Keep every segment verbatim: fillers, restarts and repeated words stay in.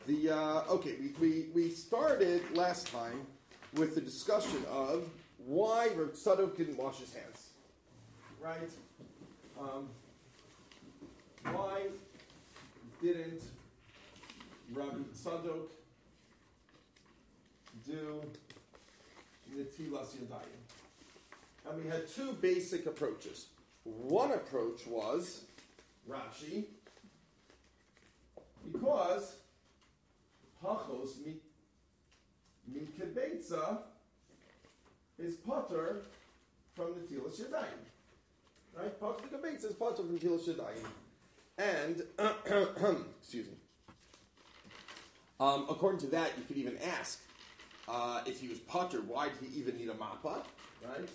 The uh, okay, we, we, we started last time with the discussion of why Rav Tzadok didn't wash his hands, right? Um, why didn't Rav Tzadok do Netilas Yadayim? And we had two basic approaches. One approach was Rashi, because Pachos Mikebetza is potter from Netilas Yadayim. Right? Pachos Mikebetza is potter from Netilas Yadayim. And, excuse me, um, according to that, you could even ask, uh, if he was potter, why did he even need a mappa? Right?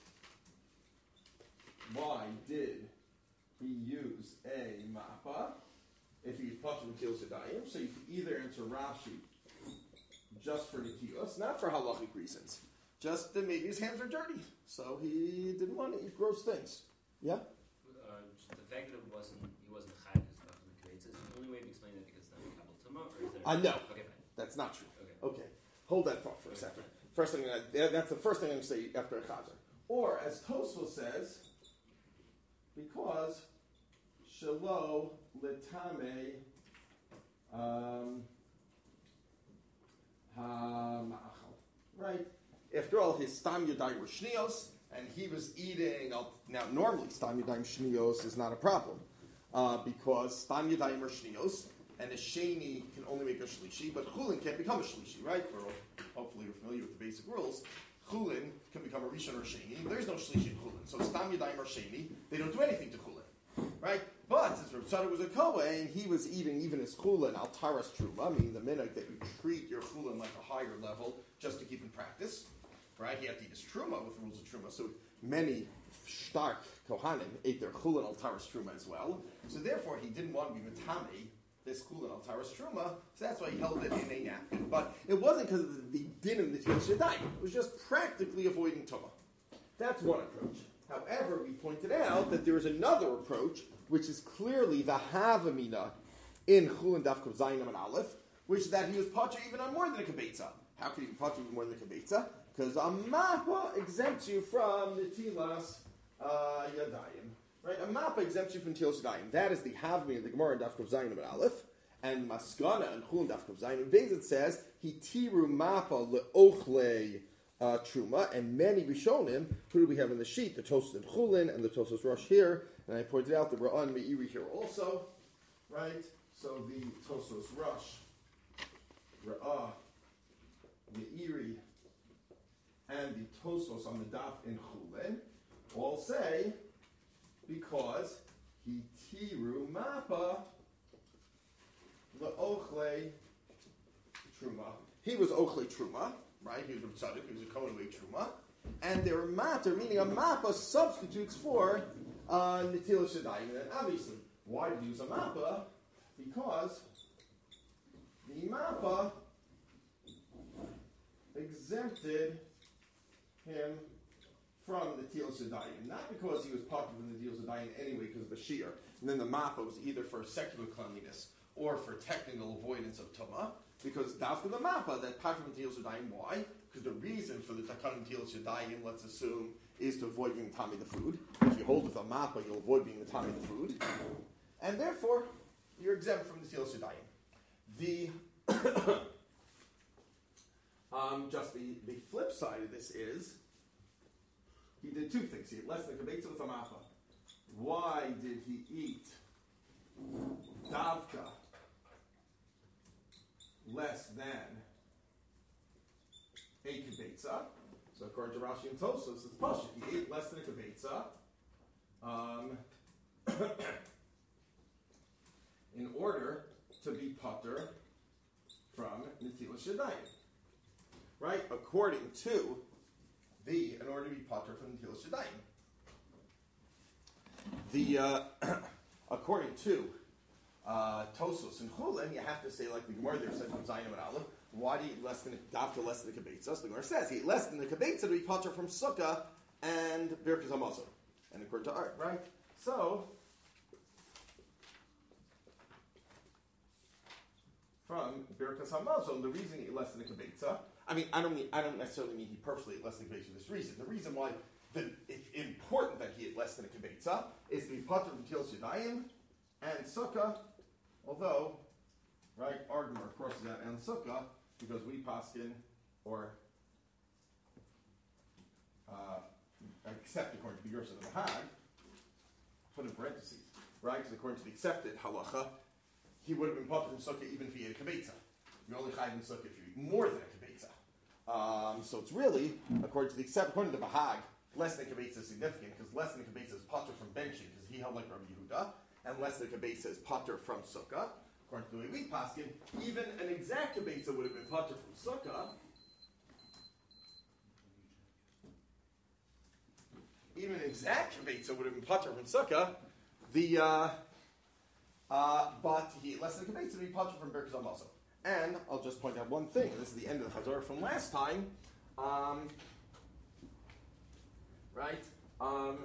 Why did he use a mappa if he was potter from Netilas Yadayim? So you could either answer Rashi just for Netilas, not for halachic reasons. Just that maybe his hands are dirty, so he didn't want to eat gross things. Yeah? Uh, just the fact that it wasn't, he wasn't chayv his stuff in the creates, is the only way of explaining it because then we kabel tuma, or is there? I know. Okay, fine. That's not true. Okay. Okay. Hold that thought for a Okay, second. fine. First thing, I, that's the first thing I'm going to say after a chazer. Or, as Tosfos says, because shelo letame um, ha-ma'achal. Right? After all, his stam yadayim were shnios, and he was eating. Now, normally, stam yadayim shnios is not a problem, uh, because stam yadayim are shnios, and a sheni can only make a shlishi, but chulin can't become a shlishi, right? We're all, hopefully you're familiar with the basic rules. Chulin can become a rishon or sheni. There's no shlishi in chulin, so stam yadayim or sheni, they don't do anything to chulin, right? But since Rav Tzadok was a kohen, he was eating even his chulin al taras truma, meaning the minhag that you treat your chulin like a higher level just to keep in practice, right? He had to eat his truma with the rules of truma, so many stark kohanim ate their chulin al taras truma as well. So therefore, he didn't want to be mitame this chulin al taras truma, so that's why he held it in a napkin. But it wasn't because of the din of the Netilas Yadayim. It was just practically avoiding tumah. That's one approach. However, we pointed out that there is another approach, which is clearly the havamina in chulin daf kuf zayin and aleph, which is that he was potter even on more than a kibetza. How could he be potter even more than a kibetza? Because a mappa exempts you from Netilas uh, Yadayim. Right? A mappa exempts you from Netilas Yadayim. That is the havamina, the Gemara in daf kuf zayin and aleph. And maskana and chulin daf kuf zayin and beis, it says, he tiru mappa le'ochlei Uh, truma, and many Rishonim, who do we have in the sheet? The Tosfos and Chulin, and the Tosfos Rosh here, and I pointed out the Ra'an Meiri here also, right? So the Tosfos Rosh, Ra'ah, Meiri, and the Tosfos on the Daf in Chulin, all say, because he tiru mappa le'ochlei truma. He was ochlei truma. Right, he was a tzaddik, he was a kohen who ate truma, and they were matter, meaning a mappa substitutes for uh, Netilas Yadayim. And obviously, why did he use a mappa? Because the mappa exempted him from Netilas Yadayim, not because he was part of the Netilas Yadayim anyway, because of the shear. And then the mappa was either for secular cleanliness or for technical avoidance of tumah. Because dafka the mappa that part of Netilas Yadayim. Why? Because the reason for the takan Netilas Yadayim, let's assume, is to avoid being tami the food. If you hold with a mappa, you'll avoid being the tami the food, and therefore you're exempt from Netilas Yadayim. The um, just the, the flip side of this is he did two things. He ate less than kibetza with a mappa. Why did he eat davka less than a kibetza? So according to Rashi and Tosfos, it's pashut. He ate less than a kibetza um, in order to be pater from Netilas Yadayim. Right? According to the, in order to be pater from Netilas Yadayim. The, uh, according to Uh, Tosfos and Chulin, you have to say, like the Gemara there said from Zayin and Aleph, why do you eat less than a dafka less than the kibetza? So the Gemara says he ate less than the kibetza to be potter from sukkah and birkas hamazon, and according to art, right? So from Birkas Hamazon, the reason he ate less than a kibetza, I mean, I don't mean, I don't necessarily mean he purposely ate less than a kibetza for this reason. The reason why the, it's important that he ate less than a kibetza is to be patur from Tilas Yadayim and Sukkah, although, right, Ardmore crosses out and Sukkah because we paskin, or uh, accept according to the Gersa of the Bahag, put in parentheses, right? Because according to the accepted halacha, he would have been patur from Sukkah even if he ate a kibetza. You're only chayiv in Sukkah if you eat more than a kibetza. Um, so it's really, according to the accept, according to the Bahag, less than a kibetza is significant because less than a kibetza is patur from benching because he held like Rabbi Yehuda, and less than a kibetza is patur from Sukkah. According to the way we paskin, even an exact kibetza would have been patur from Sukkah. Even an exact kibetza would have been patur from Sukkah. The uh, uh, but he ate less than a kibetza to be patur from Birkas Hamazon. And I'll just point out one thing. This is the end of the Chazor from last time. Um, right? Um,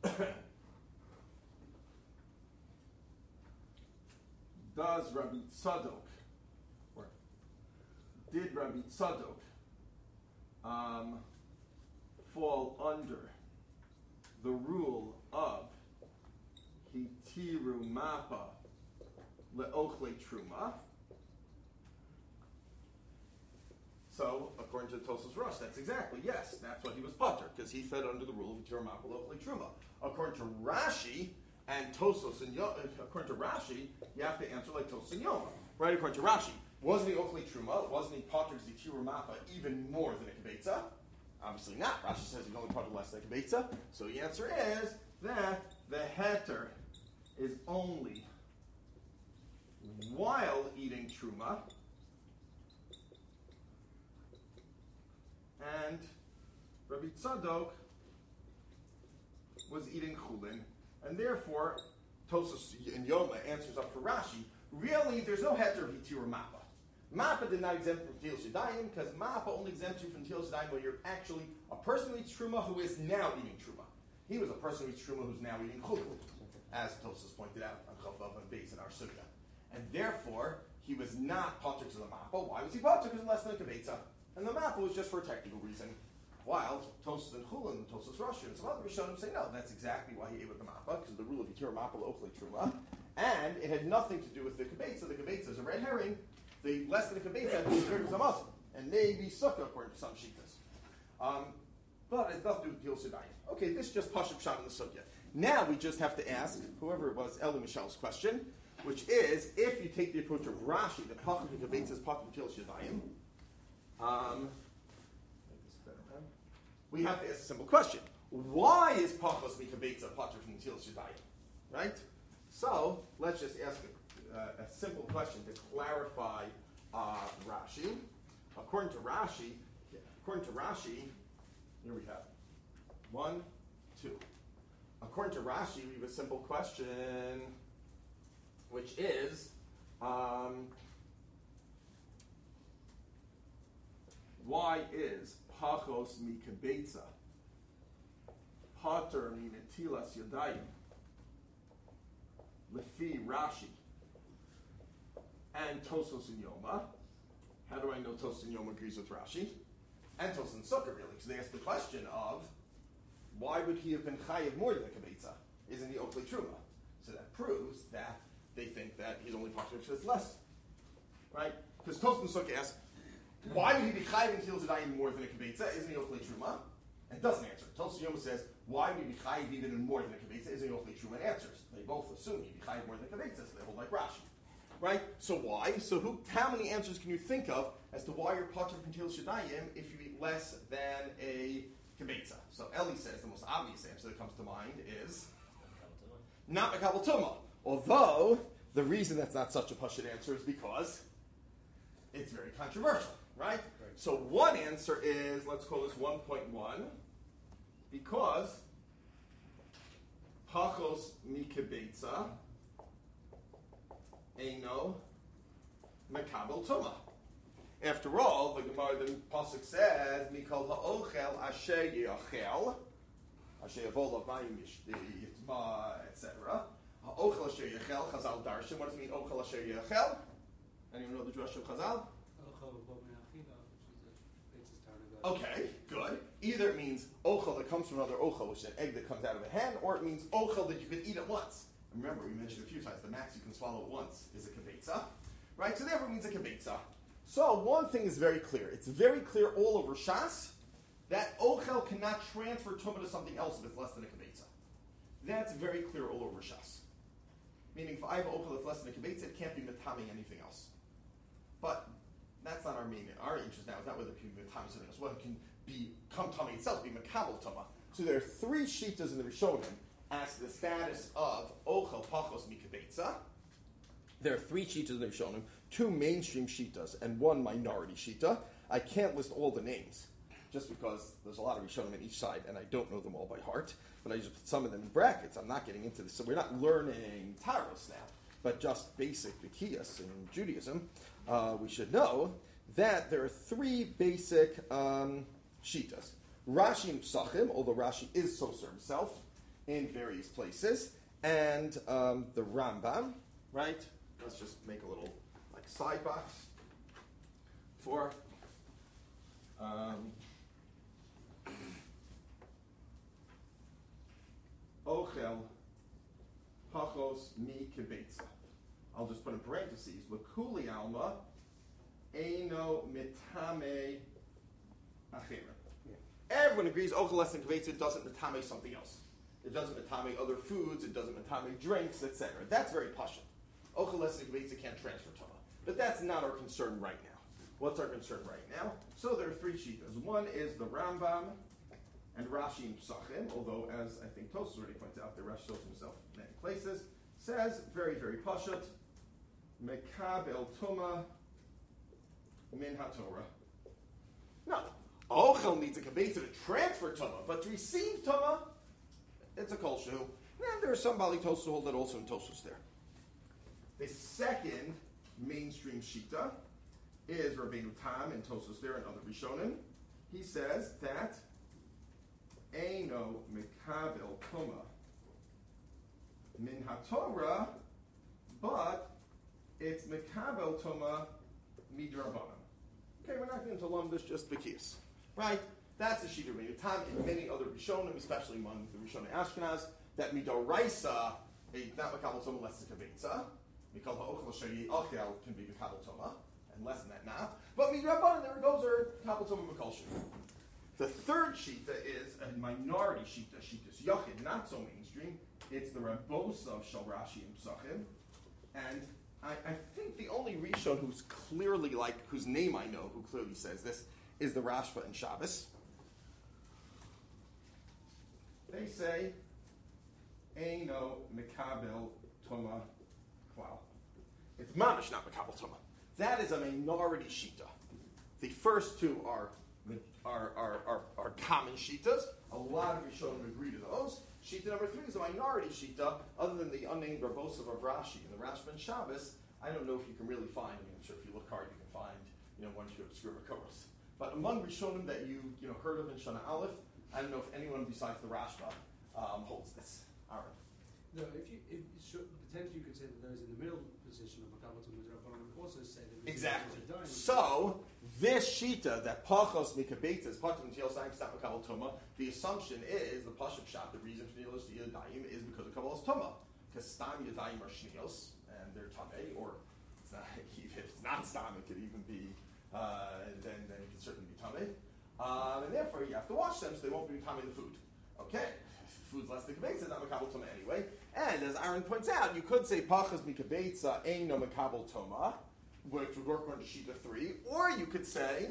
does Rabbi Tzadok, or did Rabbi Tzadok um, fall under the rule of Hitiru Mappa Le'ochle Truma? So, according to Tosfos Rosh, that's exactly, yes, that's what he was patur, because he fed under the rule of Hitiru Mappa Le'ochle Truma. According to Rashi, and Tosos and Yoma, according to Rashi, you have to answer like Tosos and Yoma. Right, according to Rashi. Wasn't he Ochle Truma? Wasn't he patur because he Hitiru Mappa even more than a kibetza? Obviously not. Rashi says he's only patur less than a kibetza. So the answer is that the heter is only while eating truma, and Rabbi Tzadok was eating chulin, and therefore Tosfos and Yoma answers up for Rashi. Really, there's no heter of Hitiru Mappa. Mappa did not exempt from Tilas Yadayim because Mappa only exempts you from Tilas Yadayim when you're actually a person who eats truma who is now eating truma. He was a person who eats truma who's now eating chulin, as Tosfos pointed out on Chavav and Beis in our Sugya. And therefore, he was not patur to the Mappa. Why was he patur? Because less than a kibetza. And the Mappa was just for a technical reason. While Tosfos and Chulin and Tosfos Rashi and some other Rishonim say, no, that's exactly why he ate with the Mappa, because of the rule of Hitiru Mappa Le'ochle Truma. And it had nothing to do with the kibetza. The kibetza is a red herring. The less than a kibetza is Birkas Hamazon. And maybe Sukkah, according to some Shitas. Um, but it has nothing to do with Tilas Yadayim. Okay, this is just Pashup Shot in the Sugya. Now we just have to ask, whoever it was, Eli Michel's question, which is, if you take the approach of Rashi, the Pachas and Kibetza is Pachas and Tilas Yadayim, um, we have to ask a simple question. Why is Pachas and Kibetza Pachas from Tilas Yadayim? Right? So, let's just ask a, uh, a simple question to clarify uh, Rashi. According to Rashi, according to Rashi, here we have one, two. According to Rashi, we have a simple question, which is, um, why is Pachos mi kibetza pater mi netilas yadayim lefi Rashi and Tosfos and Yoma? How do I know Tosfos and Yoma agrees with Rashi? And Tosfos and Sukkah, really, because they asked the question of, why would he have been chayiv more than a kibetza? Isn't he Ochle Truma? So that proves that they think that he's only patur because it's less. Right? Because Tosfos and Sukkah ask, why would he be chayiv in Tilas Yadayim more than a kibetza? Isn't he Ochle Truma? And doesn't answer. Tosfos and Yoma says, why would he be chayiv even in more than a kibetza? Isn't he Ochle Truma? And answers. They both assume he'd be chayiv more than a kibetza, so they hold like Rashi. Right? So why? So who? How many answers can you think of as to why you're patur from Tilas Yadayim if you eat less than a kibetza? So Eli says the most obvious answer that comes to mind is not Mekabel Tumah. Although the reason that's not such a pashut answer is because it's very controversial, right? right? So one answer is, let's call this one point one, because Pachos mi kibetza eino Mekabel Tumah. After all, the Gemara, the pasuk says, "Mikol ha'ochel asher yachel, asher yavol mayim yitma, et cetera" Ha'ochel asher yachel, Chazal darshan. What does it mean? Ochel asher yachel. Anyone know the drush of Chazal? Okay, good. Either it means ochel that comes from another ochel, which is an egg that comes out of a hen, or it means ochel that you could eat at once. Remember, we mentioned a few times, the max you can swallow at once is a kibetza. Right? So therefore it means a kibetza. So one thing is very clear. It's very clear all over Shas that ochel cannot transfer tumah to something else if it's less than a kibetza. That's very clear all over Shas. Meaning, if I have ochel that's less than a kibetza, it can't be metaming anything else. But that's not our main. Our interest now is not whether it can be metaming something else. Whether it can become tummy itself, be makabel tumah. So there are three shitas in the Rishonim as to the status of ochel pachos mikibetza. There are three shitas in the Rishonim, two mainstream shitas and one minority shita. I can't list all the names, just because there's a lot of Rishonim on each side, and I don't know them all by heart. But I just put some of them in brackets. I'm not getting into this. So we're not learning Taros now, but just basic Bikiyas in Judaism. Uh, we should know that there are three basic um, shitas. Rashi and Psachim, although Rashi is Soser himself in various places, and um, the Rambam, right? Let's just make a little like side box for um, ochel pachos mi kibetza. I'll just put in parentheses, l'kuli alma eino mitame achera. Everyone agrees ochel less than kibetza doesn't mitame something else. It doesn't mitame other foods, it doesn't mitame drinks, et cetera. That's very pashut. Ochel less than kibetza can't transfer tumah. But that's not our concern right now. What's our concern right now? So there are three shitas. One is the Rambam and Rashi and Psachim, although, as I think Tosfos already points out, the Rashi shows himself in many places, says, very, very pashut, mekabel tumah min haTorah. No, ochel needs a kibetza to transfer tumah, but to receive tumah, it's a kol shehu. And there are some Bali Tosfos who hold that also in Tosfos there. The second mainstream shita is Rabbeinu Tam in Tosfos there and other Rishonim. He says that Eino Mikabel Tuma Min HaTorah, but it's Mikabel Tuma Midrabanan. Okay, we're not going to lump this just Bekis. Right? That's a Shita Rabbeinu Tam and many other Rishonim, especially among the Rishonim Ashkenaz, that Midoraisa, not Mikabel Tuma less than Kavitza. Mikal ha'ochel shari ochel can be Mikabel Tuma, and less than that now. But Midrabanan, there it goes, are Mikabel Tuma Mikol Shari. The third shita is a minority shita, shitas yachid, not so mainstream. It's the Rabbosa of Shal Rashi and Psachim. And I, I think the only Rishon who's clearly like, whose name I know, who clearly says this, is the Rashba and Shabbos. They say, Eino Mikabel Tuma Klal. It's Mamish, not Mikabel Tuma. That is a minority shita. The first two are Are, are, are, are common shitas. A lot of Rishonim agree to those. Shita number three is a minority shita, other than the unnamed Rabbosa of Rashi and the Rashba and Shabbos. I don't know if you can really find. I mean, I'm sure if you look hard, you can find, you know, one or two obscure Makoros. But among Rishonim that you, you know, heard of in Shana Aleph, I don't know if anyone besides the Rashba um, holds this. Aaron. No, if you if should, potentially you could say that those in the middle position of Makabel Tumah Midrabanan also say that exactly. So this shita that pachos mikabetza is part of the saying stop Makabel Tumah. The assumption is the pashup shot. The reason for Nilos Yadayim is because of Kabbalas Tumah. Because stam Yadayim are shnios and they're tamei, or it's not, if it's not stam, it could even be uh, then then it can certainly be tamei. Um, and therefore you have to wash them so they won't be tamei the food. Okay. Food's less than kabetza, not makabel toma anyway. And as Aaron points out, you could say pachas mikabetza eino makabel toma, which would work under Shita three, or you could say,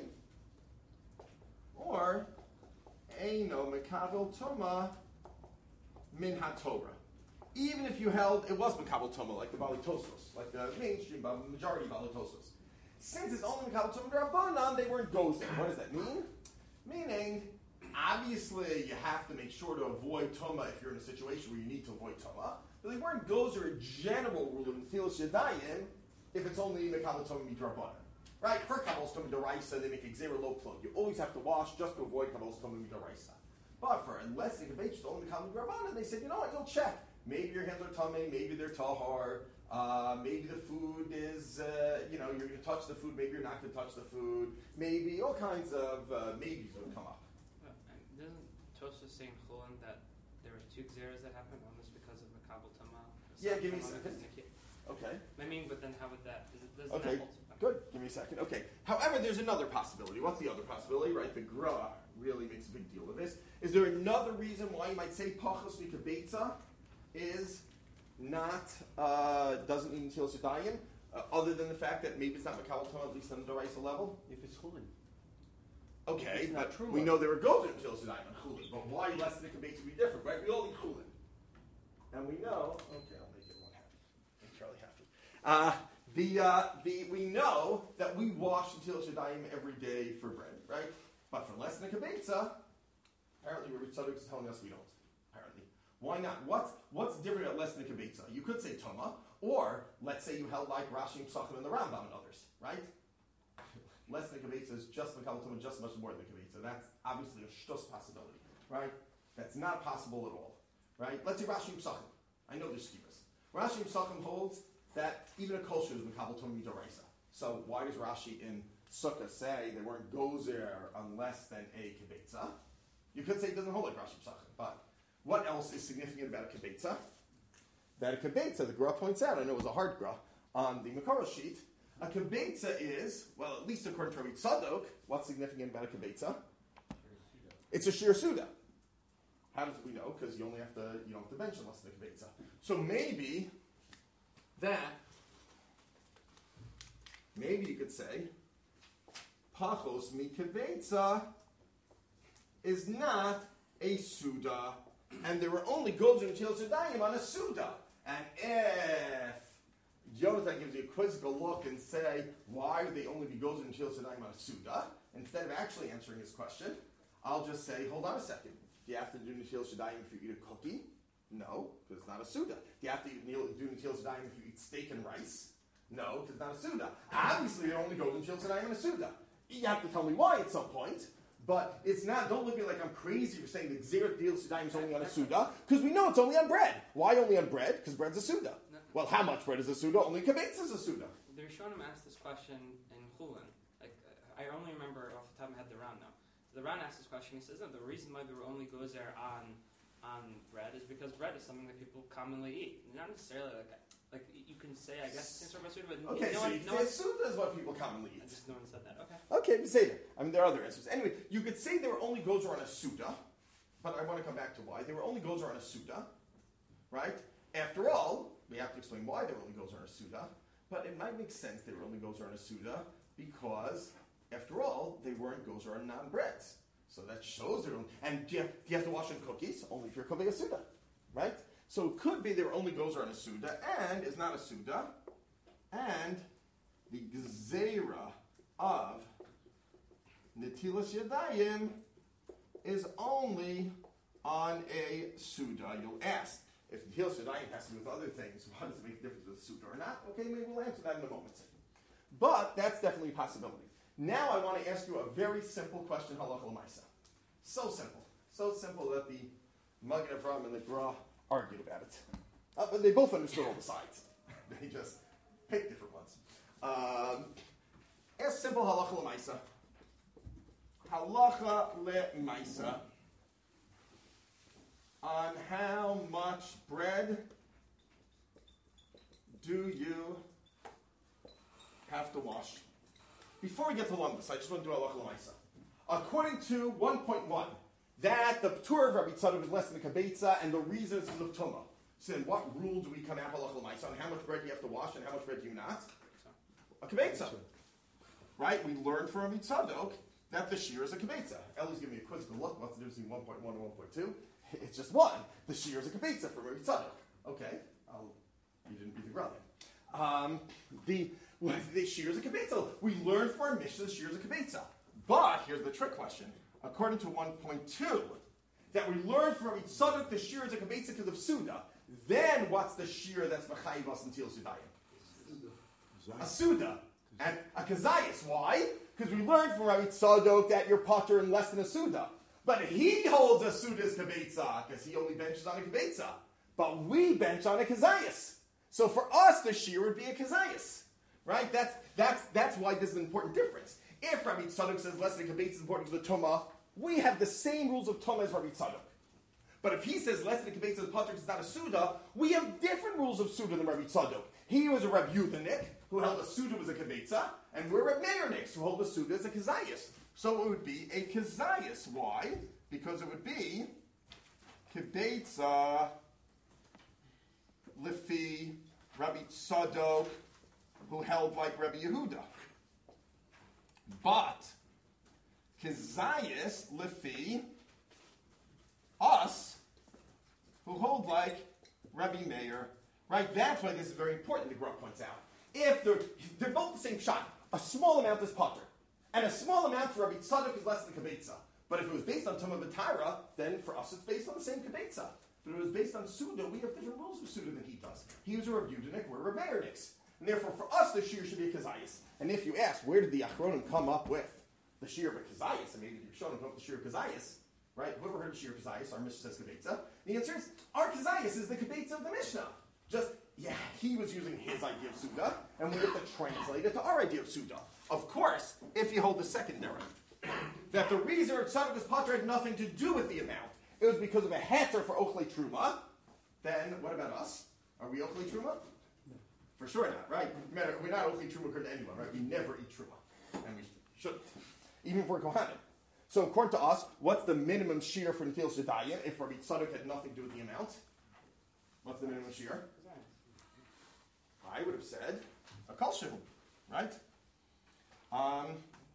or eino makabel toma min haTorah. Even if you held it was makabel toma, like the Bali Tosfos, like the mainstream majority Bali Tosfos. Since it's only makabel toma d'Rabbanan, they weren't gozing. What does that mean? Meaning, obviously, you have to make sure to avoid Toma if you're in a situation where you need to avoid Toma. But they weren't gozer a general rule of Netilas Yadayim if it's only Mekabel Toma Midrabanan. Right? For Kabbalas Toma D'Oraisa, they make Xera low plug. You always have to wash just to avoid Kabbalas Toma Midrabanan. But for unless they can just only Mekabel Midrabanan, they said, you know what, you'll check. Maybe your hands are tummy, maybe they're tahar, uh, maybe the food is, uh, you know, you're going to touch the food, maybe you're not going to touch the food, maybe all kinds of uh, maybes would come up. Well, and doesn't Tosha say in Chulin that there were two xeras that happened? One was because of Makabel Tama. Yeah, give me a second. Okay. I mean, but then how would that? Is it, doesn't Okay, that hold? good. Give me a second. Okay. However, there's another possibility. What's the other possibility, right? The Gra really makes a big deal of this. Is there another reason why you might say Pachos Mikabetza is not, uh, doesn't mean Til Shadayim, uh, other than the fact that maybe it's not Makabel Tama, at least on the Doraisa level? If it's Chulin. Okay, It's not but true. we know there were golden Til Shadayim on Chulin. But why less than Mikabetza would be different, right? We all eat Chulin. And we know, okay, I'll make everyone happy. Make Charlie happy. Uh, the, uh, the, we know that we wash Til Shadayim every day for bread, right? But for less than a kibetza, apparently Rabbi Tzadok is telling us we don't. Apparently. Why not? What's, what's different at less than a kibetza? You could say Toma, or let's say you held like Rashi and Psachim and the Rambam and others, right? Less than a kibetza is just Makabel Toma, just much more than a kibetza. That's obviously a shtus possibility, right? That's not possible at all. Right? Let's say Rashi and Psachim. I know there's skippers. Rashi and Psachim holds that even a kosher is Makabel Toma Midoraisa. So why does Rashi in Sukkah say they weren't gozer unless than a kibetza? You could say it doesn't hold like Rashi and Psachim, but what else is significant about a kibetza? That a kibetza, the Gra points out, I know it was a hard Gra, on the Makara sheet, a kibetza is, well, at least according to Rabbi Tzadok, what's significant about a kibetza? It's a shir suda. How does we know? Because you only have to, you don't have to mention less than a kibetza. So maybe that, maybe you could say, pachos mi kibetza is not a suda, and there were only golden Til Shadayim on a suda. And if Jonathan gives you a quizzical look and say, why would they only be golden Til Shadayim on a suda, instead of actually answering his question, I'll just say, hold on a second. Do you have to do Netil Shadayim if you eat a cookie? No, because it's not a Suda. Do you have to eat, do Netil Shadayim if you eat steak and rice? No, because it's not a Suda. Obviously, it only goes Netil Shadayim in a Suda. You have to tell me why at some point, but it's not, don't look at me like I'm crazy for saying that Xerit Netil Shadayim is only on a Suda, because we know it's only on bread. Why only on bread? Because bread's a Suda. No. Well, how much bread is a Suda? Only kibetz is a Suda. The Rishonim asked this question in Chulin. Like, I only remember off the top of my head the Ran now. The Ran asked this question. He says that the reason why there only goes there on on bread is because bread is something that people commonly eat. Not necessarily like like you can say, I guess, it's sort of a but Okay, no so one, you no say one, Suda is what people commonly eat. I just no one said that. Okay. Okay, you say that. I mean, there are other answers. Anyway, you could say there were only gozer on a Suda, but I want to come back to why. There were only gozer on a Suda, right? After all, we have to explain why there were only gozer on a Suda, but it might make sense they were only gozer on a Suda because, after all, they weren't gozer on non-breads. So that shows their own. And do you, have, do you have to wash on cookies? Only if you're cooking a Suda, right? So it could be they were only gozer on a Suda, and is not a Suda, and the Gezerah of Netilas Yadayim is only on a Suda. You'll ask, if Netilas Yadayim has to do with other things, what does it make a difference with Suda or not? Okay, maybe we'll answer that in a moment. But that's definitely a possibility. Now I want to ask you a very simple question, halacha l'maisa. So simple. So simple that the Magen Avraham and the Gra argued about it. Uh, but they both understood all the sides. They just picked different ones. Um, ask simple halacha l'maisa. Halacha l'maisa. On how much bread do you have to wash? Before we get to Lumbus, I just want to do halacha l'maisa. According to one point one, that the tour of Rabbi Tzadok is less than a kibetza, and the reason is the tuma. So then what rule do we come out halacha l'maisa on how much bread you have to wash and how much bread do you not? A kibetza. Right? We learned from Rabbi Tzadok that the shear is a kibetza. Ellie's giving me a quizzical look. What's the difference between one point one and one point two? It's just one. The shear is a kibetza from Rabbi Tzadok. Okay. I'll, you didn't read the Gra then. Um, the... Well, the shear is a kibetza. We learned from our Mishnah the shear is a kibetza. But here's the trick question. According to one point two, that we learned from Rabbi Tzadok the shear is a kibetza because of Suda. Then what's the shear that's Machayiv us until Sudayim? A Suda. And a Kazayas. Why? Because we learned from Rabbi Tzadok that you're potter in less than a Suda. But he holds a Suda's kibetza because he only benches on a kibetza. but we bench on a kazayas. So for us, the shear would be a kazayas, right? That's that's that's why this is an important difference. If Rabbi Tzadok says less than kabeitza is important to the tumah, we have the same rules of tumah as Rabbi Tzadok. But if he says less than kabeitza is patur, it's not a suda, we have different rules of suda than Rabbi Tzadok. He was a Rabbi Yudanik, who held a suda was a kabeitza, and we're Rabbi Meirnik, who hold a suda as a kazayas. So it would be a kazayas. Why? Because it would be kabeitza lifi Rabbi Tzadok, who held like Rabbi Yehuda. But kazayas lifi us, who hold like Rabbi Meir, right? That's why this is very important, the Gra points out. If they're, they're both the same shot, a small amount is pater, and a small amount for Rabbi Tzadok is less than kabeitza. But if it was based on Tumah B'Tara, then for us it's based on the same kabeitza. But if it was based on Suda, we have different rules of Suda than he does. He was a Rabbi Yudanik, we're Rabbi Meirniks. And therefore, for us, the shear should be a kazayas. And if you ask, where did the Achronim come up with the shear of a kazayas? And maybe the Rishonim come up with the shear of kazayas. Right? Whoever heard of Shir Kazayas, our Mishnah says Kabeitza. The answer is, our Kazayas is the Kabeitza of the Mishnah. Just, yeah, he was using his idea of Suda, and we have to translate it to our idea of Suda. Of course, if you hold the secondary, that the reason Tzadok's Patra had nothing to do with the amount, it was because of a heter for Ochle Truma, then what about us? Are we Ochle Truma? No. For sure not, right? We're not Ochle Truma according to anyone, right? We never eat Truma, and we shouldn't, even if we're Kohanim. So according to us, what's the minimum shear for Nefil Shadayim if Rabbi Tzadok had nothing to do with the amount? What's the minimum shear? I would have said a kol shehu, right? Um,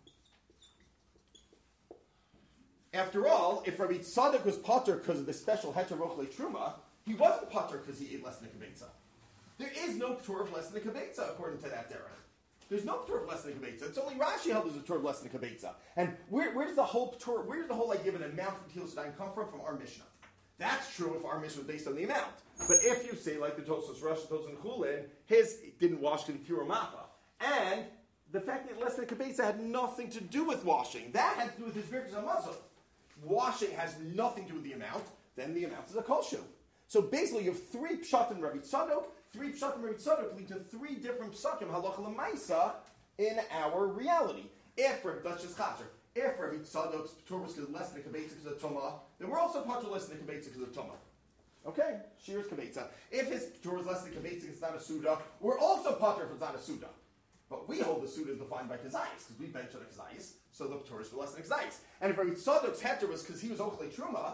after all, if Rabbi Tzadok was pater because of the special heter rochle truma, he wasn't pater because he ate less than a kabeitza. There is no p'tur of less than a kabeitza according to that derech. There's no p'tur of less than a kabeitza. It's only Rashi held there's a p'tur of less than a kabeitza. And where, where does the whole p'tur, where does the whole idea of an amount from Tehillah Shadayim come from? From our Mishnah. That's true if our Mishnah was based on the amount. But if you say, like the Tosfos Rosh and Tosfos Chulin, his didn't wash to the pure mappa. And the fact that less than a kabeitza had nothing to do with washing. That had to do with his birkas hamazon. Washing has nothing to do with the amount. Then the amount is a kol shehu. So basically you have three pshat in Rabbi Tzadok. Three pshat in Rabbi Tzadok lead to three different psakim halacha l'maisa in our reality. If Rabbi Dutch's chazer, if Rabbi Tzadok's p'tur was less than a kabeitza because of tumah, then we're also patur less than a kabeitza because of tumah. Okay, shear is kabeitza. If his p'tur is less than kabeitza, it's not a suda. We're also patur if it's not a suda. But we hold the suda is defined by kazayis because we bench on a kazayis, so the p'tur is for less than a kazayis. And if Rabbi Tzadok's heter was because he was ochlei truma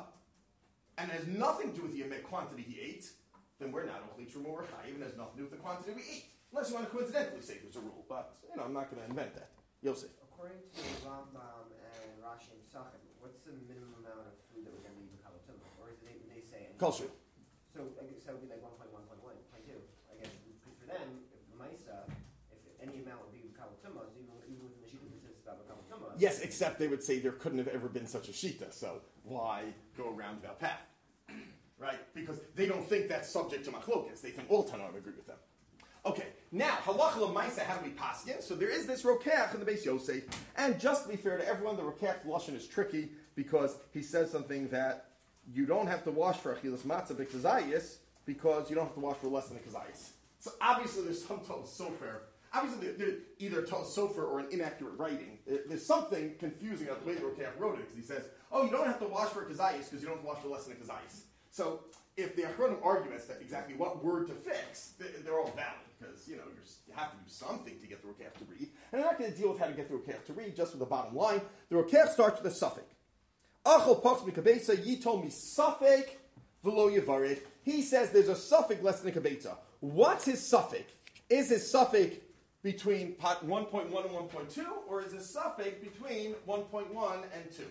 and has nothing to do with the quantity he ate, then we're not ochlei truma or chayiv, and has nothing to do with the quantity we eat. Unless you want to coincidentally say there's a rule, but you know I'm not going to invent that. Yosef. According to Rambam and Rashi and Sachem, what's the minimum amount of food that we're going to eat with Kalatuma? Or is it, they say? Kol shehu. So I guess that would be like one point one point one, point two. I guess because for them, if the Maisa, if any amount would be with Kalatuma, so even, even within the Shita consists about Kalatuma. Yes, except they would say there couldn't have ever been such a Shita, so why go a roundabout path? Right? Because they don't think that's subject to machlokas. They think all Tanoim agree with them. Okay, now, halacha l'maisa, how do we pass it? So there is this rokeach in the base Yosef, and just to be fair to everyone, the rokeach lashon is tricky because he says something that you don't have to wash for achilas matzah b'kazayis because you don't have to wash for less than a kazayis. So obviously there's some total sofer. Obviously there's either total sofer or an inaccurate writing. There's something confusing about the way the rokeach wrote it because he says, oh, you don't have to wash for a kazayis because you don't have to wash for less than a kazayis. So if the Achronim argue as to exactly what word to fix, they're all valid because you know you're, you have to do something to get the Rokach to read. And I'm not going to deal with how to get the Rokach to read, just with the bottom line. The Rokach starts with a suffix. Achol pox mikabetza yitol mi suffix v'lo yivarech. He says there's a suffix less than a kabetza. What's his suffix? Is his suffix between one point one and one point two, or is his suffix between one point one and two?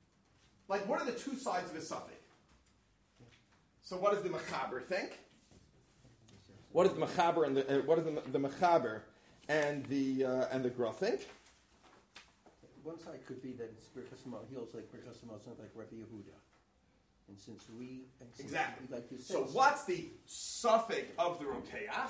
Like, what are the two sides of his suffix? So what does the Mechaber think? What does the Mechaber and the uh, what does the, the Mechaber and the uh, and the Gra think? One side could be that it's Birkas Hamazon, he holds like Birkas Hamazon, like Rabbi Yehuda. And since we and since exactly, we like you said, so what's the suffix of the Rokeach?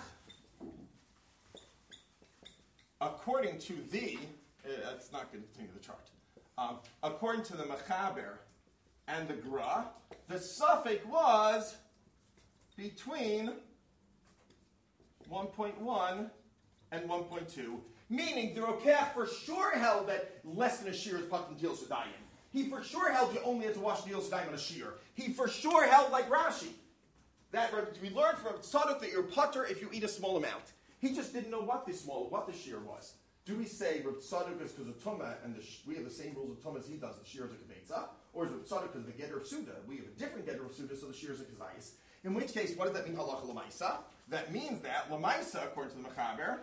According to the, uh, that's not going to continue the chart. Um, according to the Mechaber and the Gra, the suffix was between one point one and one point two, meaning the Rokach for sure held that less than a shear is Patur Netilas Yadayim. He for sure held you only had to wash Netilas Yadayim on a shear. He for sure held like Rashi. That we learned from Tzadok that you're Patur if you eat a small amount. He just didn't know what the small, what the shear was. Do we say Reb Tzadok is because of Tumah and the, we have the same rules of Tumah as he does, the shear is a Kebetza? Or is Reb Tzadok because of the Geder of Suda? We have a different Geder of Suda, so the shear is a Kazayis. In which case, what does that mean, halacha l'maisa? That means that l'maisa, according to the Mechaber,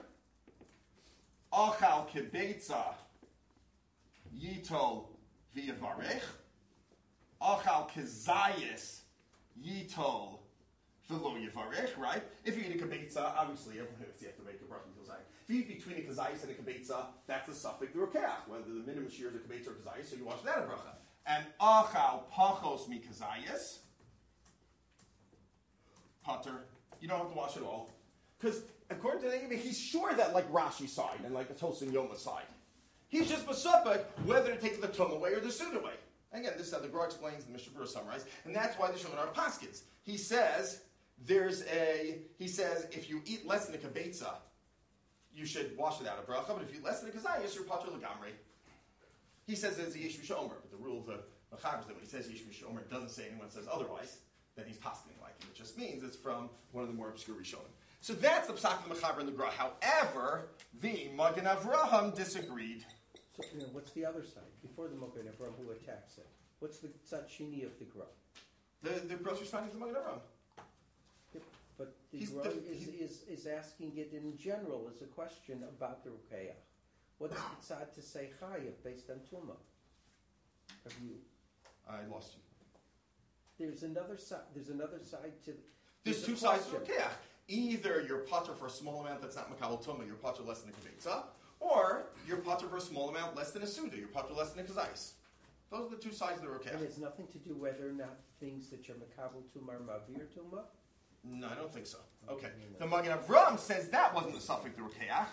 achal kebetza yitol v'yavarech, achal kezayis yitol v'lo yavarech, right? If you eat a kebetza, obviously everyone knows you have to make a bracha until zayis. If you eat between a kezayis and a kebetza, that's a suffix rokach, whether the minimum shear is a kebetza or kezayis, so you wash that a bracha. And achal pachos mi kezayis, Patur, you don't have to wash it all. Because according to the Navy, he's sure that like Rashi side and like the Tosin Yoma side. He's just masupik whether to take the tum away or the suit away. Again, this is how the Gra explains, the Mishnah Berurah summarized, and that's why the Shulchan Aruch paskins. He says there's a he says if you eat less than a kibetza, you should wash it out of bracha, but if you eat less than a kazayas, you're patur legamri. He says it's a Yesh Misha Omer, but the rule of the Mechaber is that when he says Yesh Misha Omer, it doesn't say anyone says otherwise, then he's pasking like it. It just means it's from one of the more obscure Rishonim. So that's the Psak of the Mechaber and the Gra. However, the Magen Avraham disagreed. So, you know, what's the other side? Before the Magen Avraham who attacks it, what's the Tzad Shini of the Gra? The the Gro's responding to the Magen Avraham. Yep. But the He's Gra the- is, is, is asking it in general as a question about the Rukeach. What's the Tzad to say Chayav based on Tumah? Have you? I lost you. There's another side. There's another side to. There's a two sides to question. Rukeach. Either you're patur for a small amount that's not makabel tumah, you're patur less than a kibetza, or you're patur for a small amount less than a suda, you're patur less than a kazayis. Those are the two sides of the And Rukeach. it has nothing to do whether or not things that you're makabel tumah are mavir tumah. No, I don't think so. Okay. The Magen Avraham says that wasn't the suffix the Rukeach.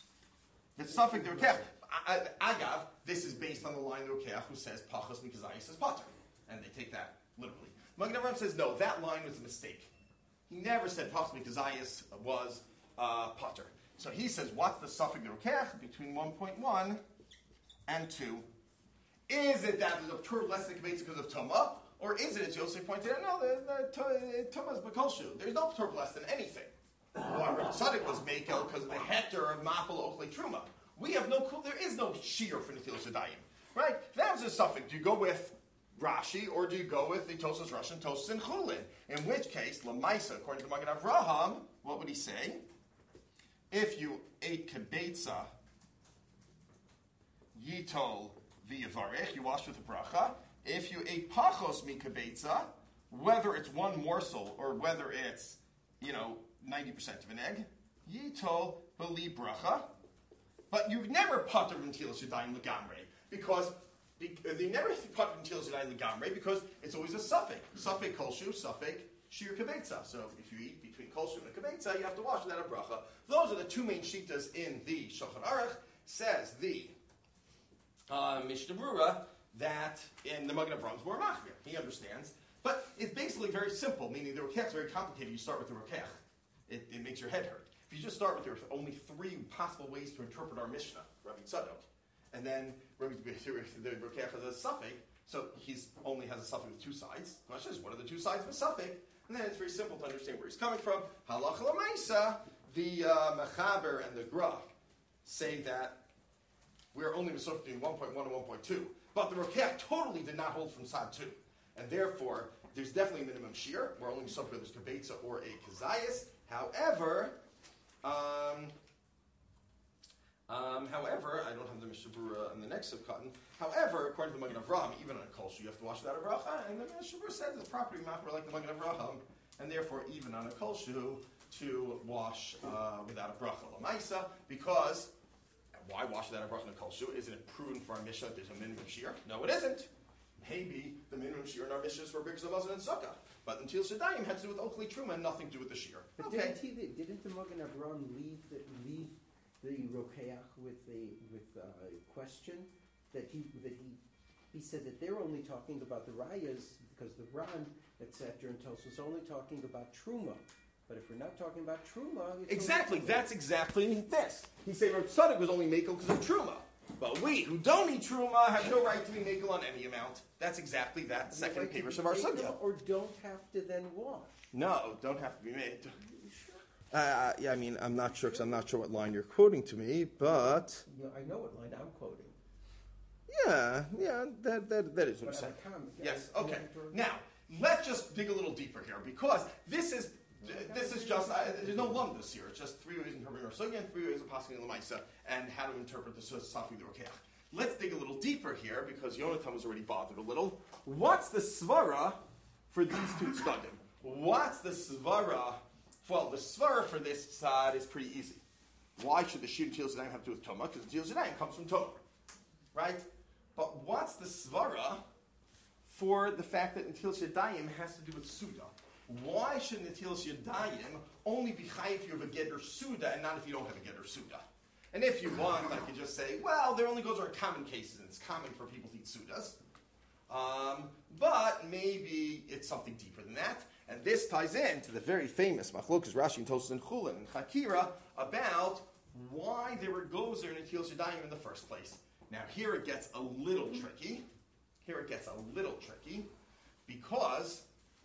The suffix the Rukeach. Agav, this is based on the line of the Rukeach who says pachos mikazayis is patur. And they take that literally. Magen Avraham says no, that line was a mistake. He never said pachos mikazayis was uh, patur. So he says, what's the suffix the Rukeach between one point one and two? Is it that there's a tur less than kibetza because of tumah? Or is it, as Yosef pointed out, no, the, the tumah is bakolshu. There's no tur less than anything. Well, Reb Tzadok was makel because of the heter of mapel ochle truma. We have no, there is no shear for netilas yadayim. Right? That was a suffix. Do you go with Rashi, or do you go with the Tosas Russian, Tosas and Chulin? In which case, Lamaisa, according to the Magen Avraham, what would he say? If you ate kibetza, yitol v'yavarech, you wash with a bracha. If you ate pachos mi kibetza, whether it's one morsel or whether it's, you know, ninety percent of an egg, yitol b'li bracha. But you never patur v'ntilas yadayim legamre, because they never patur v'ntilas yadayim legamre because it's always a suffix. Suffix kolshu, suffix shir kibetza. So if you eat between kolshu and a kibetza, you have to wash without a bracha. Those are the two main shitas in the Shulchan Aruch. Says the uh, Mishnah Berurah that in the Magen Avraham is more machmir. He understands. But it's basically very simple, meaning the Rukeach is very complicated. You start with the Rukeach. It, it makes your head hurt. If you just start with there are only three possible ways to interpret our Mishnah, Rabbi Tzadok, and then Rabbi the Rukeach has a suffix, so he only has a suffix with two sides. The question is, what are the two sides of a suffix? And then it's very simple to understand where he's coming from. Halacha l'maisa, the uh, Mechaber and the Gra say that we're only between one point one and one point two. But the Rukeach totally did not hold from Sad two. And therefore, there's definitely a minimum shear. We're only something whether it's kibetza or a kazayas. However, um, um, however, I don't have the Mishnah Berurah in the next subcotton. However, according to the Magen Avraham, even on a kolshu, you have to wash without a bracha. And the Mishnah Berurah says it's property machmer like the Magen Avraham. And therefore, even on a kolshu, to wash uh, without a bracha l'maisa, because why wash without a bracha in a kolshu? Isn't it prudent for our Mishnah that there's a minimum shear? No, it isn't. Maybe the minimum shear in our Mishnah is for Birkas Hamazon and Sukkah. But until Shadayim had to do with Oakley Truma and nothing to do with the shear. But Okay. didn't, he, didn't the Magen Avraham leave the, leave the Rukeach with a with a question that he that he He said that they're only talking about the rayas because the Ran, et cetera, and Tosfos is only talking about truma. But if we're not talking about truma, it's Exactly, only- that's exactly this. He said Rav Tzadok was only makel because of truma. But we, who don't eat truma, have no right to be makel on any amount. That's exactly that second Like to parish be of our makel sugya. or don't have to then wash. No, don't have to be made. Uh, yeah, I mean, I'm not sure because I'm not sure what line you're quoting to me, but You know, I know what line I'm quoting. yeah, yeah, that that, that is what But I'm I'm saying. a comment. Yes, I'm- okay. I'm- Now, let's just dig a little deeper here because this is this is just, uh, there's no lumdus here. It's just three ways of interpreting our sugya and three ways of passing in the Lamaisa and how to interpret the Safi the Rokeach. Let's dig a little deeper here because Yonatan was already bothered a little. What's the svara for these two tzadim? What's the svara? Well, the svara for this side is pretty easy. Why should the shir and Tilas Yadayim have to do with Tumah? Because the Tilas Yadayim comes from Tumah. Right? But what's the svara for the fact that Netilas Yadayim has to do with Suda? Why should Netilas Yadayim only be chayiv if you have a Geder Suda and not if you don't have a Geder Suda? And if you want, I could just say, well, there only goes over common cases, and it's common for people to eat Sudas. Um, but maybe it's something deeper than that. And this ties in to the very famous Machlokas Rashi and Tosfos and Chulin and Chakira about why there were gozer and Netilas Yadayim in the first place. Now here it gets a little tricky. Here it gets a little tricky because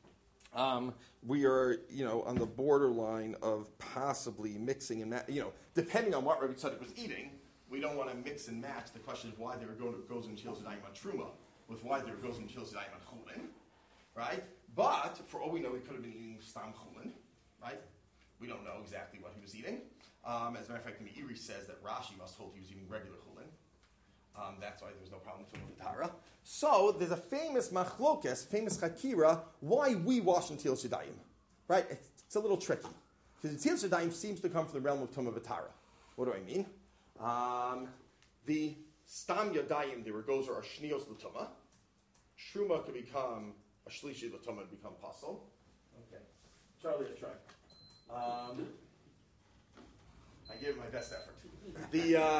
um, we are, you know, on the borderline of possibly mixing and ma- you know, depending on what Rabbi Tzadok was eating, we don't want to mix and match the question of why there were gozer and Netilas Yadayim on Truma with why there were gozer and Netilas Yadayim on Chulin, right? But for all we know, he could have been eating stam Chulin, right? We don't know exactly what he was eating. Um, as a matter of fact, the Meiri says that Rashi must hold he was eating regular Chulin. Um, that's why there's no problem with Tara. So there's a famous machlokas, famous chakira, why we wash in Netilas Yadayim. Right? It's, it's a little tricky. Because Netilas Yadayim seems to come from the realm of Tumah V'Tara. What do I mean? Um, the Stam Yadayim, the Regozer, are Shnios L'Tumah. Truma could become a Shlishi L'Tumah and become Pasul. Okay. Charlie, let's try. Um, I gave it my best effort. The... Uh,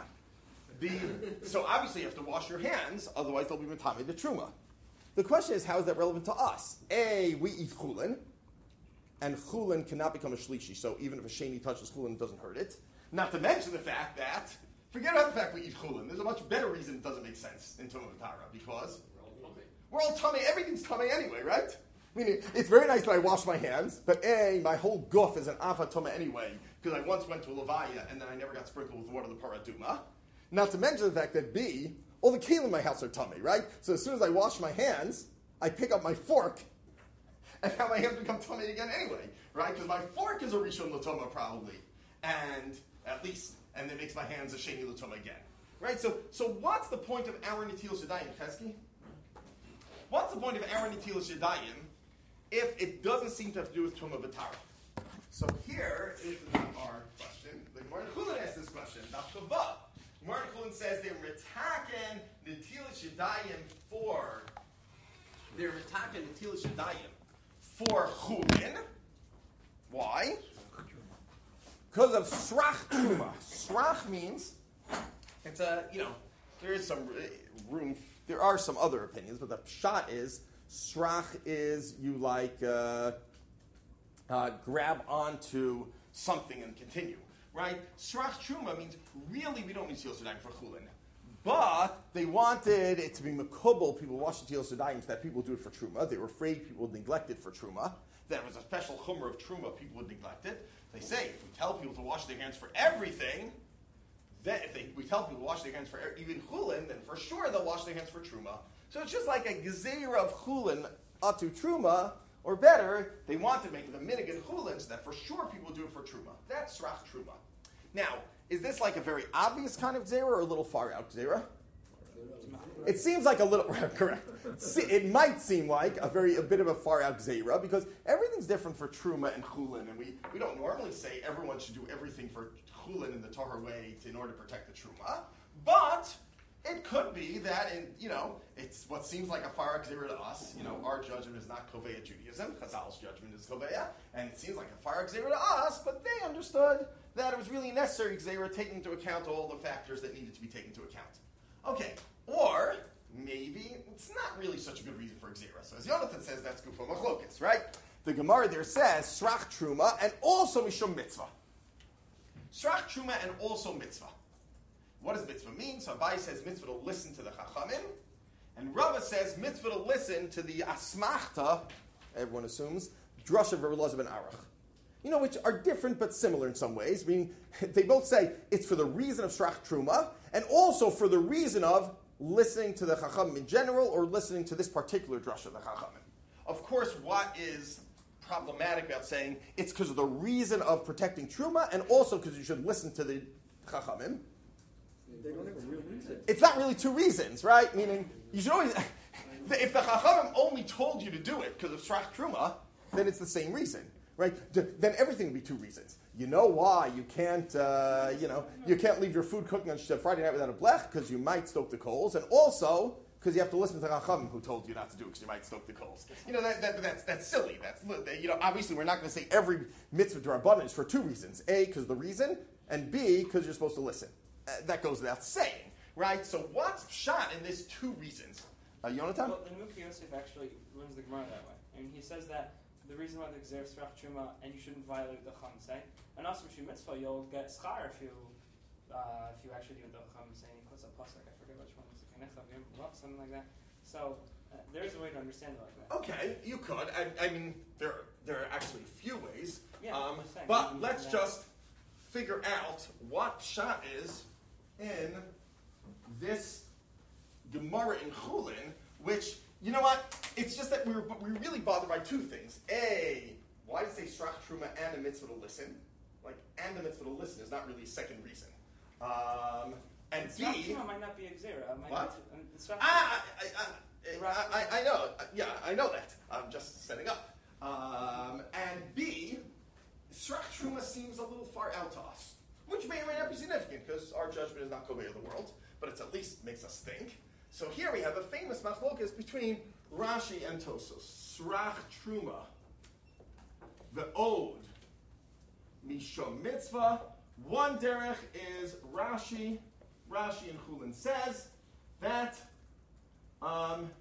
The, so obviously you have to wash your hands, otherwise they'll be matame the truma. The question is, how is that relevant to us? A, we eat chulin, and chulin cannot become a shlishi, so even if a sheni touches chulin, it doesn't hurt it. Not to mention the fact that, forget about the fact we eat chulin, there's a much better reason it doesn't make sense in Tumah V'Tara, because we're all tummy, everything's tummy anyway, right? I mean, it's very nice that I wash my hands, but A, my whole guf is an afa tumah anyway, because I once went to a levaya, and then I never got sprinkled with water of the paraduma. Not to mention the fact that B, all the kelim in my house are tummy, right? So as soon as I wash my hands, I pick up my fork, and now my hands become tummy again anyway, right? Because my fork is a rishon l'tumah probably, and at least, and it makes my hands a sheni l'tumah again, right? So, so what's the point of our Netilas Yadayim, Chesky? What's the point of our Netilas Yadayim if it doesn't seem to have to do with Tumah V'Tara? So here is our question. The Gemara Chulin asked this question. Nachava. Gemara Chulin says they're retaken Netilas Yadayim for. They're retaken Netilas Yadayim for Chulin. Why? Because of Srach Truma. Srach means it's a, you know, there is some room. There are some other opinions, but the shot is Srach is you like uh, uh, grab onto something and continue. Right? Srach Truma means really we don't need Netilas Yadayim for Chulin. But they wanted it to be Mekubal, people washing Netilas Yadayim, so that people do it for Truma. They were afraid people would neglect it for Truma. That was a special chumrah of Truma, people would neglect it. They say if we tell people to wash their hands for everything, then if they, we tell people to wash their hands for even Chulin, then for sure they'll wash their hands for Truma. So it's just like a gezeira of Chulin atu Truma, or better, they want to make it a minigan Chulin so that for sure people do it for Truma. That's Srach Truma. Now, is this like a very obvious kind of Zera or a little far out Zera? It seems like a little, correct. It might seem like a very, a bit of a far out Zera because everything's different for Truma and Chulin, and we, we don't normally say everyone should do everything for Chulin in the Tahar way to, in order to protect the Truma, but it could be that, in, you know, it's what seems like a far out Zera to us. You know, our judgment is not Koveya Judaism, Chazal's judgment is Koveya, and it seems like a far out Zera to us, but they understood that it was really necessary because they were taking into account all the factors that needed to be taken into account. Okay, or maybe it's not really such a good reason for Xera. So as Yonatan says, that's Gufa Machlokes, right? The Gemara there says, Srach Truma and also Mishum Mitzvah. Srach Truma and also Mitzvah. What does Mitzvah mean? So Abai says Mitzvah to listen to the Chachamim, and Rava says Mitzvah to listen to the Asmachta, everyone assumes, Drasha of Rabbi Elazar ben Arach. You know, which are different but similar in some ways. I mean, they both say it's for the reason of Srach Truma, and also for the reason of listening to the Chachamim in general, or listening to this particular Drasha of the Chachamim. Of course, what is problematic about saying it's because of the reason of protecting Truma, and also because you should listen to the Chachamim? They don't have a real reason. It's not really two reasons, right? Meaning, you should always... If the Chachamim only told you to do it because of Srach Truma, then it's the same reason, right? Then everything would be two reasons. You know why you can't, uh, you know, you can't leave your food cooking on Friday night without a blech because you might stoke the coals, and also because you have to listen to the Chachamim who told you not to do it because you might stoke the coals. You know, that, that, that's, that's silly. That's, you know, obviously we're not going to say every mitzvah d'Rabbanan is for two reasons. A, because the reason, and B, because you're supposed to listen. Uh, that goes without saying, right? So what's shot in this two reasons? Uh, Yonatan? Well, the Mukhi Yosef actually learns the Gemara that way. I mean, he says that the reason why the Gzer Srach Truma and you shouldn't violate the Chacham say, and also Mishum Mitzvah, you'll get schar if you uh, if you actually do what the Chacham say. He puts a pasuk, I forget which one, it's a Kenecha, something like that. So uh, there's a way to understand it like that. Okay, you could. I, I mean, there there are actually a few ways. Yeah, um, I'm saying, but even let's that. just figure out what shot is in this Gemara in Chulin, which, you know what? It's just that we were, we were really bothered by two things. A, why does it say Srach Truma and a mitzvah to listen? Like, and the mitzvah to listen is not really a second reason. Um, and B... Srach Truma might not be a Gzera. What? Not, Ah, I, I, I, I, I know. Yeah, I know that. I'm just setting up. Um, and B, Srach Truma seems a little far out to us, which may or may not be significant because our judgment is not Kovei of the world, but it at least makes us think. So here we have a famous machlokas between Rashi and Tosos. Srach Truma, the Ode, Mishum Mitzvah. One derech is Rashi. Rashi in Chulin says that um,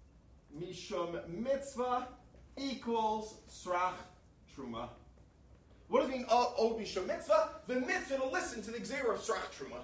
Mishum Mitzvah equals Srach Truma. What does it mean, oh, oh Mishum Mitzvah? The mitzvah to listen to the Gzera of Srach Truma.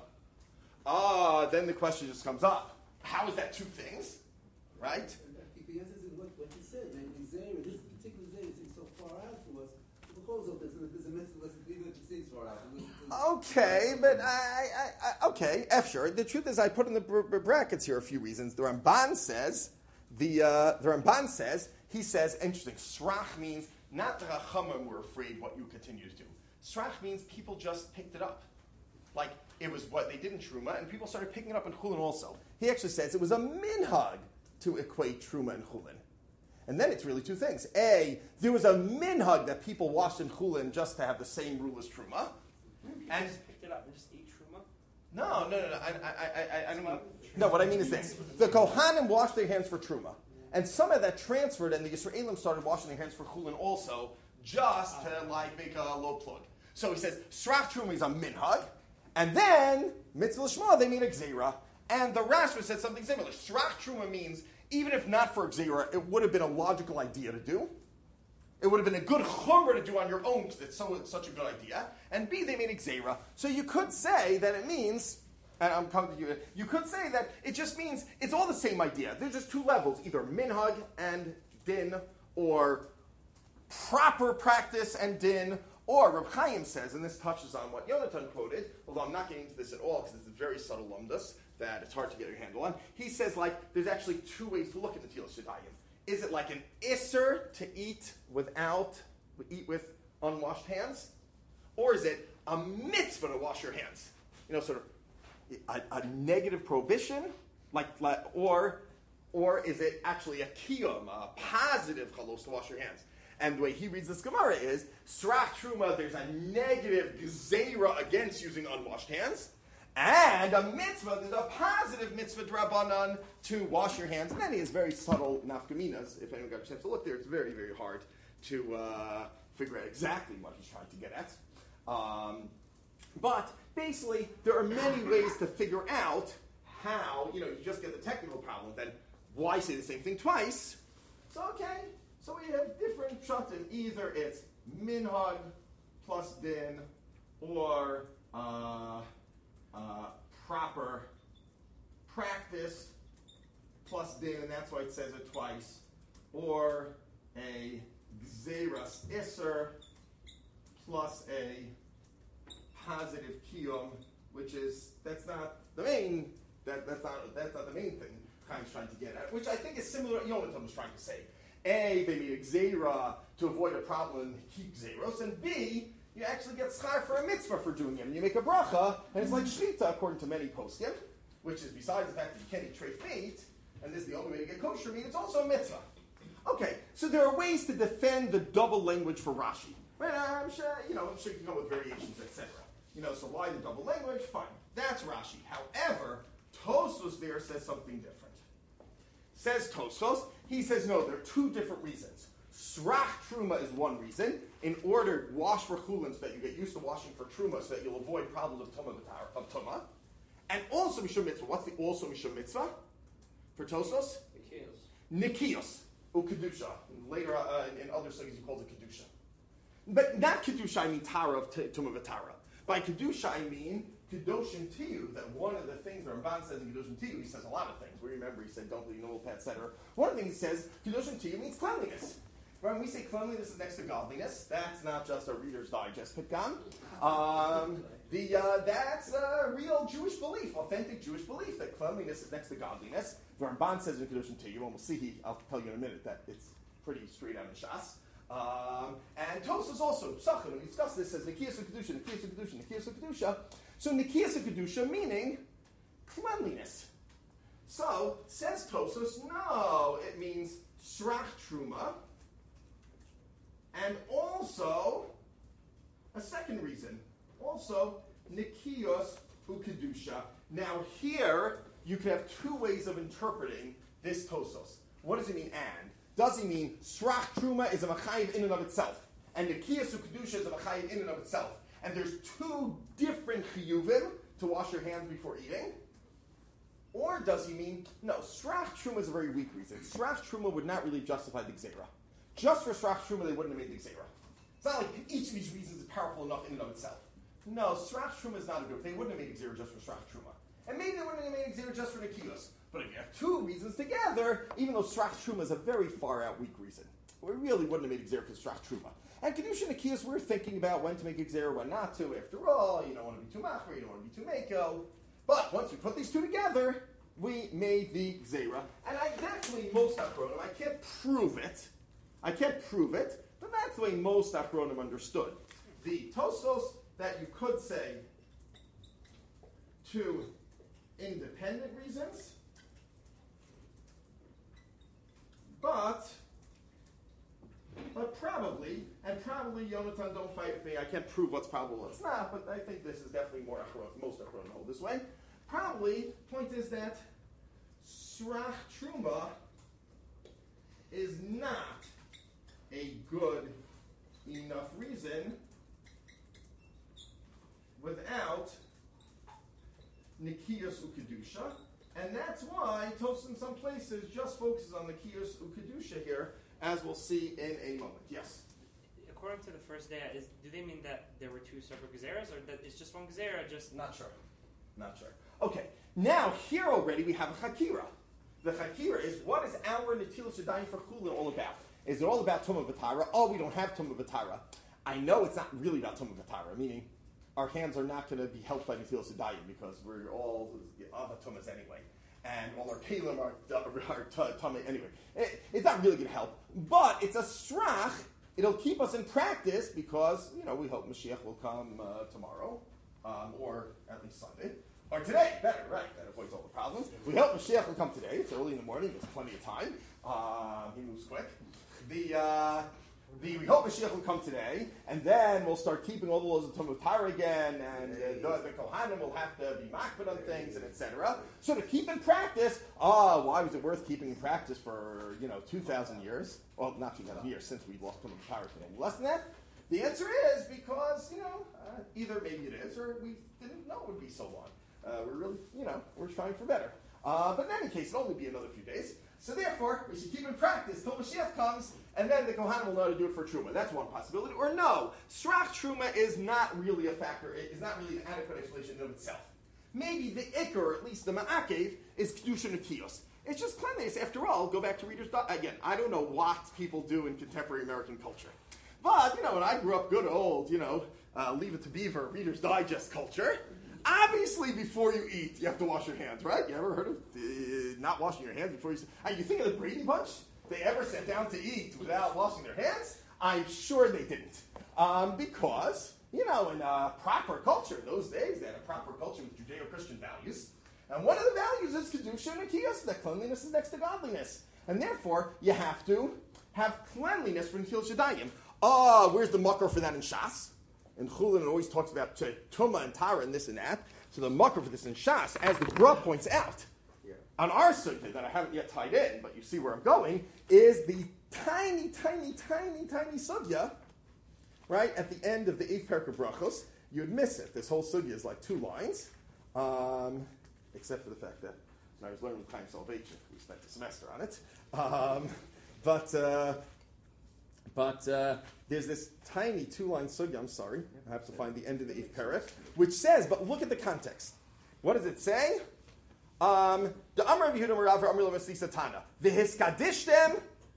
Ah, then the question just comes up. How is that two things? Right? The answer is what, what you said, man. Xavier, this particular Xavier seems so far out to us. Because of this, there's a mitzvah, even if it seems far out. Okay, but I, I, I okay, F sure. The truth is, I put in the br- br- brackets here a few reasons. The Ramban says, the uh, the Ramban says, he says, interesting. Srach means not the Chachamim were afraid what you continue to do. Srach means people just picked it up, like it was what they did in Truma, and people started picking it up in Chulin also. He actually says it was a minhag to equate Truma and Chulin. And then it's really two things. A, there was a minhag that people washed in Chulin just to have the same rule as Truma. People And just picked it up and just ate Truma? no, no, no, no. I, I, I, I don't mean. No, what I mean is this: the Kohanim washed their hands for Truma, and some of that transferred, and the Yisraelim started washing their hands for Chulin also, just to like make a low plug. So he says Srach Truma is a minhag, and then Mitzvah Shema they mean a Gzeira, and the Rashba said something similar. Srach Truma means even if not for Gzeira, it would have been a logical idea to do. It would have been a good chumrah to do on your own because it's so it's such a good idea. And B, they mean Gzeira. So you could say that it means, and I'm coming to you, you could say that it just means it's all the same idea. There's just two levels, either minhag and din, or proper practice and din, or Reb Chaim says, and this touches on what Yonatan quoted, although I'm not getting into this at all because it's a very subtle lumdus that it's hard to get your handle on. He says, like, there's actually two ways to look at the Netilas Yadayim. Is it like an isser to eat without, eat with unwashed hands? Or is it a mitzvah to wash your hands? You know, sort of a, a negative prohibition? Like, like, or, or is it actually a kiyum, a positive chalos to wash your hands? And the way he reads this Gemara is, Srach Truma, there's a negative gzeira against using unwashed hands. And a mitzvah, there's a positive mitzvah drabanan to wash your hands. And then he has very subtle nafkaminas. If anyone got a chance to look there, it's very, very hard to uh, figure out exactly what he's trying to get at. Um, but basically, there are many ways to figure out how, you know, you just get the technical problem, then why say the same thing twice? So, okay, so we have different pshatim. Either it's minhag plus din, or uh, uh, proper practice plus din, and that's why it says it twice, or a gzeras iser plus a positive kiyum, which is, that's not the main, that, that's not that's not the main thing Chaim's trying to get at, which I think is similar to what Yonatan was trying to say. A, they made a gzera to avoid a problem and keep gzeros, and B, you actually get schar for a mitzvah for doing it. And you make a bracha, and it's like shvita according to many poskim, which is besides the fact that you can't eat treif meat, and this is the only way to get kosher meat, it's also a mitzvah. Okay, so there are ways to defend the double language for Rashi. Right, I'm sure, you know, I'm sure you can come with variations, et cetera. You know, so why the double language? Fine. That's Rashi. However, Tosfos there says something different. Says Tosfos, he says, no, there are two different reasons. Srach Truma is one reason. In order, wash for chulin, so that you get used to washing for Truma, so that you'll avoid problems of Tumah. Of tumah. And also Mishum Mitzvah. What's the also Mishum Mitzvah? For Tosfos? Nikios. Ukedusha. Later uh, in, in other studies, he calls it Kedusha. But not Kedusha, I mean Tara of Tumah V'Tara. By Kedusha, I mean Kedoshim Tiyu, that one of the things the Ramban says in Kedoshim Tiyu, he says a lot of things. We remember he said, don't leave no pet, et cetera. One of the things he says, Kedoshim Tiyu means cleanliness. When we say cleanliness is next to godliness, that's not just a Reader's Digest pitgan. Um, the, uh, that's a real Jewish belief, authentic Jewish belief, that cleanliness is next to godliness. The Ramban says in Kedoshim Tiyu, and we'll see, he, I'll tell you in a minute, that it's pretty straight out of Shas. Um, and Tosfos also, Psachim, when he discusses this, says Nikias Kedusha, Nikias Kedusha, Nikias Kedusha. So Nikias Kedusha meaning cleanliness. So says Tosfos, no, it means Srach Truma, and also a second reason, also Nikios Ukedusha. Now here you can have two ways of interpreting this Tosfos. What does it mean? And does he mean Srach Truma is a machayiv in and of itself, and Nikias Ukedusha is a machayiv in and of itself, and there's two different chiyuvim to wash your hands before eating? Or does he mean, no, Srach Truma is a very weak reason. Srach Truma would not really justify the gzera. Just for Srach Truma, they wouldn't have made the gzera. It's not like each of these reasons is powerful enough in and of itself. No, Srach Truma is not a good. They wouldn't have made a gzera just for Srach Truma. And maybe they wouldn't have made a gzera just for Nikios. But if you have two reasons together, even though Srach Truma is a very far-out weak reason, we really wouldn't have made a gzera for Srach Truma. And Kedusha and Nikios, we're thinking about when to make a gzera, when not to. After all, you don't want to be too machmer, you don't want to be too mako. But once we put these two together, we made the gzera. And I definitely, most Achronim, I can't prove it. I can't prove it, but that's the way most Achronim understood. The Tosfos that you could say two independent reasons, but but probably, and probably Yonatan, don't fight with me, I can't prove what's probable, what's not, but I think this is definitely more Achron, most Achron hold this way. Probably, point is that Srach Truma is not a good enough reason without Nikias Ukedusha, and that's why Tosfos in some places just focuses on Nikias Ukedusha here, as we'll see in a moment. Yes? According to the first day, is do they mean that there were two separate gezeras, or that it's just one gezerah? Just not sure. Not sure. Okay. Now here already we have a chakira. The chakira is, what is our netilas yadayim for chulin all about? Is it all about tumah v'tara? Oh, we don't have tumah v'tara. I know it's not really about tumah v'tara, meaning our hands are not going to be helped by netilas yadayim because we're all other tumas anyway. And all our kalim are, are tummy anyway. It, it's not really going to help. But it's a srach. It'll keep us in practice because, you know, we hope Mashiach will come uh, tomorrow, um, or at least Sunday. Or today, better, right? That avoids all the problems. We hope Mashiach will come today. It's early in the morning. There's plenty of time. Uh, he moves quick. The, uh, the we hope Mashiach will come today, and then we'll start keeping all the laws of Tumah V'Tara again, and uh, the, the Kohanim will have to be makbid on things, and et cetera. So to keep in practice, ah, oh, why was it worth keeping in practice for, you know, two thousand years? Well, not two thousand years, since we lost Tumah V'Tara today. Less than that? The answer is because, you know, uh, either maybe it is, or we didn't know it would be so long. Uh, we're really, you know, we're trying for better. Uh, but in any case, it'll only be another few days. So therefore, we should keep in practice till Mashiach comes, and then the Kohanim will know how to do it for Truma. That's one possibility. Or no, Srach Truma is not really a factor, it is not really an adequate explanation in of itself. Maybe the Iker, or at least the Ma'akev, is Kedusha Nekiyos. It's just cleanliness. After all, go back to Reader's Digest. Again, I don't know what people do in contemporary American culture. But, you know, when I grew up good old, you know, uh, Leave It to Beaver, Reader's Digest culture, obviously before you eat, you have to wash your hands, right? You ever heard of uh, not washing your hands before you... Uh, you think of the Brady Bunch? They ever sat down to eat without washing their hands? I'm sure they didn't. Um, because, you know, in a proper culture, those days, they had a proper culture with Judeo-Christian values. And one of the values is Kedusha and Nekiyos, that cleanliness is next to godliness. And therefore, you have to have cleanliness for Netilas Yadayim. Oh, where's the mucker for that in Shas? And Chulin always talks about uh, Tumah and Tara and this and that. So the mucker for this in Shas, as the Gra points out, yeah. on our sugya that I haven't yet tied in, but you see where I'm going, is the tiny, tiny, tiny, tiny sugya, right, at the end of the eighth parak of Brachos. You'd miss it. This whole sugya is like two lines, um, except for the fact that when I was learning Time Salvation, we spent a semester on it. Um, but... Uh, But uh, there's this tiny two-line sugya, I'm sorry, I have to find the end of the eighth parak, which says, but look at the context. What does it say? Um, the Amar of Yehuda Merav Amar Lamasi Satana. V'hiskadishtem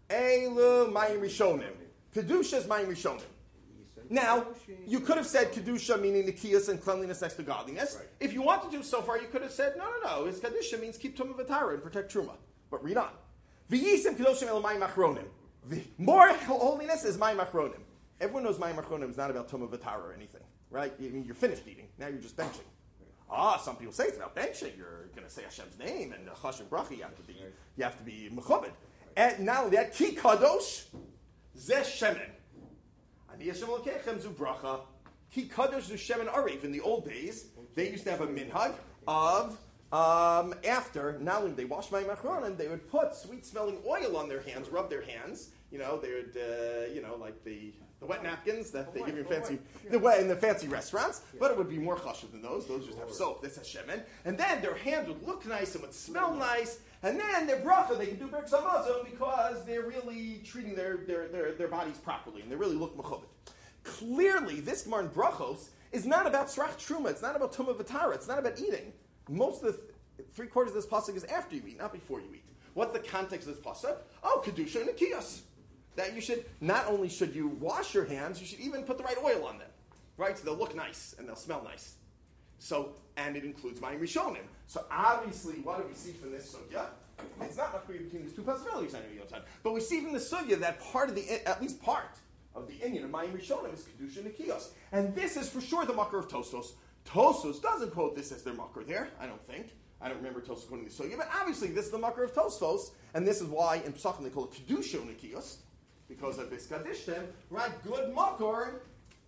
elu mayim rishonim. Kedusha is mayim rishonim. Now, you could have said Kedusha meaning Nekiyos and cleanliness next to godliness. Right. If you want to do so far, you could have said, no, no, no, Hiskadishtem means keep Tumah v'Tara and protect Truma. But read on. V'yisim Kedoshim elu mayim achronim. The more holiness is Mayim Achronim. Everyone knows Mayim Achronim is not about Tumah V'Tara or anything, right? I mean, you're finished eating. Now you're just benching. Ah, some people say it's about benching. You're going to say Hashem's name and Chashem Bracha. You have to be, you have to be Mechubed. And now that Ki Kadosh Zeh Shemen. Ani Hashem Lokechem Zu Bracha. Ki Kadosh Zu Shemen Arev. In the old days, they used to have a minhag of um, after not only they wash Mayim Achronim, they would put sweet-smelling oil on their hands, rub their hands. You know, they would, uh, you know, like the, the wet napkins that they give you in fancy, the wet in the fancy restaurants. But it would be more chashuv than those. Those just have soap. This has shemen. And then their hands would look nice and would smell nice. And then their bracha, they could do berachos hamazon because they're really treating their, their, their, their bodies properly and they really look mechubed. Clearly, this Gemara in Brachos is not about srach truma. It's not about tumah v'tara. It's not about eating. Most of the th- three quarters of this pasuk is after you eat, not before you eat. What's the context of this pasuk? Oh, kedusha and nekiyos. That you should, not only should you wash your hands, you should even put the right oil on them, right? So they'll look nice and they'll smell nice. So, and it includes Mayim Rishonim. So obviously, what do we see from this sugya? It's not much between these two possibilities, I know you don't time. But we see from the sugya that part of the, at least part of the Inyan of Mayim Rishonim is Kedusha and Nekiyos. And this is for sure the makar of Tosfos. Tosfos doesn't quote this as their makar there, I don't think. I don't remember Tosfos quoting the sugya, but obviously this is the makar of Tosfos, and this is why in Pesachim they call it Kedusha and Nekiyos. Because of this Kadishtem, right? Good makor.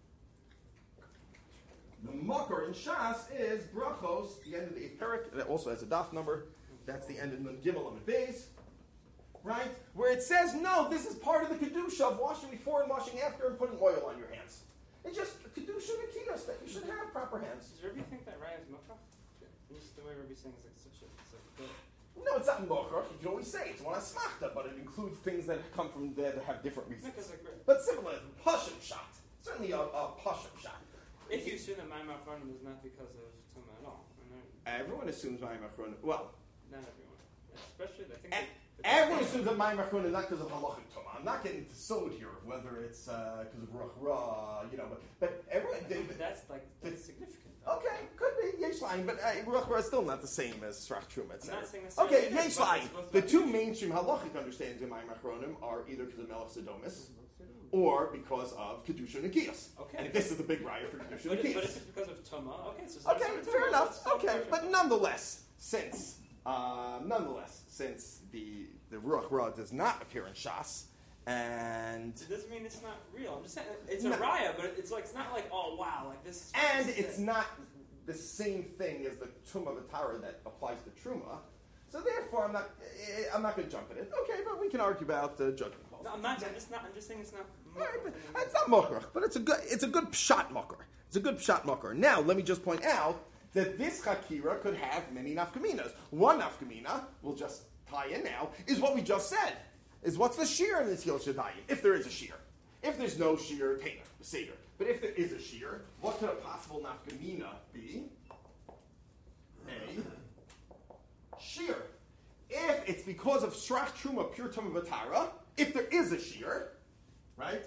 The makor in Shas is Brachos, the end of the eighth parak. That also has a daf number. That's the end of the Gimel and Beis, right? Where it says, no, this is part of the Kedusha of washing before and washing after and putting oil on your hands. It's just Kedusha Nekiyos that you should have proper hands. Does Rabbi think that Raya is Mokra? Just the way Rabbi's saying is like such a, it's like a good. No, it's not mochach. You can always say it's one asmachta, but it includes things that come from there that have different reasons. But similar, pashim shot. Certainly a, a pashim shot. If you assume that Mayim Achronim is not because of Tumah at all. Everyone assumes Mayim Achronim. Well, not everyone. Especially, I think. A- that, everyone assumes that Mayim Achronim is not because of halachic Tumah. I'm not getting into sod here of whether it's because uh, of ruach ra, you know. But, but everyone. They, but that's like that's significant. Okay, could be yesh line, but uh, ruach ra is still not the same as srach truma, et cetera. Okay, yesh line. The two mainstream halachic understandings of Mayim Achronim are either because of Melech Sodomis or because of Kedusha and Nekiyos. Okay. And this is the big riot for Kedusha and Nekiyos. But Nekiyos. if it's because of Tumah, okay, so okay, fair enough. Okay, but nonetheless, since uh, nonetheless, since the the ruach ra does not appear in Shas, and it doesn't mean it's not real. I'm just saying it's a no. raya, but it's like it's not like oh wow, like this. Is and this it's is not the same thing as the Tumah V'Tara that applies to Truma. So therefore, I'm not I'm not going to jump at it. Okay, but we can argue about uh, judgment calls. No, I'm not. I'm just not. I'm just saying it's not. Right, but it's not mochrach, but it's a good it's a good pshat mocker. It's a good pshat mocker. Now, let me just point out that this chakira could have many nafkaminas. One nafkamina, we'll just tie in now, is what we just said. Is what's the shear in this Hil Shadayim, if there is a shear. If there's no shear, Taina, Seder. But if there is a shear, what could a possible nafkamina be? A shear. If it's because of Shrach Truma, pure Tumah Vatara, if there is a shear, right?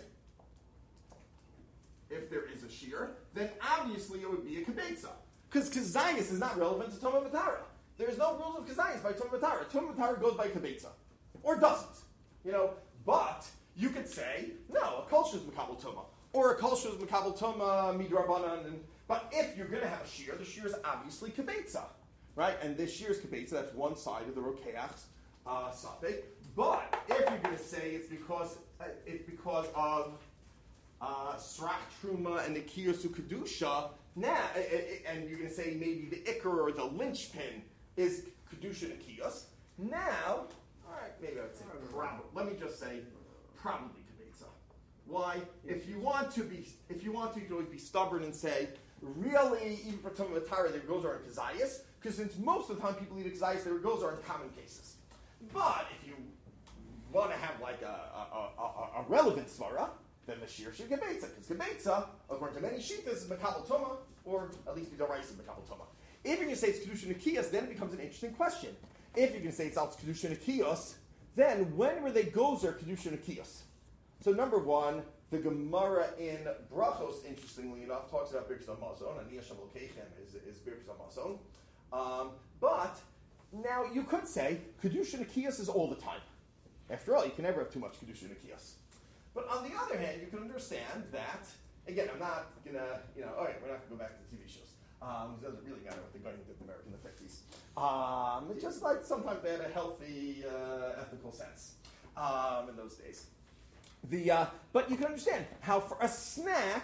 If there is a shear, then obviously it would be a kibetza. Because kazayas is not relevant to Tumah Vatara. There's no rules of kazayas by Tumah Vatara. Tumah Vatara goes by kibetza. Or doesn't. You know, but you could say, no, a kulsha is makabel Tumah. Or a kulsha is makabel Tumah midrabanan. And, but if you're going to have a shear, the shear is obviously kibetza. Right? And this shear is kibetza, that's one side of the rokeach's uh, suffix. But if you're going to say it's because uh, it's because of uh, srach truma and the kiyosu kedusha, now, and you're going to say maybe the ikar or the linchpin is kedusha and kiyos. Now, all right, maybe I would say probably. Let me just say probably kibetza. Why? If you want to be, if you want to, you can always be stubborn and say, really, even for Tumah Vatara, the goes are in kazayas, because since most of the time people eat a kazayas, the goes are in common cases. But if you want to have like a, a, a, a relevant svara, then the shear should get betza, because kibetza, according to many shitas, is makabel Tumah, or at least b'doraisa is makabel Tumah. If you're going to say it's kedusha nekiyos, then it becomes an interesting question. If you're going to say it's out kedusha nekiyos, then when were they gozer kedusha nekiyos? So number one, the Gemara in Brachos, interestingly enough, talks about Birkas HaMazon, and Niyashem Lokechem is, is Birkas HaMazon. Um, but now you could say kedusha nekiyos is all the time. After all, you can never have too much kedusha nekiyos. But on the other hand, you can understand that, again, I'm not going to, you know, all right, we're not going to go back to the T V shows. Um, it doesn't really matter what the guy did in America in the fifties. Um, it's just like sometimes they had a healthy, uh, ethical sense um, in those days. The uh, But you can understand how for a snack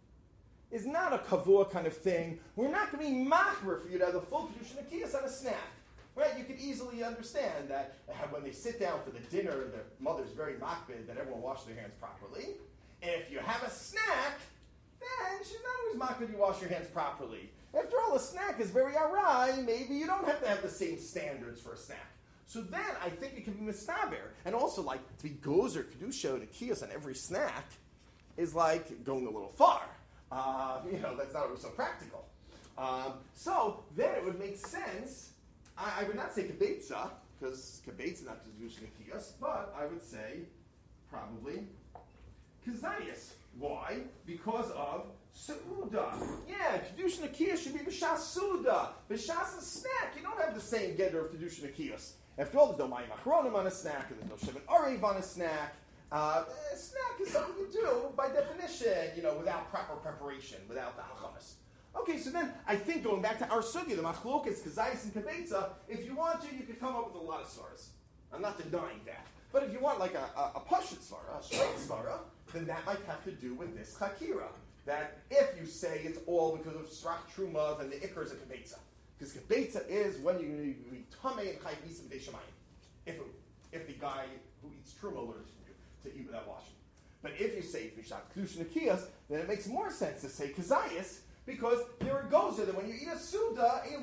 is not a kavua kind of thing. We're not going to be machmer for you to have the full kedusha nekiyos on a snack. Right? You could easily understand that when they sit down for the dinner, their mother's very makbid that everyone wash their hands properly. If you have a snack, then she's not always makbid you wash your hands properly. After all, a snack is very arai. Maybe you don't have to have the same standards for a snack. So then I think it can be mistaber. And also, like, to be gozer, kedusha, nekiyos on every snack is like going a little far. Uh, you know, that's not always so practical. Um, so then it would make sense. I, I would not say kibetza, because kibetza is not kedusha nekiyos, but I would say probably kazayas. Why? Because of Seuda. Yeah, kedusha nekiyos should be b'shas Seuda. B'shas a snack. You don't have the same geder of kedusha nekiyos. After all, there's no mayim achronim on a snack, and there's no shemen arev on a snack. Uh, a snack is something you do by definition, you know, without proper preparation, without the hachamas. Okay, so then I think going back to our sugya, the machlokas, kazayis, and kibetza, if you want to, you could come up with a lot of svaras. I'm not denying that. But if you want like a, a, a pashut svara, a straight svara, then that might have to do with this chakira. That if you say it's all because of srach truma, then the ikar is a kibetza. Because kibetza is when you eat tamei and chayv isa b'dei shamayim. If if the guy who eats truma learns from you to eat without washing. But if you say it's mishat kedusha nekiyos, then it makes more sense to say kazayis, because there it goes there that when you eat a suda, in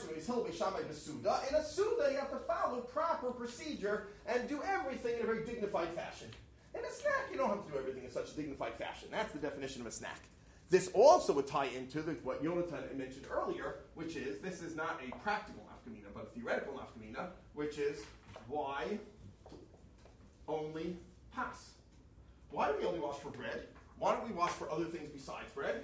a suda you have to follow proper procedure and do everything in a very dignified fashion. In a snack, you don't have to do everything in such a dignified fashion. That's the definition of a snack. This also would tie into the, what Yonatan mentioned earlier, which is this is not a practical nafkamina, but a theoretical nafkamina, which is why only pas. Why do we only wash for bread? Why don't we wash for other things besides bread?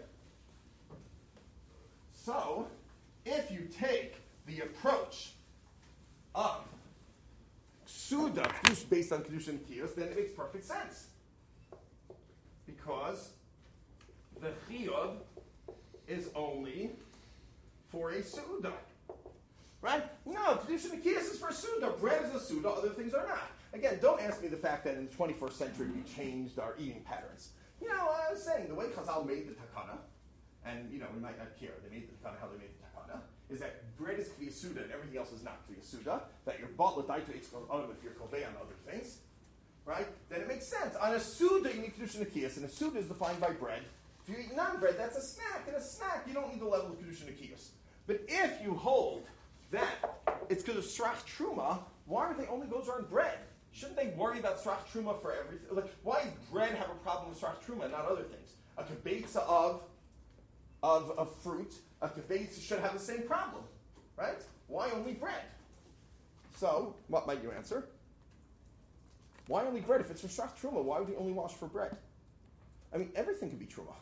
So, if you take the approach of Suda, based on Kedusha Nekiyos, then it makes perfect sense. Because the Chiyuv is only for a Suda. Right? No, Kedusha Nekiyos is for a Suda. Bread is a Suda, other things are not. Again, don't ask me the fact that in the twenty-first century we changed our eating patterns. You know, I was saying, the way Chazal made the takana, and, you know, we might not care, they made the takana, how they made the takana, is that bread is kli suda and everything else is not kli suda, that your butler died to eat if you're kovei on other things, right? Then it makes sense. On a suda, you need kedusha nekiyos, and a suda is defined by bread. If you eat non-bread, that's a snack. In a snack, you don't need the level of kedusha nekiyos. But if you hold that it's because of srach truma, why are they only goes on bread? Shouldn't they worry about srach truma for everything? Like, why does bread have a problem with srach truma and not other things? A kibetza of, of, of fruit, a kibetza should have the same problem, right? Why only bread? So, what might you answer? Why only bread? If it's for srach truma, why would you only wash for bread? I mean, everything could be truma.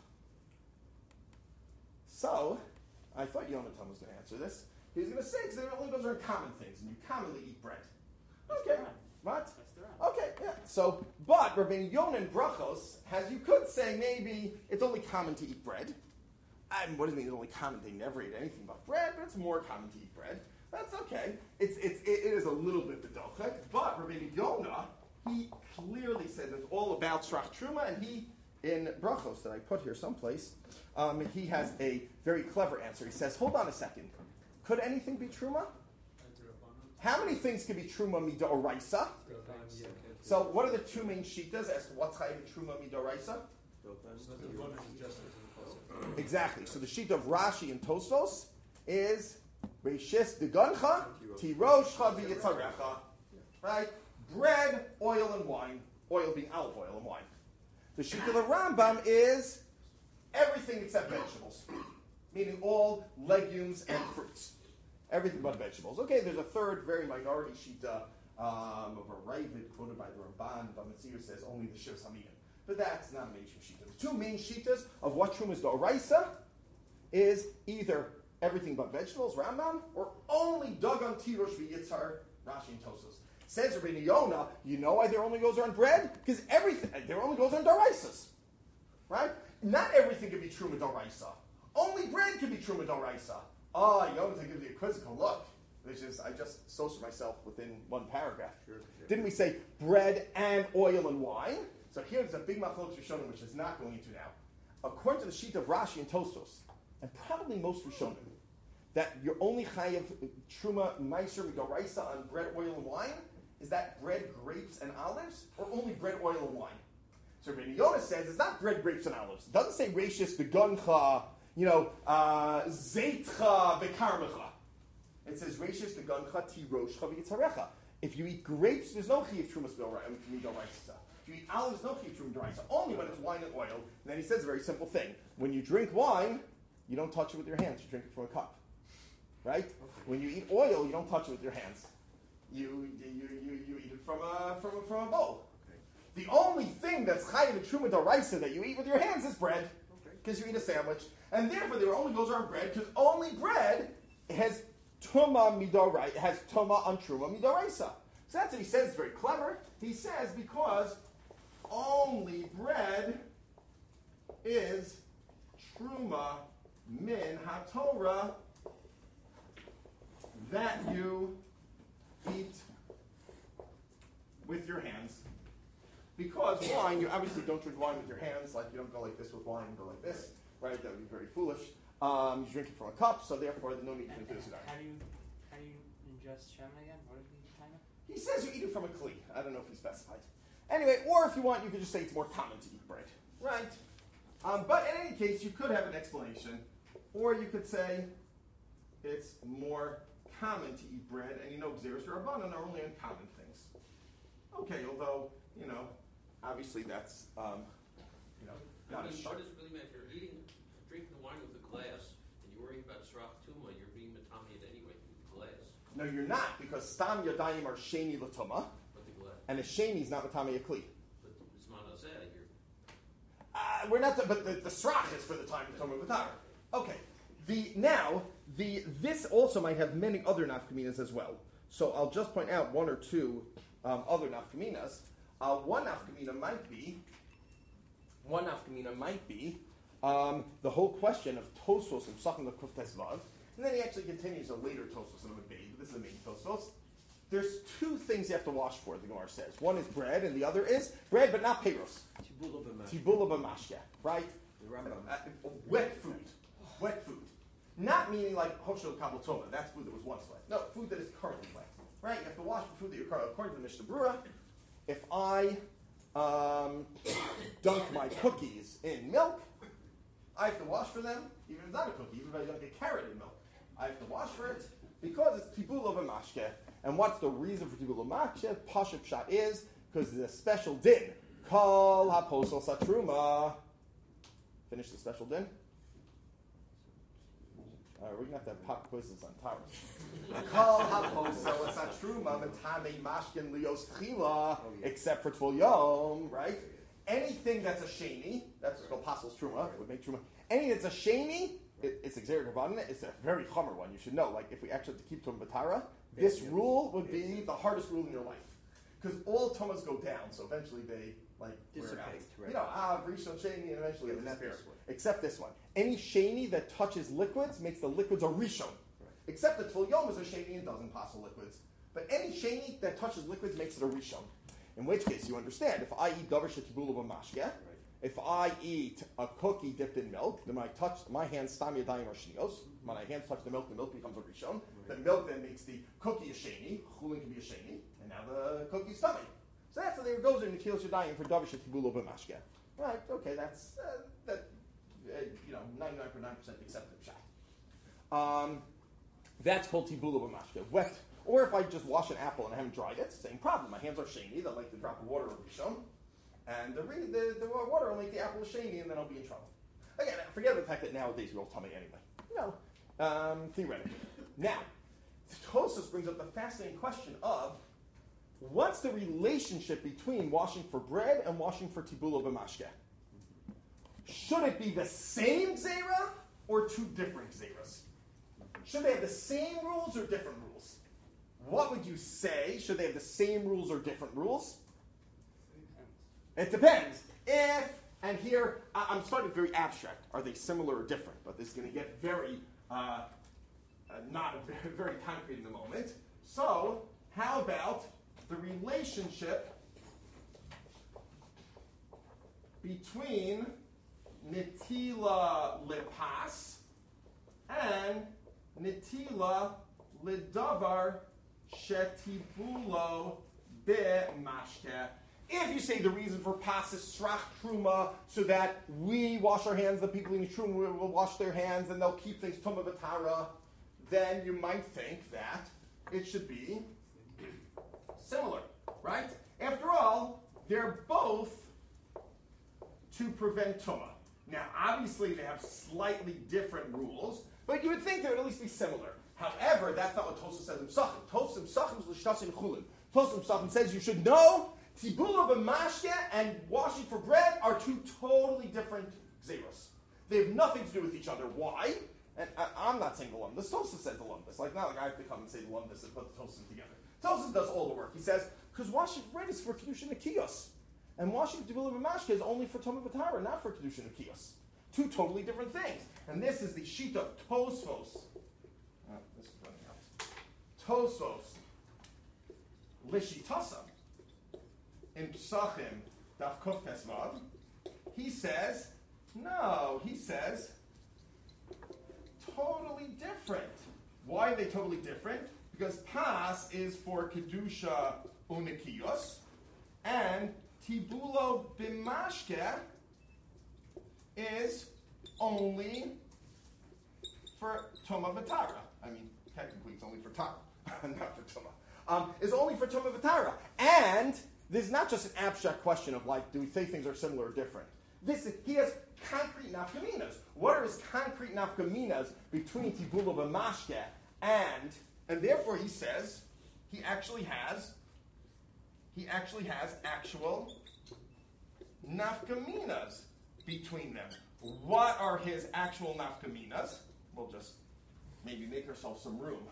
So, I thought Yonatan was going to answer this. He was going to say, because only those are common things, and you commonly eat bread. Okay. What? Okay, yeah. So, but Rabbeinu Yonan Brachos has, you could say maybe it's only common to eat bread. And what does it mean it's only common? They never ate anything but bread, but it's more common to eat bread. That's okay. It's, it's, it, it is a little bit bedochek, but Rabbeinu Yonah, he clearly said it's all about Srach Truma, and he, in Brachos that I put here someplace, um, he has a very clever answer. He says, hold on a second. Could anything be Truma? How many things can be Truma Midoraisa? So what are the two main shitas as to what's Chayiv Truma Midoraisa? Exactly. So the sheet of Rashi and Tosfos is Reishis Degancha Tiroshcha V'Yitzarecha. Right? Bread, oil, and wine. Oil being olive oil and wine. The sheet of the Rambam is everything except vegetables, meaning all legumes and fruits. Everything but vegetables. Okay, there's a third, very minority shita um, of a Ravid quoted by the Ramban. Bamatzir says only the Shivs Hamiyim. But that's not a main shita. The two main shitas of what Truma is Doraisa is either everything but vegetables, Rambam, or only Dagan Tirosh V'Yitzhar, Rashi and Tosos. Says Rabbeinu Yonah, you know why there only goes on bread? Because everything, there only goes on Doraisas. Right? Not everything can be Truma Doraisa. Only bread can be Truma Doraisa. Ah, oh, Yonah gives you a quizzical look, which is, I just social myself within one paragraph. Sure, sure. Didn't we say bread and oil and wine? So here's a big machlokes Rishonim, which is not going into now. According to the sheet of Rashi and Tosfos, and probably most Rishonim, that you're only chayav truma meiser midoraisa on bread, oil, and wine, is that bread, grapes, and olives, or only bread, oil, and wine? So Rabbeinu Yonah says it's not bread, grapes, and olives. It doesn't say reishis beguncha, you know, uh, zeitcha bekarmecha. It says reishis beguncha tiroshcha v'yitzarecha. If you eat grapes, there's no chiyuv trumas midoraisa. If you eat olives, no chiyuv trumas midoraisa. Only when it's wine and oil. And then he says a very simple thing: when you drink wine, you don't touch it with your hands. You drink it from a cup, right? Okay. When you eat oil, you don't touch it with your hands. You you you, you eat it from a from a, from a bowl. Okay. The only thing that's chayiv and truma d'oraisa that you eat with your hands is bread, because okay. you eat a sandwich, and therefore there only goes on bread because only bread has tuma midorai has tuma on truma midoraisa. So that's what he says. It's very clever. He says because only bread is truma min haTorah that you eat with your hands. Because wine, you obviously don't drink wine with your hands, like you don't go like this with wine and go like this, right? That would be very foolish. Um, you drink it from a cup, so therefore there's no need to do this. How do you how do you ingest shaman again? What is he kind of? He says you eat it from a kli. I don't know if he specified. Anyway, or if you want, you could just say it's more common to eat bread, right? Um, but in any case, you could have an explanation, or you could say it's more common to eat bread, and you know, Xeris Rabbanan are only uncommon things. Okay, although, you know, obviously that's, um, you know, not I mean, a sharp. what does it really matter? If you're eating, drinking the wine with a glass, and you're worrying about Srach Tuma, you're being Matamiyat anyway with the glass. No, you're not, because Stam Yadayim are Sheni Latuma, But the glass. and a Sheni is not Matamiyat Kli. But it's Manazeh, you're... Uh, we're not, the, but the, the Srach is for the time of Tumah V'Tar. Okay. The, now, the, this also might have many other nafkaminas as well. So I'll just point out one or two um, other nafkaminas. Uh, one nafkamina might be, one nafkamina might be um, the whole question of Tosfos and Psachim L'Kuf Tesvav. And then he actually continues a later Tosfos in a Beis. This is the main Tosfos. There's two things you have to wash for, the Gemara says. One is bread, and the other is bread, but not peiros. Tibula b'mashke, right? Uh, uh, wet food. Wet food. Not meaning like Hoshel Kabel Toma, that's food that was once wet. No, food that is currently wet. Right? You have to wash the food that you're currently, according to the Mishnah Brura, if I um, dunk my cookies in milk, I have to wash for them, even if it's not a cookie, even if I dunk a carrot in milk. I have to wash for tibula b'mashke. And what's the reason for tibula b'mashke? Pashup shot is because there's a special din. Kol haposel satruma. Finish the special din. All right, we're gonna have to have pop quizzes on towers. Kol haposel satruma v'tamei mashkin lios chila, except for tvul yom, right? Anything that's a sheni, that's what's called pasel's truma, would make truma. Anything that's a sheni, it, it's exerit rabbanan. It's a very chomer one. You should know. Like if we actually have to keep tum b'tara, this rule would be the hardest rule in your life, because all tumas go down. So eventually they like wear out. Dissipate, right. You know, ah, rishon sheni, and eventually Yeah, they not disappear. this one. Except this one. Any sheni that touches liquids makes the liquids a rishon. Right. Except that tvul yom is a sheni and doesn't passel liquids. But any sheni that touches liquids makes it a rishon. In which case, you understand, if I eat davar shetibula b'mashke, if I eat a cookie dipped in milk, then when I touch, my hands stam yadayim or shnios, when my hands touch the milk, the milk becomes a rishon. The milk then makes the cookie a sheni, chulin can be a sheni, and now the cookie's tummy. So that's how there goes in the kilos yadayim for davar shetibula b'mashke. Right, okay, that's, uh, that, uh, you know, ninety-nine point nine percent accepted shot. Um, that's called tibula b'mashke, wet. Or if I just wash an apple and I haven't dried it, same problem. My hands are shiny, they'll make the drop of water will be shown. And the, re- the, the water will make the apple shiny, and then I'll be in trouble. Again, forget the fact that nowadays we all tummy anyway. You know, um, theoretically. Now, Tosfos brings up the fascinating question of what's the relationship between washing for bread and washing for tibula b'mashke? Should it be the same zera or two different zeras? Should they have the same rules or different rules? What would you say? Should they have the same rules or different rules? It depends. If, and here, I- I'm starting very abstract. Are they similar or different? But this is going to get very, uh, uh, not very, very concrete in the moment. So, how about the relationship between Nitila Lipas and Nitila Lidavar Shetibulo B'mashke. If you say the reason for pas is srach truma, so that we wash our hands, the people in truma will wash their hands, and they'll keep things tumah v'tara, then you might think that it should be similar, right? After all, they're both to prevent tumah. Now, obviously, they have slightly different rules, but you would think they would at least be similar. However, that's not what Tosfos says in Psachim. Tosfos in Psachim is l'shtas in chulin. Tosfos in Psachim says you should know tibula b'mashke and washing for bread are two totally different zeros. They have nothing to do with each other. Why? And I, I'm not saying the lumbus. Tosfos says the lumbus. Like, not like I have to come and say the lumbus and put the Tosfos together. Tosfos does all the work. He says, because washing for bread is for kedusha nekiyos. And washing tibula b'mashke is only for tumah v'tara, not for kedusha nekiyos. Two totally different things. And this is the sheet of Tosfos. Uh, this is running out. Tosfos Lishitasam in Psachim Daf Kuf Tesvav. He says, no, he says, totally different. Why are they totally different? Because Pas is for Kedusha Unikiyos, and Tibulo B'mashke is only for Tumah V'tara. I mean, technically it's only for Tara, not for Tumah. Um, is only for Tumah V'tara. And this is not just an abstract question of like, do we say things are similar or different? This is, he has concrete nafkaminas. What are his concrete nafkaminas between Tibula B'mashke and, and therefore he says, he actually has, he actually has actual nafkaminas between them. What are his actual nafkaminas? We'll just maybe make ourselves some room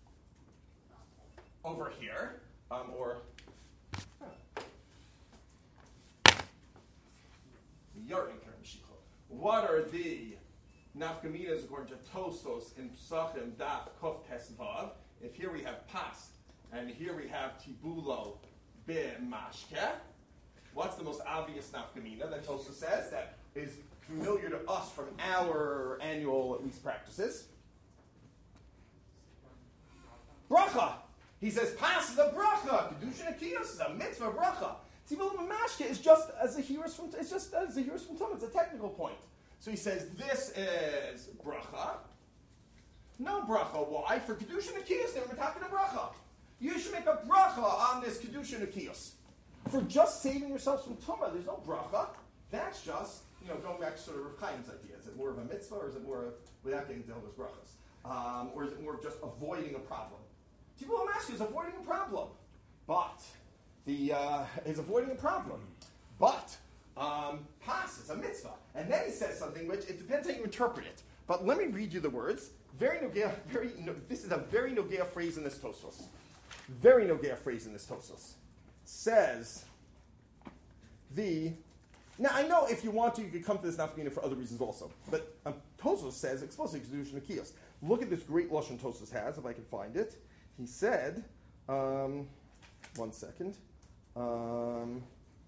over here, um, or huh. What are the nafkaminas according to Tosfos in Psachim Daf Kuf Tesvav? If here we have Pas, and here we have Tibulo B'mashke, what's the most obvious nafkamina that Tosfos says that is familiar to us from our annual, at least, practices? Bracha. He says, Pas is a bracha. Kedusha Nekiyos is a mitzvah bracha. Tibula B'mashke is just as a hearers from it's just as a hearers from Tumah. It's a technical point. So he says this is bracha. No bracha. Why? For Kedusha Nikiyos, they were talking a bracha. You should make a bracha on this Kedusha Nikiyos. For just saving yourselves from Tumah, there's no bracha. That's just, you know, going back to sort of Rav Chaim's idea. Is it more of a mitzvah, or is it more of, without getting dealt with brachas? Um, or is it more of just avoiding a problem? Tibul HaMashke is avoiding a problem. But, the, uh, is avoiding a problem. But, um, pas is a mitzvah. And then he says something which, it depends how you interpret it. But let me read you the words. Very nogea, very, no, this is a very nogea phrase in this Tosfos. Very nogea phrase in this Tosfos. Says, the, now I know if you want to, you could come to this nafkamina for other reasons also. But um, Tosfos says, explicitly, Kedusha Nikiyos. Look at this great lashon Tosfos has, if I can find it. He said, um, one second. Um,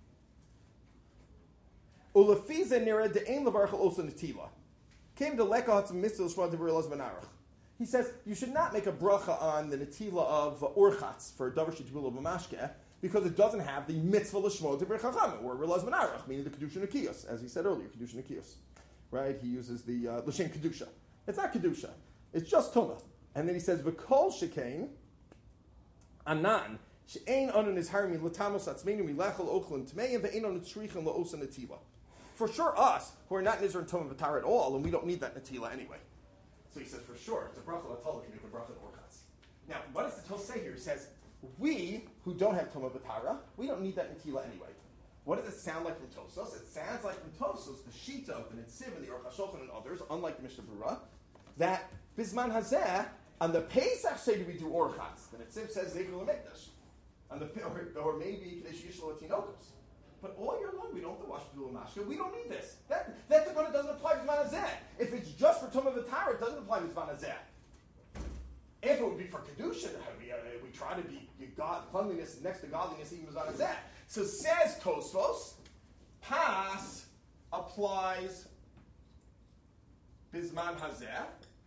Ulafiza nira de'ein levarchel osa netila. Came to lekahatz mitzvah shma devirelaz benarach. He says you should not make a bracha on the netila of uh, orchatz for davar shetibulo b'mashke because it doesn't have the mitzvah l'shmo devir chacham or relaz benarach, meaning the kedusha nikiyos, as he said earlier, kedusha nikiyos. Right? He uses the uh, l'shem kedusha. It's not kedusha. It's just tumah. And then he says v'kol shekain anan she'ein anu nizharmi l'tamos atzmeinu milachal ochlin tmeim ve'ein anu tzrichin la'osa netila. For sure, us, who are not Nizar and Tumah V'Tara at all, and we don't need that Natila anyway. So he says, for sure, it's a bracha l'tala can make a bracha l'orchatz. Now, what does the Torah say here? He says, we, who don't have Tumah V'Tara, we don't need that Natila anyway. What does it sound like from Tosfos? It sounds like from Tosfos, the Shita of the Netziv and the Aruch HaShulchan and others, unlike the Mishnah Berurah, that Bisman Hazeh, on the Pesach Seder we do orchatz. The Netziv says Zekel L'Mikdash. On the, or, or maybe Kadesh Yishlo Tinokos. But all year long, we don't have to wash Kedusha Mashke. We don't need this. That that Takana doesn't apply to Zman Hazeh. If it's just for Tumah V'Tara, it doesn't apply to Zman Hazeh. If it would be for Kedusha, we, uh, we try to be God, cleanliness next to godliness, even Zman Hazeh. So says Tosfos, Pas applies Bizman Hazeh,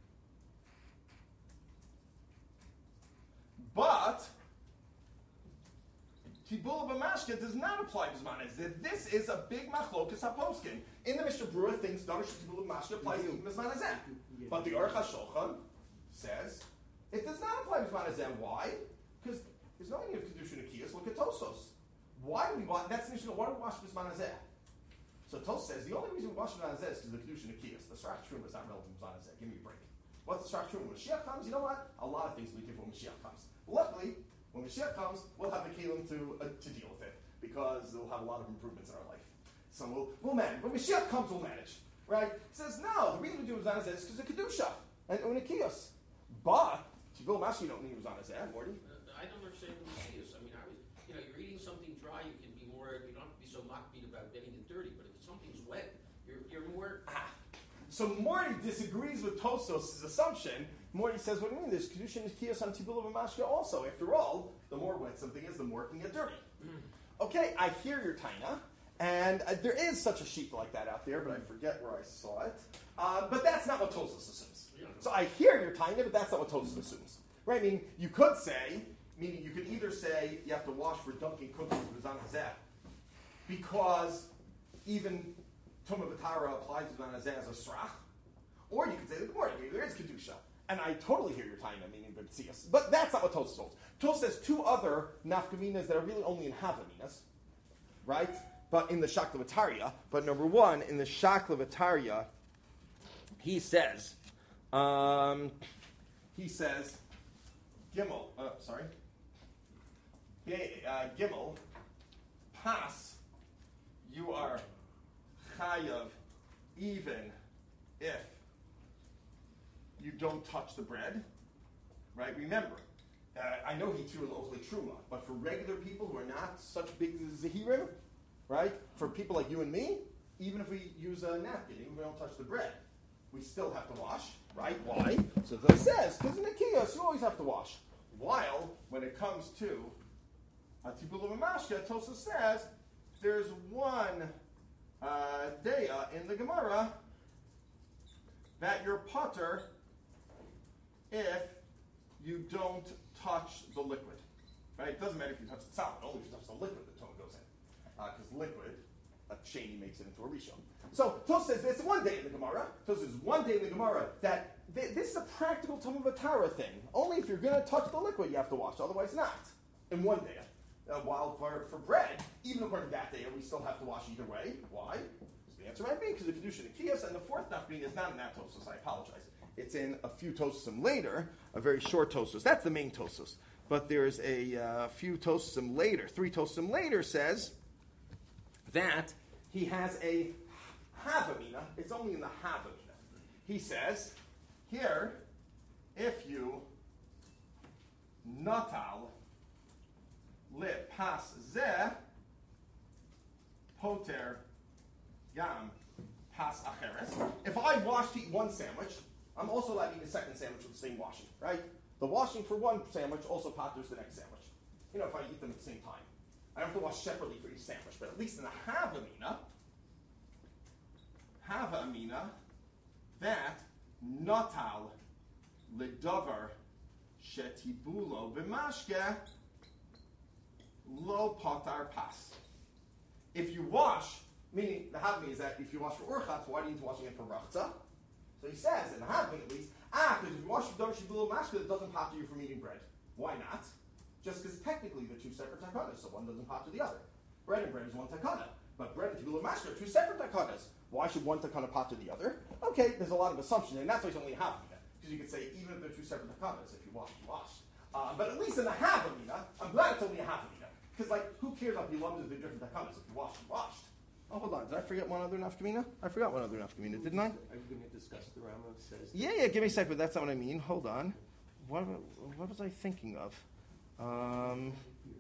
but Tibul b'mashke does not apply to Zman Hazeh. This is a big machlokas haposkin. In the Mishnah Berurah, thinks Darush Tibul b'mashke applies to Zman Hazeh. But the Aruch HaShulchan says it does not apply to Zman Hazeh. Why? Because there's no idea of Kedusha Nikiyos. Look at Tosfos. Why do we wash? That's the Mishnah. Why do we wash Zman Hazeh? So Tosfos says the only reason we wash Zman Hazeh is because the Kedusha Nikiyos. The Srach Truma is not relevant to Zman Hazeh. Give me a break. What's the Srach Truma? When Mashiach comes, you know what? A lot of things will be different when Mashiach comes. Luckily, when Mashiach comes, we'll have the kelim to uh, to deal with it because we'll have a lot of improvements in our life. So we'll we'll manage. When Mashiach comes, we'll manage. Right? He says no. The reason we do Zman Hazeh is because of kedusha and unikiyos. But to go mash, you don't need Zman Hazeh, Morty. Uh, I don't understand the Messias. I mean, I was, you know, you're eating something dry. You can be more. You don't have to be so mockbeat about getting it dirty. But if something's wet, you're you're more. Ah. So Morty disagrees with Tosfos' assumption. Morty says, what do you mean? There's Kedusha and Kiyos on Tibul b'mashke also. After all, the more wet something is, the more it can get dirty. Okay, I hear your taina, and uh, there is such a sheet like that out there, but I forget where I saw it. Uh, but that's not what Tosfos assumes. So I hear your taina, but that's not what Tosfos assumes. Right? I mean, you could say, meaning you could either say you have to wash for dunking cookies with Zman Hazeh, because even Tumah V'Tara applies to Zman Hazeh as a srach, or you could say the Gemara, there is Kedusha. And I totally hear your taina, meaning B'tzias. But that's not what Tosfos holds. Tosfos says two other nafkaminas that are really only in Havaminas, right? But in the Shakla V'Tarya. But number one, in the Shakla V'Tarya, he says, um, he says, Gimel, uh, sorry, uh, Gimel, Pas, you are Chayav, even if you don't touch the bread, right? Remember, uh, I know he threw locally truma, but for regular people who are not such big zahirim, right? For people like you and me, even if we use a napkin, even if we don't touch the bread, we still have to wash, right? Why? So it says, because in the kiyos, you always have to wash. While, when it comes to Atibul Mashka, Tosfos says, there's one uh, daya in the Gemara that you're potter if you don't touch the liquid. Right? It doesn't matter if you touch the solid, only if you touch the liquid the tone goes in. Because uh, liquid, a sheni makes it into a rishon. So Tosfos says there's one day in the Gemara. Tosfos says one day in the Gemara that th- this is a practical Tumah V'Tara thing. Only if you're going to touch the liquid, you have to wash. Otherwise, not. In one day. Uh, while for, for bread, even according to that day, we still have to wash either way. Why? Because the answer might be because of Kedusha Nikiyas, and the fourth nafkamina is not in that Tosos. I apologize. It's in a few Tososim later, a very short Tosos. That's the main Tosos. But there's a uh, few Tososim later, three Tososim later says that he has a Havamina. It's only in the Havamina. He says, here, if you natal le pas ze poter gam pas acheres. If I wash to eat one sandwich, I'm also allowed to eat a second sandwich with the same washing, right? The washing for one sandwich also potters the next sandwich. You know, if I eat them at the same time. I don't have to wash separately for each sandwich, but at least in the Havamina, Havamina, that natal ledover shetibulo b'mashke lo potar pas. If you wash, meaning the Havamina is that if you wash for urchatz, why do you need to wash again for rachza? So he says, in the Havamina at least, ah, because if you wash for dover shetibulo b'mashke, it doesn't potter you from eating bread. Why not? Just because technically they're two separate takanas, so one doesn't pot to the other. Bread and bread is one takana, but bread and tibula masker are two separate takanas. Why should one takana pot to the other? Okay, there's a lot of assumption, and that's why it's only a Havamina. Because you could say, even if they're two separate takanas, if you wash, you wash. Uh, but at least in the Havamina, I'm glad it's only a Havamina. Because, like, who cares if you lump if they're different takanas? If you wash, you washed. Oh, hold on. Did I forget one other nafkamina? I forgot one other nafkamina, didn't I? Are you going to discuss the Rama says? Yeah, yeah, give me a sec, but that's not what I mean. Hold on. What, what was I thinking of? Um,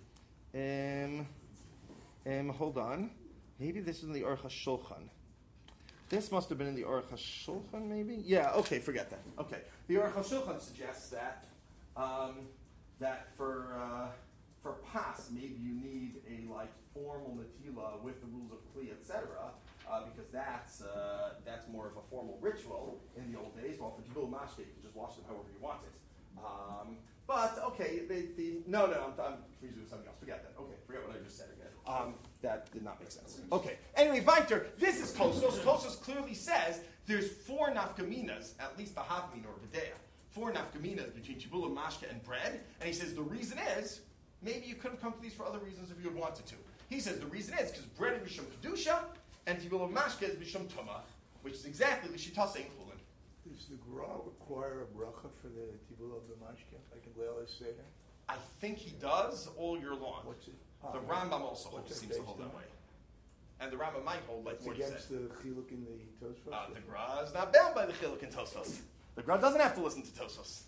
um, um, hold on. Maybe this is in the Aruch HaShulchan. This must have been in the Aruch HaShulchan, maybe? Yeah, okay, forget that. Okay. The Aruch HaShulchan suggests that um, that for uh, for pas, maybe you need a like formal natila with the rules of kli, et cetera, uh, because that's uh, that's more of a formal ritual in the old days. While for tibul mashke, you can just wash them however you want it. Um, But, okay, the, the, no, no, I'm, I'm confused with something else. Forget that. Okay, forget what I just said again. Um, that did not make sense. Okay, anyway, Weiter, this is Tosos. Tosos clearly says there's four nafkaminas, at least the Havamina or B'deya, four nafkaminas between Tibula, Mashke, and bread. And he says the reason is, maybe you could have come to these for other reasons if you had wanted to. He says the reason is because bread is Mishum Kedusha, and Tibula, Mashke is Mishum Tumah, which is exactly the Shitasa in Chulin. Does the Gra require a bracha for the tibul of the mashke, like in Leil Seder? I think he does all year long. What's it? The Oh, Rambam also What's it seems to based hold that on? way. And the Rambam might hold, like It's Morty said. against the chiluk in the Tosfos? Uh, the Gra is not bound by the Chiluk in Tosfos. The Gra doesn't have to listen to Tosfos.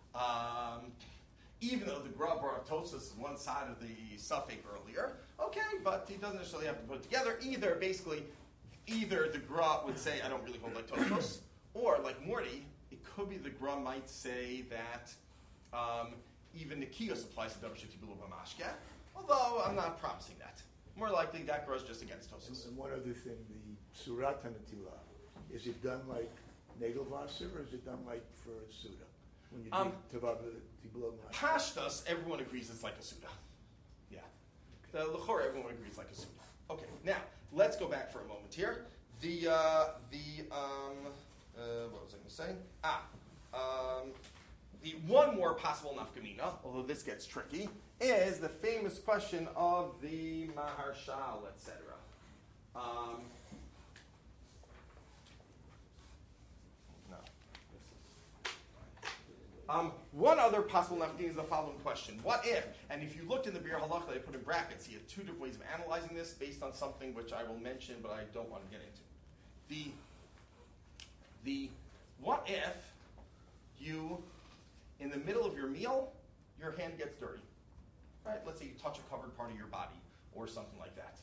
Um, even though the Gra brought Tosfos one side of the Suffolk earlier, okay, but he doesn't necessarily have to put it together. Either, basically, either the Gra would say, I don't really hold like Tosfos, or like Morty, it could be the Gra might say that um, even Nikios applies to Davar Shetibulu B'mashke, although I'm not promising that. More likely that Gra is just against And, Tosfos. and one other thing, the Surat HaNatila, is it done like Nagelvasser, or is it done like for a Suda? When you Um, do Tibul Tibul Mashke? Pashtas, everyone agrees it's like a Suda. Yeah. The L'chor, everyone agrees like a Suda. Okay, now, let's go back for a moment here. The, uh, the, um, uh, what was I going to say? Ah, um, the one more possible nafkamina, although this gets tricky, is the famous question of the Maharshal, et cetera. Um, no. Um, one other possible nafkamina is the following question. What if, and if you looked in the Bir Halacha, they put in brackets, you have two different ways of analyzing this based on something which I will mention, but I don't want to get into. The The what if you, in the middle of your meal, your hand gets dirty? Right? Let's say you touch a covered part of your body or something like that.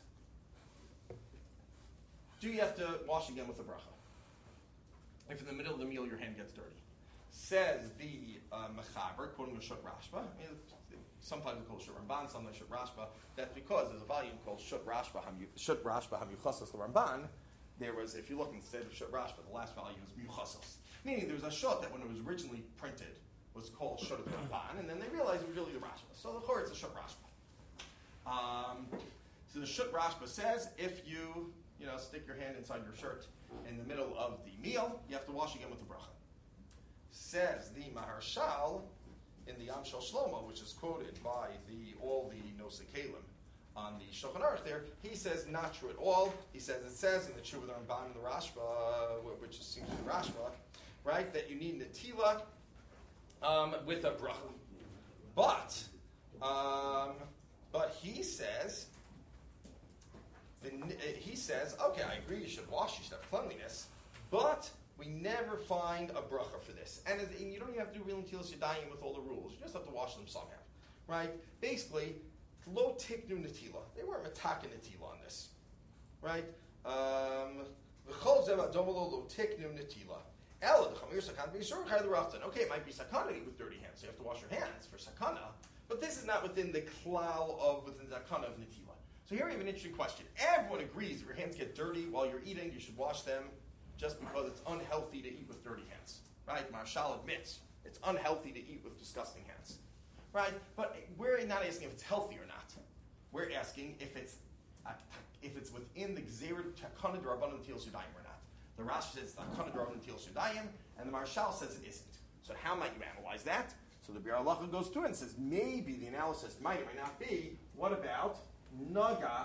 Do you have to wash again with a bracha? If in the middle of the meal your hand gets dirty. Says the uh, Mechaber, quoting the Shut Rashba, I mean, sometimes we call it Shut Ramban, sometimes Shut Rashba, that's because there's a volume called Shut Rashba Shut Rashba HaMyuchasas the Ramban. There was, if you look instead of Shut Rashba, the last volume was Myuchasos. Meaning there was a Shut that when it was originally printed was called Shut Ramban, and then they realized it was really the Rashba. So the Chor, it's a Shut Rashba. Um, so the Shut Rashba says, if you, you know, stick your hand inside your shirt in the middle of the meal, you have to wash again with the bracha. says the Maharshal in the Yam Shel Shlomo, which is quoted by the all the Nosei Kalim on the Shulchan Aruch there, he says not true at all. He says it says in the Tshuva the Ramban and the Rashba, which is seems to be Rashba, right, that you need Netila um, with a bracha. But, um, but he says, the, he says, okay, I agree, you should wash, you should have cleanliness, but we never find a bracha for this. And, it, and you don't even have to do real Netilas Yadayim with all the rules. You just have to wash them somehow, right? Basically, lo tiknu netila. They weren't mataka netila on this, right? Um, V'chol zev adomolo lo tiknu netila. Ela d'chamir sakana b'yisur chayil raftan. Okay, it might be sakana with dirty hands, so you have to wash your hands for sakana, but this is not within the klal of, within the sakana of netila. So here we have an interesting question. Everyone agrees if your hands get dirty while you're eating, you should wash them just because it's unhealthy to eat with dirty hands, right? Marshal admits it's unhealthy to eat with disgusting hands. Right, but we're not asking if it's healthy or not. We're asking if it's uh, if it's within the Gzeir Takana D'Rabbanan Netilas Yadayim or not. The Rashi says Takana D'Rabbanan Netilas Yadayim, and the Marshal says it isn't. So how might you analyze that? So the Biur Halacha goes through and says maybe the analysis might or might not be. What about Naga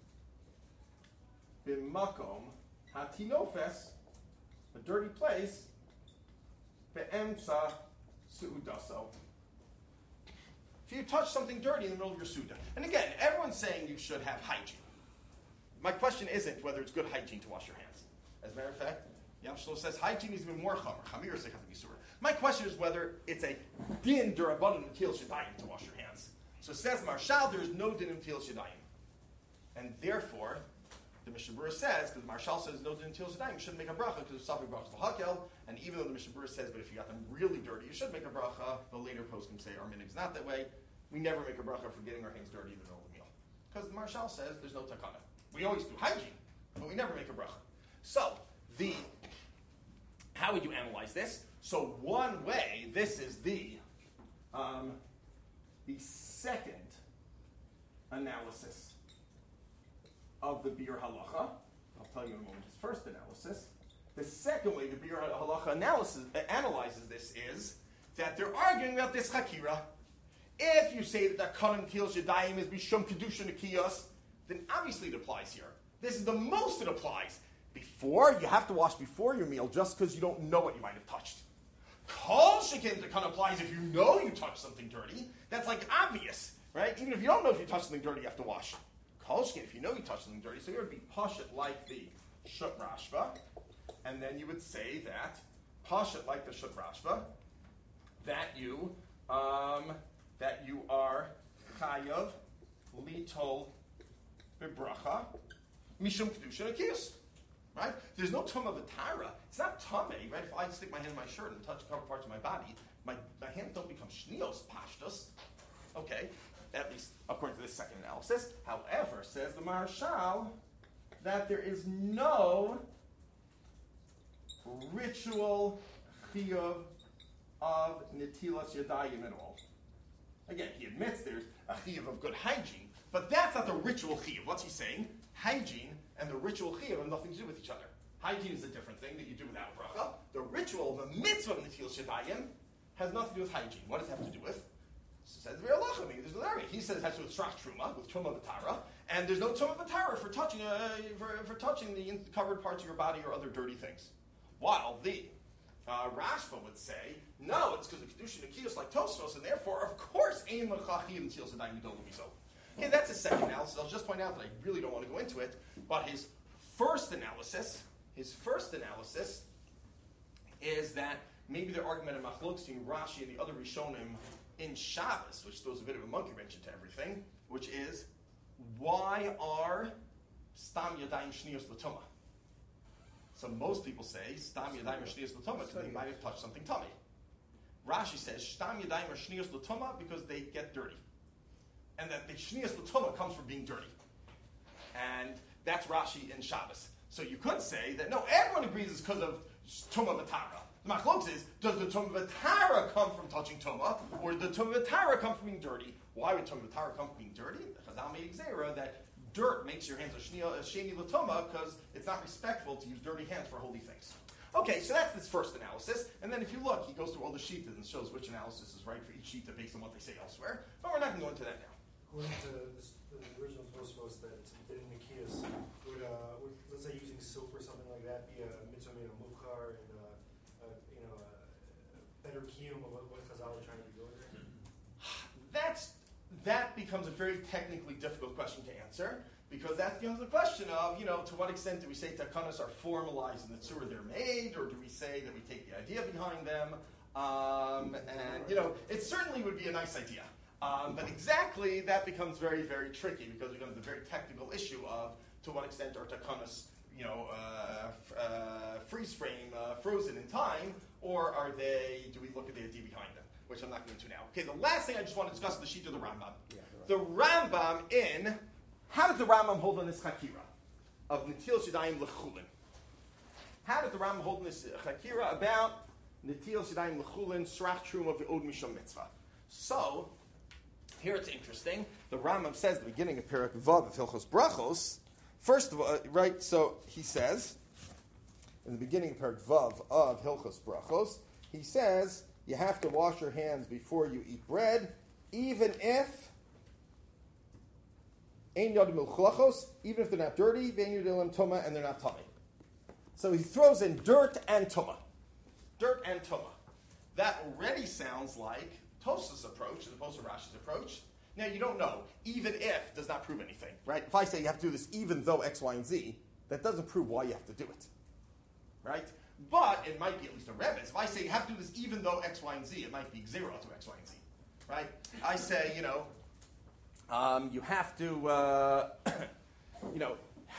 B'Makom Hatinofes, a dirty place, Be'emtza Su'udaso. If you touch something dirty in the middle of your Suda. And again, everyone's saying you should have hygiene. My question isn't whether it's good hygiene to wash your hands. As a matter of fact, Yam Shlomo says hygiene is even more chamer. Chamir is a My question is whether it's a din d'Rabbanan Netilas Yadayim to wash your hands. So it says Marshal, there is no din Netilas Yadayim. And therefore, the Mishnah Berurah says, because Marshal says no din Netilas Yadayim, you shouldn't make a bracha because of Safek Brachas L'Hakel. And even though the Mishnah Berurah says, but if you got them really dirty, you should make a bracha, the later post can say our minhag's not that way. We never make a bracha for getting our hands dirty in the middle of the meal. Because the Marshal says there's no takana. We always do hygiene, but we never make a bracha. So, the how would you analyze this? So one way, this is the um, the second analysis of the Biur Halacha. I'll tell you in a moment his first analysis. The second way the Biur Halacha analysis, uh, analyzes this is that they're arguing about this Hakira. If you say that the Kanim Netilas Yadayim is Bishum Kedusha Nekiyos, then obviously it applies here. This is the most it applies. Before, you have to wash before your meal just because you don't know what you might have touched. Kol Shekin, the Kanim applies if you know you touched something dirty. That's like obvious, right? Even if you don't know if you touched something dirty, you have to wash. Kol Shekin, if you know you touched something dirty, so here would be Pashat like the Shut Rashba, and then you would say that, Pashat like the Shut Rashba, that you, um, that you are chayav litol bebracha mishum kedusha nekiyos, right? There's no tumah v'tara. It's not tummy, right? If I stick my hand in my shirt and touch cover parts of my body, my, my hands don't become shnios pashtus. Okay, at least according to this second analysis. However, says the Marshal that there is no ritual chiyuv of netilas yadayim at all. Again, he admits there's a chiyuv of good hygiene, but that's not the ritual chiyuv. What's he saying? Hygiene and the ritual chiyuv have nothing to do with each other. Hygiene is a different thing that you do without bracha. The ritual, the mitzvah of netilas yadayim, has nothing to do with hygiene. What does it have to do with? Says the Biur Halacha. There's an area. He says it has to do with strach truma, with truma v'tara, and there's no truma v'tara for touching uh, for, for touching the covered parts of your body or other dirty things. While the Uh, Rashba would say, no, it's because of Kedusha Nekiyos like Tosfos, and therefore, of course, Ein L'chachiyim Netilas Yadayim Yidol L'Mizo. Okay, that's his second analysis. I'll just point out that I really don't want to go into it, but his first analysis, his first analysis is that maybe their argument in Machlokes between Rashi and the other Rishonim in Shabbos, which throws a bit of a monkey wrench into everything, which is, why are Stam Yadayim Shniyos L'Tumah? So most people say Stam Yadayim or Shniyos L'Tumah because they might have touched something tummy. Rashi says Stam Yadayim or Shniyos L'Tumah because they get dirty, and that the Shniyos L'Tumah comes from being dirty, and that's Rashi in Shabbos. So you could say that no, everyone agrees it's because of Tumah V'Tara. The Machlokes is, does the Tumah V'Tara come from touching Tumah, or does the Tumah V'Tara come from being dirty? Why would Tumah V'Tara come from being dirty? The Chazal made Gzeira that dirt makes your hands a sheni l'tumah because it's not respectful to use dirty hands for holy things. Okay, so that's this first analysis. And then if you look, he goes through all the sheets and shows which analysis is right for each sheet based on what they say elsewhere. But we're not going to go into that now. According to this, the original Tosfos that it's in Nikias, would, uh, would, let's say using silk or something like that, be a mitzvah made of mukhar and uh, uh, you know, a better kiyum of what, what Chazal are trying to be doing there? That's, that becomes a very technically difficult question to answer, because that becomes the question of, you know, to what extent do we say takanas are formalized in the tzura they're made, or do we say that we take the idea behind them? Um, and, you know, it certainly would be a nice idea. Um, but exactly, that becomes very, very tricky, because it becomes the very technical issue of to what extent are takanas, you know, uh, f- uh, freeze frame, uh, frozen in time, or are they, do we look at the idea behind them, which I'm not going to now. Okay, the last thing I just want to discuss is the sheet of the Rambam. Yeah, the Rambam in, how does the Rambam hold on this chakira of Netil Shadayim L'chulin? How does the Rambam hold on this chakira about Netil Shadayim L'chulin, Srach Truma V'od Mishum Mitzvah? So, here it's interesting. The Rambam says at the beginning of Perek Vav of Hilchos Brachos, first of all, uh, right, so he says, in the beginning of Perek Vav of Hilchos Brachos, he says, you have to wash your hands before you eat bread, even if Ein Yad Milchlachos, even if they're not dirty, Vein Yudilim Tuma, and they're not tummy. So he throws in dirt and Tuma. Dirt and Tuma. That already sounds like Tosafos' approach as opposed to Rashi's approach. Now, you don't know. Even if does not prove anything, right? If I say you have to do this even though X, Y, and Z, that doesn't prove why you have to do it, right? But it might be at least a remez. If I say you have to do this even though X, Y, and Z, it might be zero to X, Y, and Z, right? I say, you know, um, you have to, uh, you know,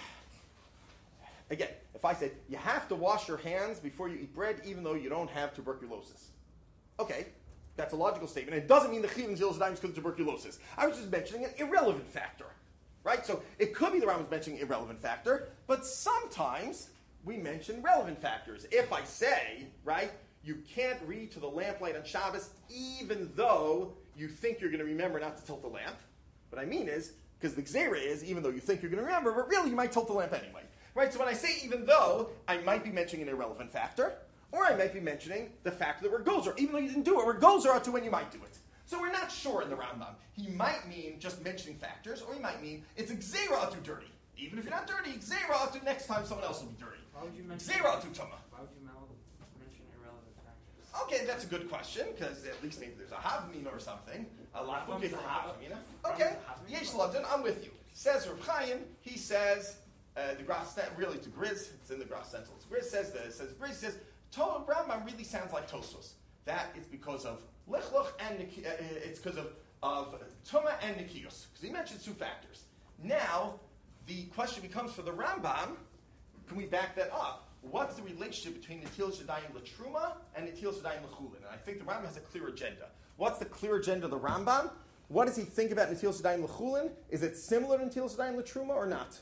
again, if I say you have to wash your hands before you eat bread even though you don't have tuberculosis. Okay. That's a logical statement. It doesn't mean the chiyuv zil zedayim is because of tuberculosis. I was just mentioning an irrelevant factor, right? So it could be the Rambam's mentioning an irrelevant factor, but sometimes we mention relevant factors. If I say, right, you can't read to the lamplight on Shabbos even though you think you're going to remember not to tilt the lamp, what I mean is, because the gzera is, even though you think you're going to remember, but really you might tilt the lamp anyway, right? So when I say even though, I might be mentioning an irrelevant factor, or I might be mentioning the fact that we're gozer, even though you didn't do it, we're gozer out to when you might do it. So we're not sure in the Rambam. He might mean just mentioning factors, or he might mean it's a gzera out to dirty. Even if you're not dirty, gzera out to next time someone else will be dirty. Why would you mention? Gzera out to tuma. Why would you mel- mention irrelevant factors? Okay, that's a good question, because at least maybe there's a havmina or something. A lafuke Rambam's for a hav- havmina. Okay, Rambam's a havmina. yesh ladin, I'm with you. Says Reb Chaim, he says, uh, the Gras, really to Grizz, it's in the Gras Central. Grizz says, the, says Grizz says, To- Rambam really sounds like Tosfos. That is because of Lichluch and Nik- uh, it's because of, of Tuma and Nikios. Because he mentions two factors. Now, the question becomes for the Rambam, can we back that up? What's the relationship between Netil Shadayim L'Truma and Netil Shadayim L'Chulin? And I think the Rambam has a clear agenda. What's the clear agenda of the Rambam? What does he think about Netil Shadayim L'Chulin? Is it similar to Netil Shadayim L'Truma or not?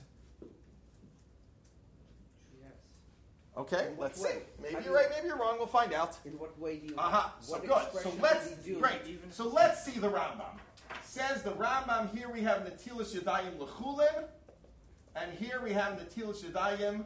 Okay, In what let's way? see. Maybe How do you're you- right, maybe you're wrong. We'll find out. In what way do you? Uh-huh. So what good. So expression let's, did he do? great. So let's see the Rambam. Says the Rambam, here we have Netilas Yadayim L'Chulin, and here we have Netilas Yadayim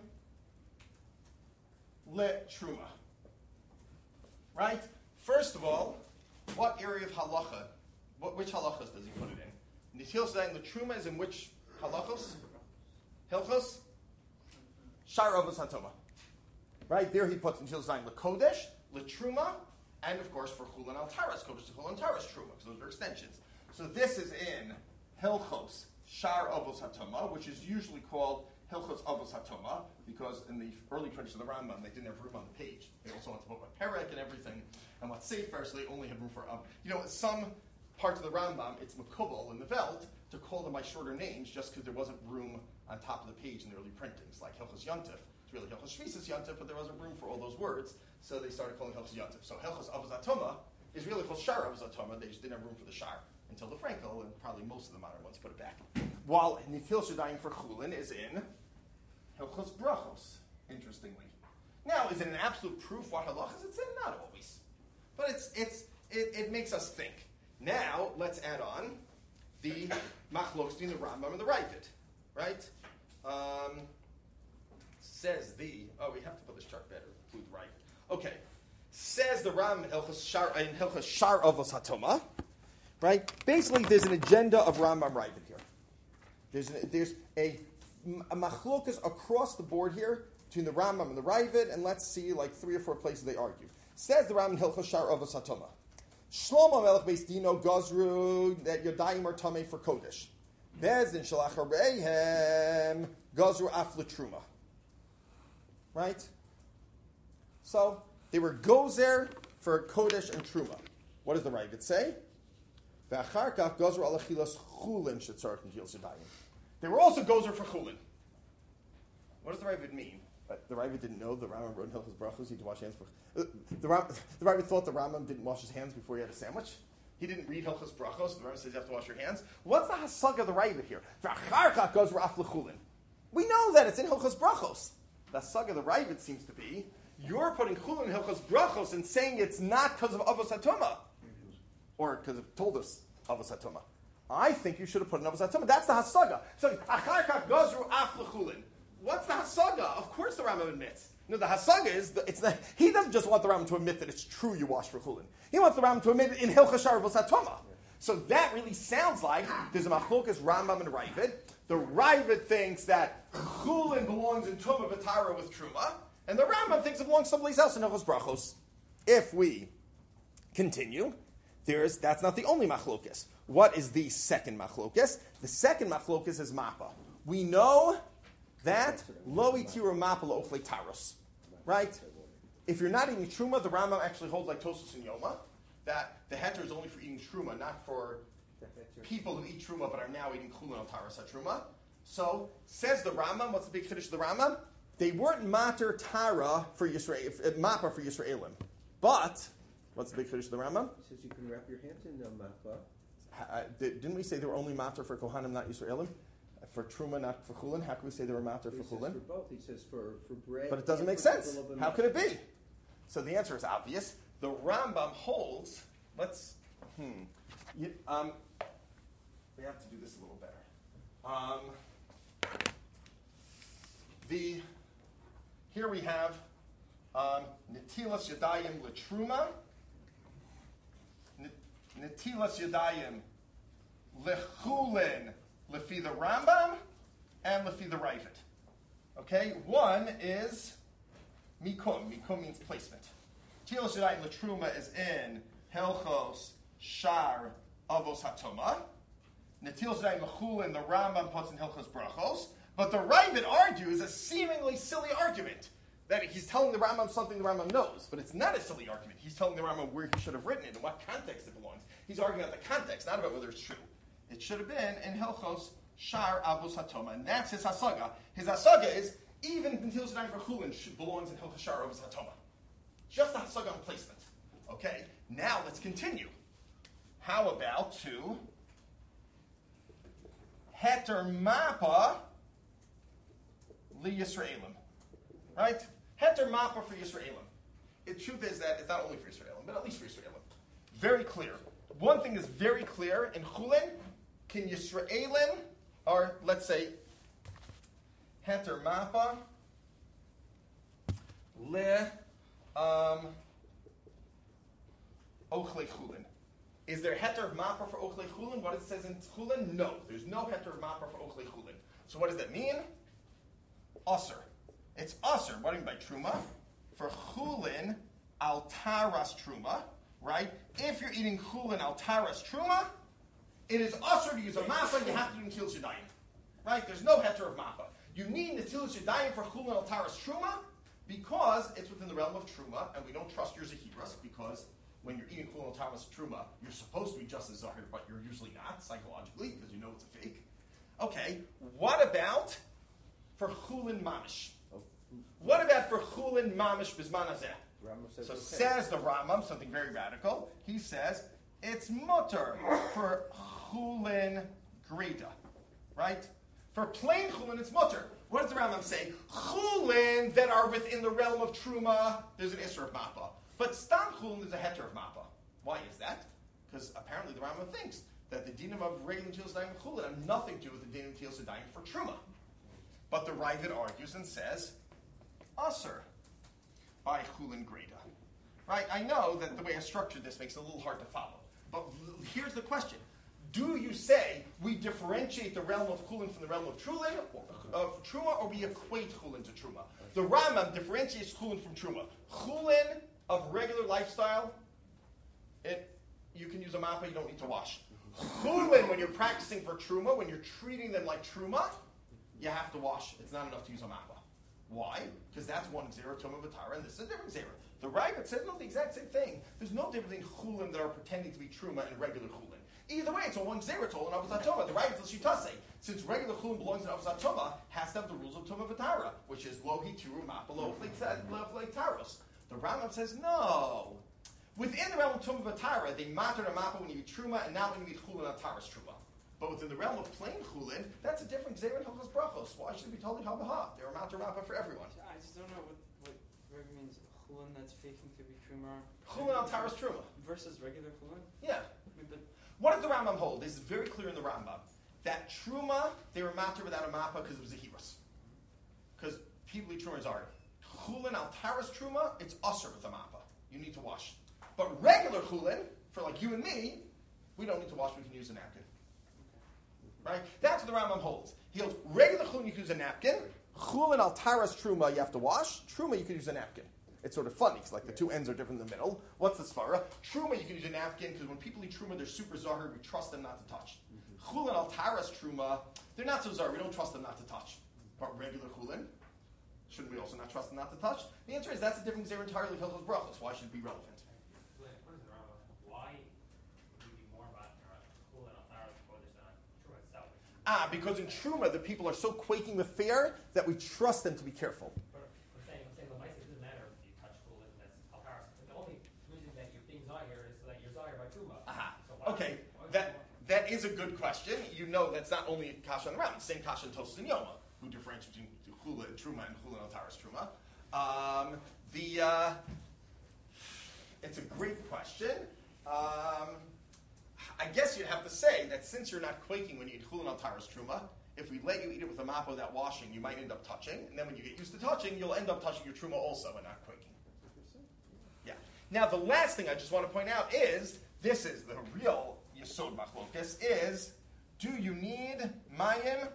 L'Truma. Right? First of all, what area of halacha, what, which halachas does he put it in? Netilas Yadayim L'Truma is in which halachos? Hilchos? Shar Avos HaToma. Right, there he puts in Netilas Yadayim L'Kodesh, L'Truma, and of course for Chulin Al Taras, Kodesh to Chulin Taras Truma, because those are extensions. So this is in Hilchos Shar Avos HaToma, which is usually called Hilchos Avos HaToma, because in the early tradition of the Rambam, they didn't have room on the page. They also wanted to put what Perek and everything, and what Sefer, so they only had room for, um, you know, some parts of the Rambam, it's Makubal in the Velt, to call them by shorter names, just because there wasn't room on top of the page in the early printings, like Hilchos Yontif. It's really Hilchos Shvisas Yontif, but there wasn't room for all those words, so they started calling Hilchos Yontif. So Hilchos Avos HaToma is really called Shar Avos HaToma, they just didn't have room for the Shar until the Frankel, and probably most of the modern ones put it back. While Nefil Shadayim for Chulin is in Hilchos Brachos, interestingly. Now, is it an absolute proof what halachas it's in? Not always. But it's it's it, it makes us think. Now, let's add on the Machlokes between the Rambam and the Ravid, right? Um, says the, oh, we have to put this chart better. include the right. Okay. Says the Ram in Hilchas Shar, in Hilchas Shar Avos HaToma, right? Basically, there's an agenda of Rambam Ravid here. There's an, there's a, a machlokas across the board here between the Rambam and the Ravid, and let's see like three or four places they argue. Says the Ram in Hilchas Shar Avos HaToma. Shlomo Melech Beis Dino Gazru that Yodayim are Tamei for Kodesh. Bezdin Shalach Hareihem Gazru Af L'Truma. Right? So, they were gozer for Kodesh and Truma. What does the Ravid say? V'achar kach gazru al achilas chulin shetzarech netilas yadayim. They were also gozer for chulin. What does the Ravid mean? But the Ravid didn't know the Rambam wrote in Hilchos Brachos he had to wash hands. For, uh, the, Ram, the Ravid thought the Rambam didn't wash his hands before he had a sandwich. He didn't read Hilchos Brachos. The Rambam says you have to wash your hands. What's the hasag of the Ravid here? V'achar kach gazru af l'chulin. We know that it's in Hilchos Brachos. The hasag of the Ravid seems to be you're putting chulin in Hilchos Brachos and saying it's not because of Avos HaToma. Or because it told us Avos HaToma. I think you should have put in Avos HaToma. That's the hasaga. So, achar kach gazru af l'chulin. What's the hasaga? Of course the Rambam admits. No, the hasaga is, the, it's the, he doesn't just want the Rambam to admit that it's true you wash for chulin. He wants the Rambam to admit it in Hilchos Shar Avos HaToma. So that really sounds like there's a machlokas Rambam and Ravid. The Ravid thinks that chulin belongs in Tumah V'Tara with Truma. And the Rambam thinks it belongs someplace else in Hilchos Brachos. If we continue, there's that's not the only machlokas. What is the second machlokas? The second machlokas is mappa. We know that lo itiru mappa lo ochle taros, right? If you're not eating truma, the Rambam actually holds like Tosfos and Yoma that the heter is only for eating truma, not for people who eat truma but are now eating chulin al taras truma. So says the Rambam. What's the big chiddush of the Rambam? They weren't mater tara for Yisrael, mappa for Yisraelim. But, what's the big chiddush of the Rambam? He says you can wrap your hands in the mappa. Uh, didn't we say they were only mater for Kohanim, not Yisraelim? For Truma, not for Chulin? How can we say they were mater for He says Chulin? for both. He says for, for bread. But it doesn't and make for sense. people of a How mappa. could it be? So the answer is obvious. The Rambam holds, let's, hmm, you, um, we have to do this a little better. Um, the, here we have um, Netilas Yadayim L'Truma, Netilas Yadayim L'Chulin Lefi the Rambam, and Lefi the Ravid. Okay, one is Mikum. Mikum means placement. Netilas Yadayim L'Truma is in Hilchos Shar Avos HaToma. Netilas Yadayim L'Chulin, the Rambam puts in Hilchos Brachos. But the Ravid argues a seemingly silly argument that he's telling the Rambam something the Rambam knows, but it's not a silly argument. He's telling the Rambam where he should have written it and what context it belongs. He's arguing about the context, not about whether it's true. It should have been in Hilchos Shar Avos HaToma, and that's his hasaga. His hasaga is even Netilas Yadayim for Chulin belongs in Hilchos Shar Avos HaToma. Just the hasaga on placement. Okay, now let's continue. How about to Heter Mappa Li Yisraelim, right? Heter Mappa for Yisraelim. The truth is that it's not only for Yisraelim, but at least for Yisraelim. Very clear. One thing is very clear in Chulin, can Yisraelim, or let's say, Heter Mappa Le um, Ochle Chulin. Is there Heter Mappa for Ochle Chulin? What it says in Chulin? No. There's no Heter Mappa for Ochle Chulin. So what does that mean? Usr. It's Usr. What do you mean by Truma? For Chulin, al Taras Truma, right? If you're eating Chulin al Taras Truma, it is Usr to use a Mappa, you have to do Netilas Yadayim. Right? There's no Heter of Mappa. You need Netilas Yadayim for Chulin al Taras Truma because it's within the realm of Truma, and we don't trust your Zehiras because when you're eating Chulin al Taras Truma, you're supposed to be just as Zahir, but you're usually not, psychologically, because you know it's a fake. Okay, what about for Chulin Mamish? What about for Chulin Mamish Bizman Hazeh? Says So okay. says the Rambam, something very radical. He says it's mutter for Chulin Greda, right? For plain Chulin, it's mutter. What does the Rambam say? Chulin that are within the realm of Truma, there's an Isra of Mappa. But Stam Chulin, there's a Heter of Mappa. Why is that? Because apparently the Rambam thinks that the dinim of regular Netilas Yadayim and Chulin have nothing to do with the dinim of Netilas Yadayim for Truma. But the Ravid argues and says, Asr. by chulin greda. Right? I know that the way I structured this makes it a little hard to follow. But here's the question. Do you say we differentiate the realm of chulin from the realm of trulin, of truma, or we equate chulin to truma? The Rambam differentiates chulin from truma. Chulin of regular lifestyle, it, you can use a mappa, you don't need to wash. Chulin, when you're practicing for truma, when you're treating them like truma, you have to wash. It's not enough to use a mappa. Why? Because that's one zera tuma v'tara, and this is a different zera. The Ravid says no, the exact same thing. There's no difference between chulin that are pretending to be truma and regular chulin. Either way, it's a one zera tol and avos toma. The Ravid tells Shitase, since regular chulin belongs in avos toma, has to have the rules of tuma v'tara, which is lo hitiru mappa lo taros. The Rambam says no. Within the realm of tuma v'tara, they matter a mappa when you eat truma, and not when you eat chulin on taras truma. But within the realm of plain chulin, that's a different zera and hilchos brachos. Why should it be totally habaha? They're a matter mappa for everyone. I just don't know what what Rebbe means. Chulin that's faking to be truma. Chulin on taras truma versus regular chulin. Yeah. I mean, but what does the Rambam hold? This is very clear in the Rambam that truma they were matter without a mappa because it was a hirus. Because people eat truma is art. Chulin al taras truma, it's usher with a mappa. You need to wash. But regular chulin, for like you and me, we don't need to wash. We can use a napkin. Right? That's what the Rambam holds. He holds regular chulin you can use a napkin. Chulin al taras truma you have to wash. Truma you can use a napkin. It's sort of funny because like the two ends are different in the middle. What's the svara? Truma you can use a napkin because when people eat truma they're super zahar. We trust them not to touch. Chulin al taras truma they're not so zahar. We don't trust them not to touch. But regular chulin, shouldn't we also not trust them not to touch? The answer is that's a different zera entirely of hilchos brachos. Why should it be relevant? Ah, because in Truma, the people are so quaking with fear that we trust them to be careful. But I'm saying, I'm saying the mice, it doesn't matter if you touch chulin, that's alparas. The only reason that you're being zahir is so that you're zahir by Truma. Aha. So why Okay, why that that is a good question. You know that's not only kasha on the round. Same kasha in Tosfos and Yoma, who differentiates between chulin and Truma and chulin altaras Truma. Um, the uh, it's a great question. Um, I guess you'd have to say that since you're not quaking when you eat chulin al taras truma, if we let you eat it with a mappa without washing, you might end up touching, and then when you get used to touching, you'll end up touching your truma also and not quaking. Yeah. Now the last thing I just want to point out is, this is the real yesod machlokas, is, do you need mayim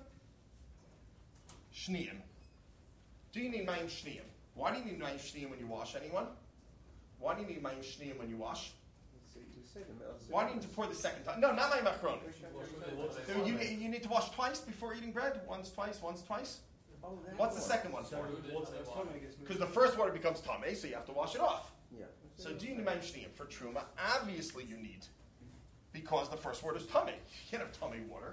shniyim? Do you need mayim shniyim? Why do you need mayim shniyim when you wash, anyone? Why do you need mayim shniyim when you wash? Why do you need to pour the second time? No, not my macron. So you, you need to wash twice before eating bread? Once, twice, once, twice? Oh, What's the second one for? Because the first water becomes tameh, so you have to wash it off. Yeah. So do you need mayim shniyim for truma? Obviously you need. Because the first water is tameh. You can't have tameh water.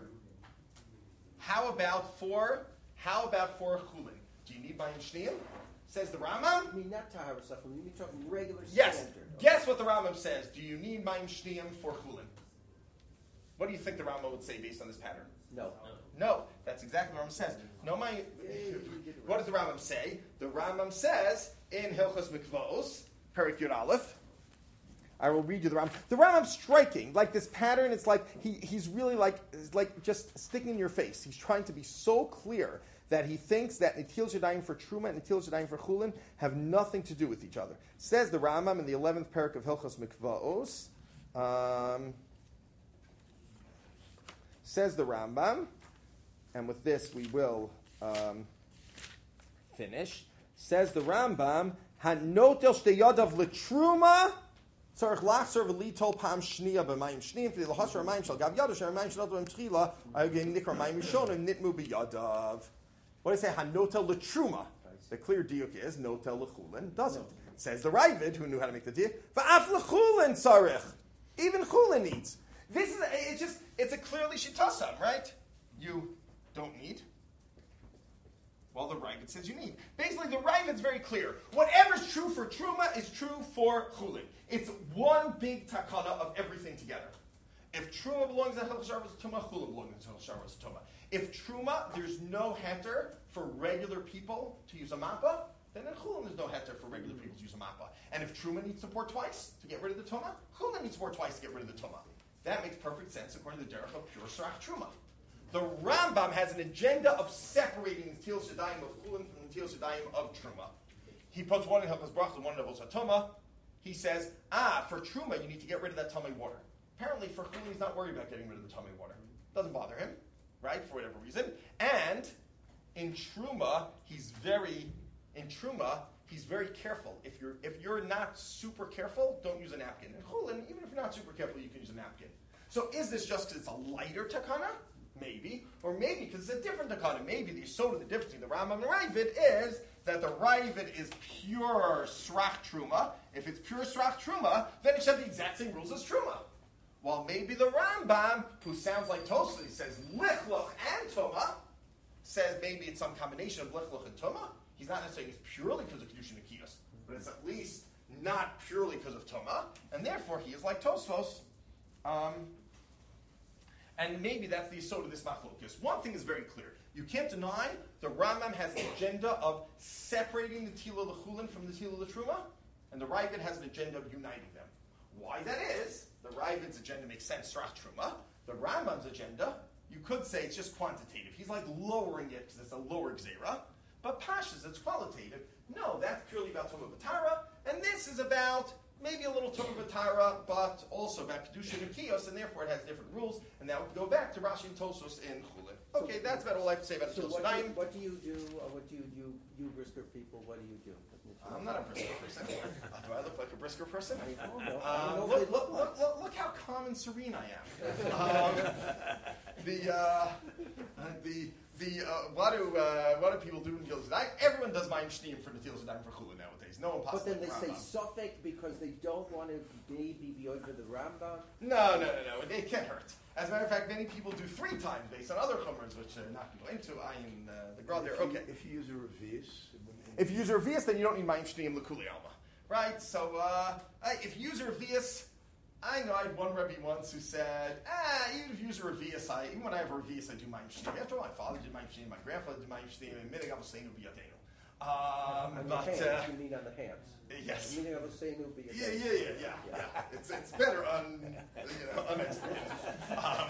How about for, how about for chulin? Do you need mayim shniyim? Says the Rambam. I mean, not tahara stuff. I mean, you're talking regular Yes. standard. Guess what the Rambam says. Do you need mayim shniyim for chulin? What do you think the Rambam would say based on this pattern? No. No. That's exactly what the Rambam says. No, my. What does the Rambam say? The Rambam says in Hilchos Mikvos, Perek Yud Aleph. I will read you the Rambam. The Rambam's striking. Like this pattern, it's like he, he's really like, like just sticking in your face. He's trying to be so clear that he thinks that Netilas Yadayim for Truma and Netilas Yadayim for Chulin have nothing to do with each other. Says the Rambam in the eleventh parak of Hilchos Mikvaos. Um, says the Rambam, and with this we will um, finish. Says the Rambam, Hanotel shteyadav letruma tzarich lachzer v'litol pam shniya b'mayim shniyim v'li lahasher mayim shal gav yadav sher mayim shal adom tchila ayogim nikra mayim rishonim nitmu b'yadav. What does it say? Hanotel letruma. The clear diuk is notel lechulin doesn't. Says the Ravid, who knew how to make the diuk. Va'af lechulin tzarich. Even chulin needs. This is a, it's just it's a clearly shitasam, right? You don't need. Well, the Ravid says you need. Basically, the Ravid's very clear. Whatever's true for truma is true for chulin. It's one big takana of everything together. If truma belongs to Hilchos Shabbos Tumah, chulin belongs to Hilchos Shabbos Tumah. If truma, there's no heter for regular people to use a mappa, then in chulin there's no heter for regular people to use a mappa. And if truma needs to pour twice to get rid of the tumah, chulin needs to pour twice to get rid of the tumah. That makes perfect sense according to the derech of pure srach truma. The Rambam has an agenda of separating the Netilas Yadayim of chulin from the Netilas Yadayim of truma. he puts one in Hilchos Brachos and one in Hilchos HaTumah. He says, ah, for Truma, you need to get rid of that tummy water. Apparently, for Chulin, he's not worried about getting rid of the tummy water. Doesn't bother him, right, for whatever reason. And in Truma, he's very, in Truma, he's very careful. If you're if you're not super careful, don't use a napkin. In Chulin, even if you're not super careful, you can use a napkin. So is this just because it's a lighter takana? Maybe. Or maybe because it's a different takana. Maybe the sort of the difference between the Rambam and the Ravid is that the Ravid is pure Srach Truma. If it's pure Srach Truma, then it should have the exact same rules as Truma. While maybe the Rambam, who sounds like Tosfos, he says Lichluch and Tumah, says maybe it's some combination of Lichluch and Tumah. He's not necessarily it's purely because of Kedushin and Kiyos, but it's at least not purely because of Tumah, and therefore he is like Tosfos. Um, and maybe that's the sort of this machlokes. One thing is very clear. You can't deny the Rambam has an agenda of separating the Tila L'chulin from the Tila L'truma, and the Ravid has an agenda of uniting them. Why that is, the Ravid's agenda makes sense, Srach Truma. The Rambam's agenda, you could say it's just quantitative. He's like lowering it because it's a lower Gzera. But Pashas, it's qualitative. No, that's purely about Tumah B'Tara, and this is about maybe a little Tumah B'Tara, but also about Kedushin and Kiyos, and therefore it has different rules, and that would go back to Rashi and Tosfos in Chulin. Okay, that's about all I have to say about So the what Tilshadayim. do, what do you do, uh, what do you do, you Brisker people, what do you do? I'm not a Brisker person. Uh, do I look like a Brisker person? I don't know. I don't Um, know if look, they look, look, look, look how calm and serene I am. Um, the, uh, the, the, uh, what do, uh, what do people do in Netilas Yadayim? Everyone does Mayim Shniyim for Netilas Yadayim for Chulin nowadays. No one But possibly. then they say Suffolk because they don't want to maybe be over the Rambam. No, no, no, no. It, it can't hurt. As a matter of fact, many people do three times based on other chumras, which are not going to go into. I am uh, the grad there. If you- Okay. If you use a revius. If you use a revius, then you don't need Mayim Shniyim L'Kuli Alma. Right? So, uh, I- if you use a revius, I know I had one Rebbe once who said, ah, even if you use a revius, I, even when I have a revius, I do Mayim Shniyim. After all, my father did Mayim Shniyim, my grandfather did Mayim Shniyim, and Minig Avoseinu B'Yadeinu. Um, On the but, hands, uh, you mean on the hands. yes. Meaning I was saying it would be a Yeah, yeah, yeah, yeah, yeah. It's it's better un, you know, unexplained. Um,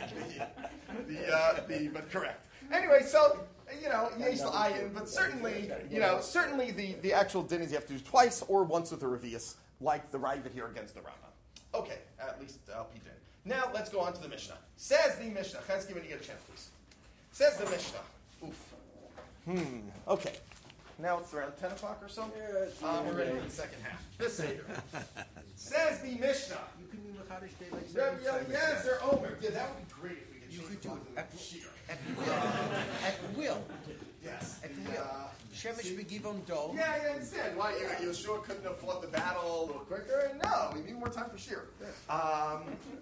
the, the, uh, the, but correct. Anyway, so, you know, yesh ayin, but certainly, you know, certainly the, the actual din is you have to do twice or once with a revius, like the Ravid here against the Rambam. Okay, at least I'll peek in. Now let's go on to the Mishnah. Says the Mishnah. Chesky, when you get a chance, please. Says the Mishnah. Oof. Hmm. Okay. Now it's around ten o'clock or so. Um, we're ready for the second half. This Seder. Says the Mishnah. You can do Machadish Day like Rabbi that. Eliezer Omer. Yeah, that would be great if we could You change could the do clock it to at- the shear. At will. At will. Yes. At The, will. uh, Shemesh see- Begivon Dom. Yeah, I understand. Why you, you sure couldn't have fought the battle a little quicker? No, we need more time for shear. Um,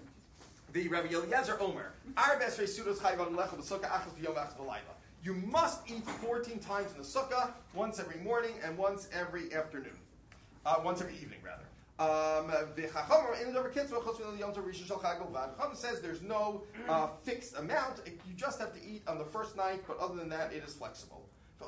the Rabbi Eliezer Omer. Our best way sudos chayvon lecha b'sukkah achas b'yom achas b'layla. You must eat fourteen times in the sukkah, once every morning and once every afternoon. Uh, once every evening, rather. Um, the Chacham says there's no uh, fixed amount. You just have to eat on the first night, but other than that, it is flexible.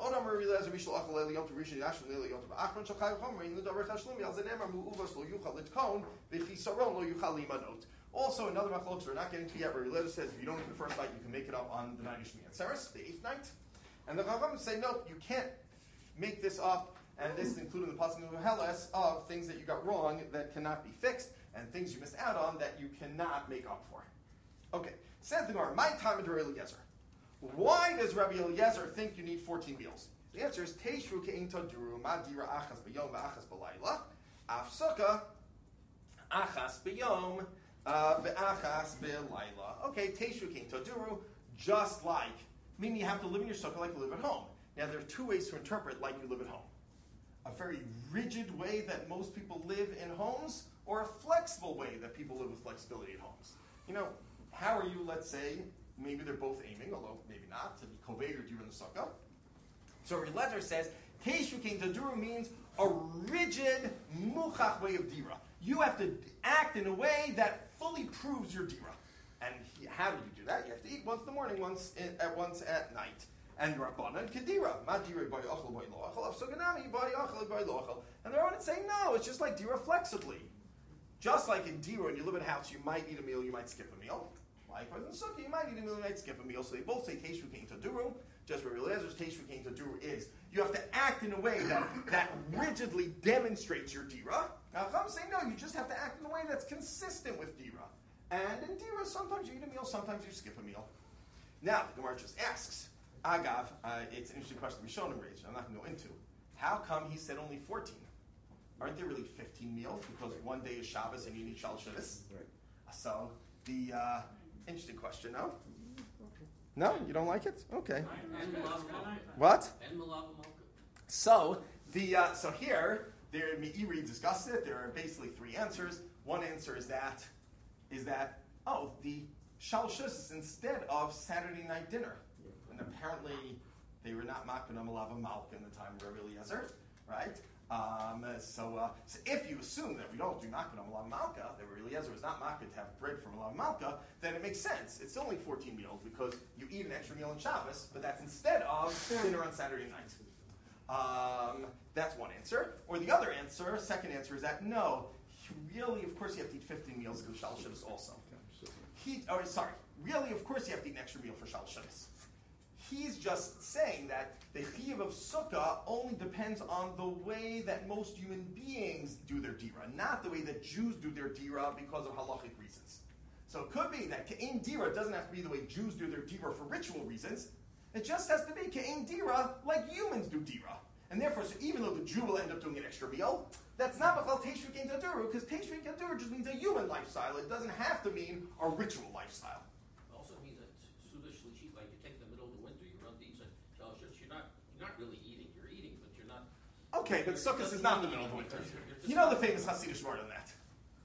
Also, another machlokes we're not getting to yet, where Rebbe says if you don't eat the first night, you can make it up on the night of Shmini Atzeres, the eighth night. And the Chacham say, no, you can't make this up, and this is including the passing of Heles of things that you got wrong that cannot be fixed, and things you missed out on that you cannot make up for. Okay, says the Gemara, my time of Rabbi Eliezer. Why does Rabbi Eliezer think you need fourteen meals? The answer is Teishru ke'in taduru ma dira achas b'yom v'achas b'layla afsuka achas b'yom uh, v'achas b'layla. Okay, Teishru ke'in taduru, just like, meaning you have to live in your sukkah like you live at home. Now there are two ways to interpret like you live at home. A very rigid way that most people live in homes, or a flexible way that people live with flexibility at homes. You know, how are you, let's say, maybe they're both aiming, although maybe not, to be koved or dura in the sukkah. So Rabbi Eliezer says, Teishu King Taduru means a rigid, muchach way of dira. You have to act in a way that fully proves your dira. And he, how do you do that? You have to eat once in the morning, once in, at once at night. And Rabbanan Kedira. Ma dira by ochel by lo ochel, afsuganami by ochel by lo ochel. And they're on it saying, no, it's just like dira flexibly. Just like in dira, when you live in a house, you might eat a meal, you might skip a meal. Likewise in sukkah, you might eat a meal, you might skip a meal. So they both say Teishu King Taduru. Just Rabbi Eliezer's Teish V'Kein Taduru is you have to act in a way that, that rigidly demonstrates your dira. Now, I'm saying no, you just have to act in a way that's consistent with dira. And in dira, sometimes you eat a meal, sometimes you skip a meal. Now, the Gemara just asks, Agav, uh, it's an interesting question Rishonim raised, I'm not going to go into. How come he said only fourteen? Aren't there really fifteen meals? Because one day is Shabbos and you need Shal Shabbos. Right. So, the uh, interesting question, no? No? You don't like it? Okay. And Malava Malka. What? And Malava Malka. So, the, uh, so here, there, Meiri discussed it. There are basically three answers. One answer is that, is that, oh, the Shal Shabbos is instead of Saturday night dinner. And apparently, they were not makbid on Malava Malka in the time of Rabbi Eliezer, right? Um, so, uh, so if you assume that we don't do makbid on Malava Malka, that Rabbi Eliezer is not makbid to have bread from Malava Malka, then it makes sense. It's only fourteen meals because you eat an extra meal on Shabbos, but that's instead of dinner on Saturday night. Um, that's one answer. Or the other answer, second answer, is that no, you really, of course, you have to eat fifteen meals because Shal Shabbos also. He, oh, sorry, really, of course, you have to eat an extra meal for Shal Shabbos. He's just saying that the chiyuv of sukkah only depends on the way that most human beings do their dira, not the way that Jews do their dira because of halachic reasons. So it could be that ke'ein dira doesn't have to be the way Jews do their dira for ritual reasons. It just has to be ke'ein dira like humans do dira. And therefore, so even though the Jew will end up doing an extra meal, that's not b'chal teish v'kein taduru, because teish v'kein taduru just means a human lifestyle. It doesn't have to mean a ritual lifestyle. Also means that Suda Shlishi, like you take the middle of the winter, you run these and Shal Shabbos, you're not, you're not really eating. You're eating, but you're not. Okay, but Sukkot is not in the middle of the winter. You know the famous Hasidic word on that.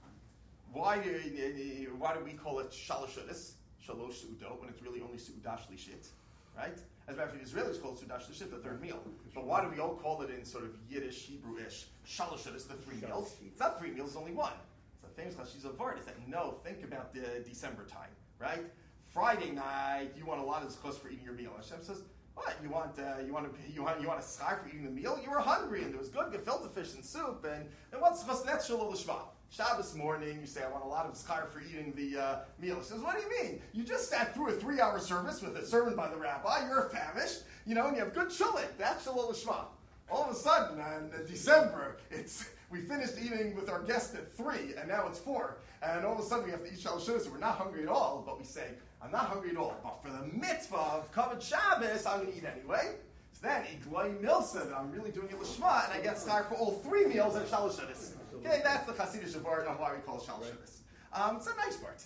Why do why do we call it Shalosh Shabbos, Shalosh Su'udot, when it's really only Su'udah Shlishit, right? As a matter of fact, Israelis call it Su'udah Shlishit, the third meal. But why do we all call it in sort of Yiddish, Hebrewish, Shalosh Shabbos, the three meals? It's not three meals, it's only one. It's a famous Chashiz of Vard. Is that no? Think about the December time, right? Friday night, you want a lot of zchus for eating your meal. Hashem says, what? You want uh, you want to you want you want a schar for eating the meal? You were hungry and there was good gefilte fish and soup and and what's zchus? That's shalol l'shva. Shabbos morning, you say, I want a lot of schar for eating the uh, meal. He says, what do you mean? You just sat through a three-hour service with a sermon by the rabbi. You're famished, you know, and you have good chulik. That's shalol l'shva. All of a sudden, in December, it's we finished eating with our guest at three, and now it's four. And all of a sudden, we have to eat shalosh shabbos, so we're not hungry at all. But we say, I'm not hungry at all. But for the mitzvah of kavod Shabbos, I'm going to eat anyway. So then, Igloi Milsa, that I'm really doing it l'shma, and I get schar for all three meals at shalosh shabbos. Okay, that's the Hasidic word on why we call it shalosh shabbos. Um, it's a nice word.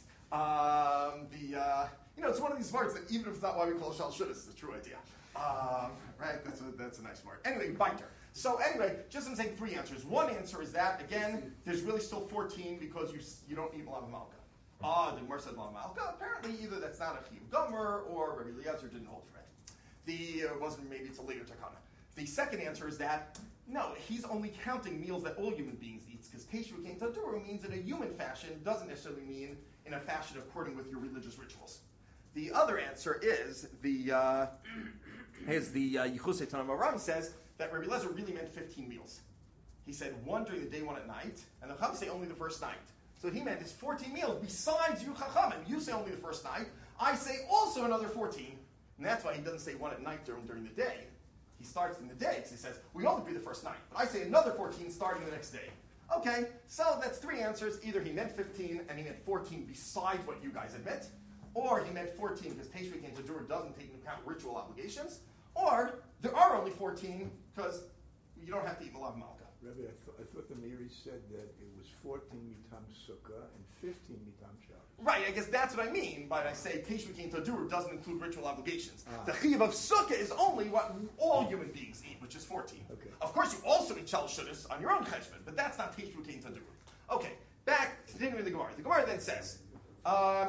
Um, the uh, you know, it's one of these words that even if it's not why we call it shalosh shabbos, it's a true idea. Um, right? That's a, that's a nice word. Anyway, binder. So anyway, just I'm saying three answers. One answer is that, again, there's really still fourteen because you you don't eat Malav Malka. Ah, the Gemara said Malav Malka. Apparently either that's not a Chiyuv Gomer or Rabbi Eliezer didn't hold for it. The, uh, wasn't, maybe it's a later takana. The second answer is that, no, he's only counting meals that all human beings eat because Teshu Kein Taduru means in a human fashion doesn't necessarily mean in a fashion according with your religious rituals. The other answer is the, uh, is the uh, Yechusei Tanam Aram says that Rabbi Eliezer really meant fifteen meals. He said one during the day, one at night, and the Chacham say only the first night. So he meant it's fourteen meals besides you Chachamim. You say only the first night. I say also another fourteen. And that's why he doesn't say one at night during, during the day. He starts in the day because he says, we only do the first night. But I say another fourteen starting the next day. Okay, so that's three answers. Either he meant fifteen and he meant fourteen besides what you guys had meant, or he meant fourteen because Teshuvah Kein Tadura doesn't take into account ritual obligations, or there are only fourteen because you don't have to eat Malav Malka. Rabbi, I, th- I thought the Meiri said that it was fourteen mitam sukkah and fifteen mitam Shabbos. Right, I guess that's what I mean by I say Teshuvah Kein Tadura doesn't include ritual obligations. Ah. The chiyuv of sukkah is only what all human beings eat, which is fourteen. Okay. Of course, you also eat shalosh shabbos on your own cheshbon, but that's not Teshuvah Kein Tadura. Okay, back continuing the Gemara. The Gemara then says, um,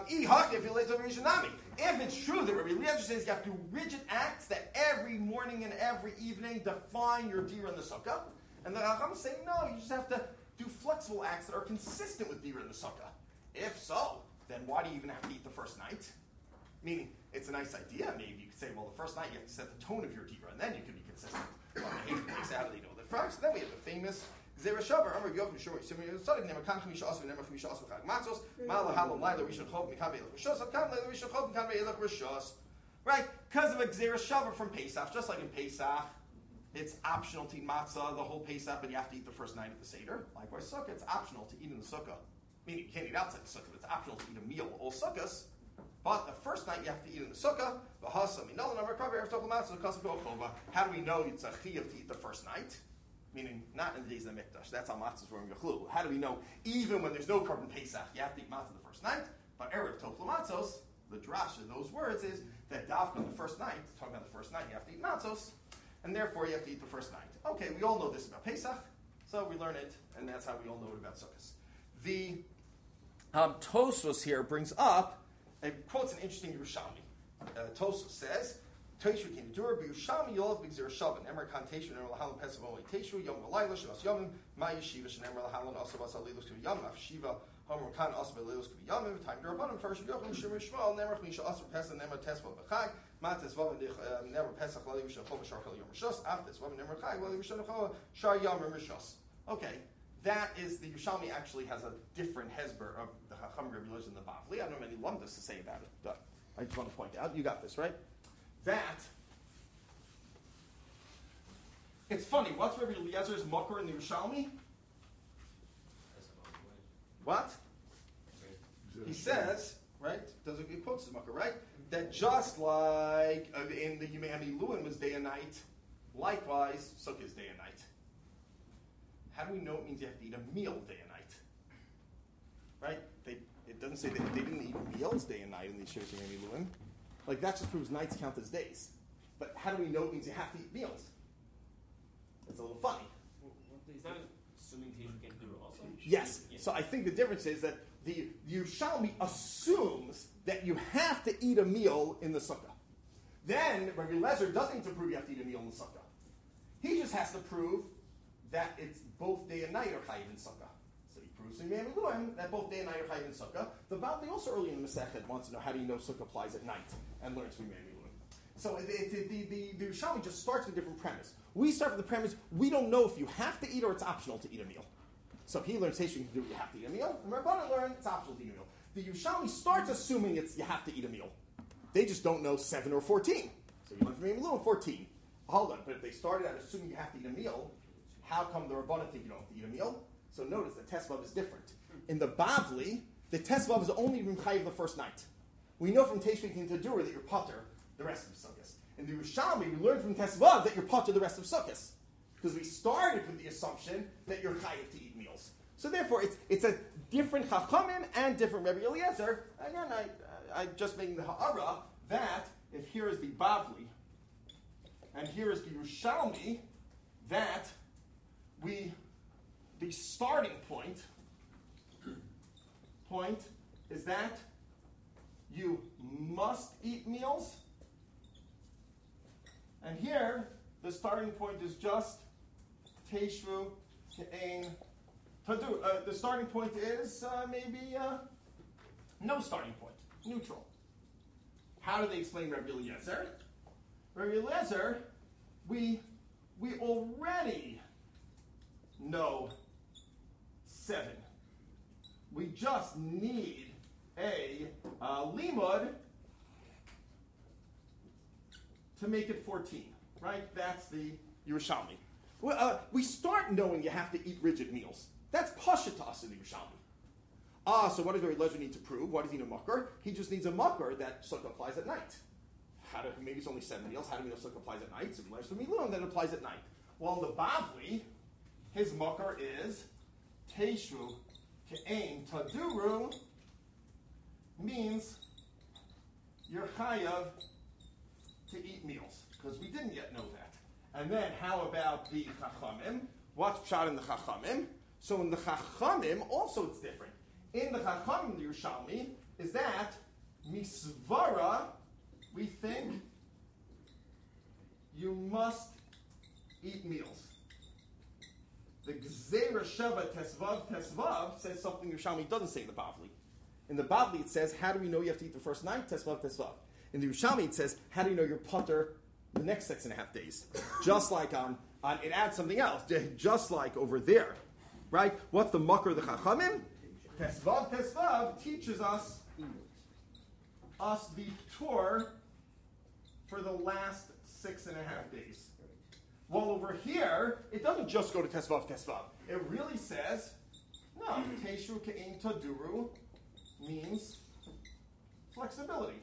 if it's true that Rabbi Eliezer says you have to do rigid acts that every morning and every evening define your dira in the sukkah, and the Chacham say no, you just have to do flexible acts that are consistent with dira in the sukkah. If so, then why do you even have to eat the first night? Meaning, it's a nice idea. Maybe you could say, well, the first night you have to set the tone of your dira, and then you can be consistent. Well, the Haiti takes out, they know that first. Then we have the famous Zera Shavar, Amar Yov Mishor Yisumi Yosadik Nema Kan Chamisha Asu Nema Chamisha Asu Chag Matzos Ma'ala Halom Laila Rishon Chov Mikabe Elach Rishos Akam Laila Rishon Chov Mikabe Elach Rishos. right? Because of a Gzeira Shava from Pesach, just like in Pesach, it's optional to eat matzah the whole Pesach, but you have to eat the first night of the Seder. Likewise, Sukkah, it's optional to eat in the Sukkah. Meaning you can't eat outside the Sukkah, but it's optional to eat a meal all Sukkahs. But the first night you have to eat in the Sukkah. How do we know it's a chiyuv to eat the first night? Meaning, not in the days of the Mikdash. That's how matzahs were in Yechlu. How do we know, even when there's no korban Pesach, you have to eat matzah the first night? But Erev Tofla Matzos, the drash of those words is that Davka on the first night, talking about the first night, you have to eat matzos, and therefore you have to eat the first night. Okay, we all know this about Pesach, so we learn it, and that's how we all know it about Sukkot. The um, Tosfos here brings up, it quotes an interesting Yerushalmi. Uh, Tosfos says, Teishu came to Dur, Yerushalmi Yolav B'Gzir Shavan, Emer Kan Teishu, Emer Lahalan Pesach Only Teishu, Yom V'Layla, Shavas Yomim, Ma Yeshiva, Shenemer Lahalan Asavas Alilus K'vi Yom, Af Shiva, Homer Kan Asavas Alilus K'vi Yom, Time Durabanim, First Yochim, Shemir Shmuel, Nemer Chmisha Asar Pesach, Nemer Tesva B'Chag, Ma Tesva Nemer Pesach, Lali Rishon Chol B'Shar Chol Yom Rishos, Af Tesva Nemer Chag, Lali Rishon Chol Shar Yom Rishos. Okay. That is, the Yerushalmi actually has a different hezber of the Chacham Rebbe Eliezer than the Bavli. I don't know many lumdas to say about it, but I just want to point out, you got this, right? That, it's funny, what's Rebbe Eliezer's mucker in the Yerushalmi? What? He says, right, does it, he quotes his mucker, right? That just like uh, in the Yemei Luin was day and night, likewise, Sukkah is day and night. How do we know it means you have to eat a meal day and night? Right? They, it doesn't say that they didn't eat meals day and night in the Yeshua Yemei Luin. Like, that just proves nights count as days. But how do we know it means you have to eat meals? It's a little funny. Is that assuming Teishu can do it also? Yes. Yeah. So I think the difference is that the Yerushalmi assumes that you have to eat a meal in the sukkah. Then Rabbi Eliezer doesn't need to prove you have to eat a meal in the sukkah. He just has to prove that it's both day and night are chayiv in sukkah. So he proves in Yemei Luin that both day and night are chayiv in sukkah. The Bavli also early in the Masechet wants to know how do you know sukkah applies at night and learns from Yemei Luin. So it, it, it, the the the Yerushalmi just starts with a different premise. We start with the premise we don't know if you have to eat or it's optional to eat a meal. So he learns Teishu can do you have to eat a meal, and Rabbanan learn it's optional to eat a meal. The Yerushalmi starts assuming it's you have to eat a meal. They just don't know seven or fourteen. So you learn from Yemei Luin fourteen. Hold on, but if they started out assuming you have to eat a meal, how come the Rabbanan think you don't have to eat a meal? So notice the Tesvav is different. In the Bavli, the Tesvav is only Chayiv the first night. We know from Teishu and Tadura that you're potter the rest of the Sukkos. In the Yerushalmi, we learn from Tesvav that you're potter the rest of Sukkos. Because we started with the assumption that you're Chayiv to eat meals. So therefore, it's it's a different Chachamim and different Rebbe Eliezer. Again, I, I just making the Ha'ara that if here is the Bavli, and here is the Yerushalmi, that we, the starting point, point is that you must eat meals. And here, the starting point is just Teishvu Ke'ein Tadu. Uh, the starting point is uh, maybe uh, no starting point, neutral. How do they explain Rabbi Eliezer? Rabbi Eliezer, we, we already know seven. We just need a uh, limud to make it fourteen, right? That's the Yerushalmi. Well, uh, we start knowing you have to eat rigid meals. That's pasha to us in the Yerushalmi. Ah, so what does Rabbi Eliezer need to prove? What does he need a mucker? He just needs a mucker that sukkah applies at night. How do, maybe it's only seven meals. How do we know sukkah applies at night? So we learn from Miluim that it applies at night. Well, in the Bavli, his mucker is Teishu Ke'ein Taduru, means you're chayav to eat meals, because we didn't yet know that. And then how about the Chachamim? What's pshat in the Chachamim? So in the Chachamim, also it's different. In the Chachamim, the Yerushalmi, is that misvara, we think you must eat meals. The Gzeira Sheva Tesvav Tesvav says something Yerushalmi doesn't say in the Bavli. In the Bavli it says, how do we know you have to eat the first night? Tesvav Tesvav. In the Yerushalmi it says, how do you know you're putter the next six and a half days? Just like on, on it adds something else. Just like over there. Right? What's the mucker of the Chachamim? Tesvav Tesvav teaches us us the Torah for the last six and a half days. While over here, it doesn't just go to Tesvav Tesvav. It really says, no, Teshu Ke'in Taduru means flexibility.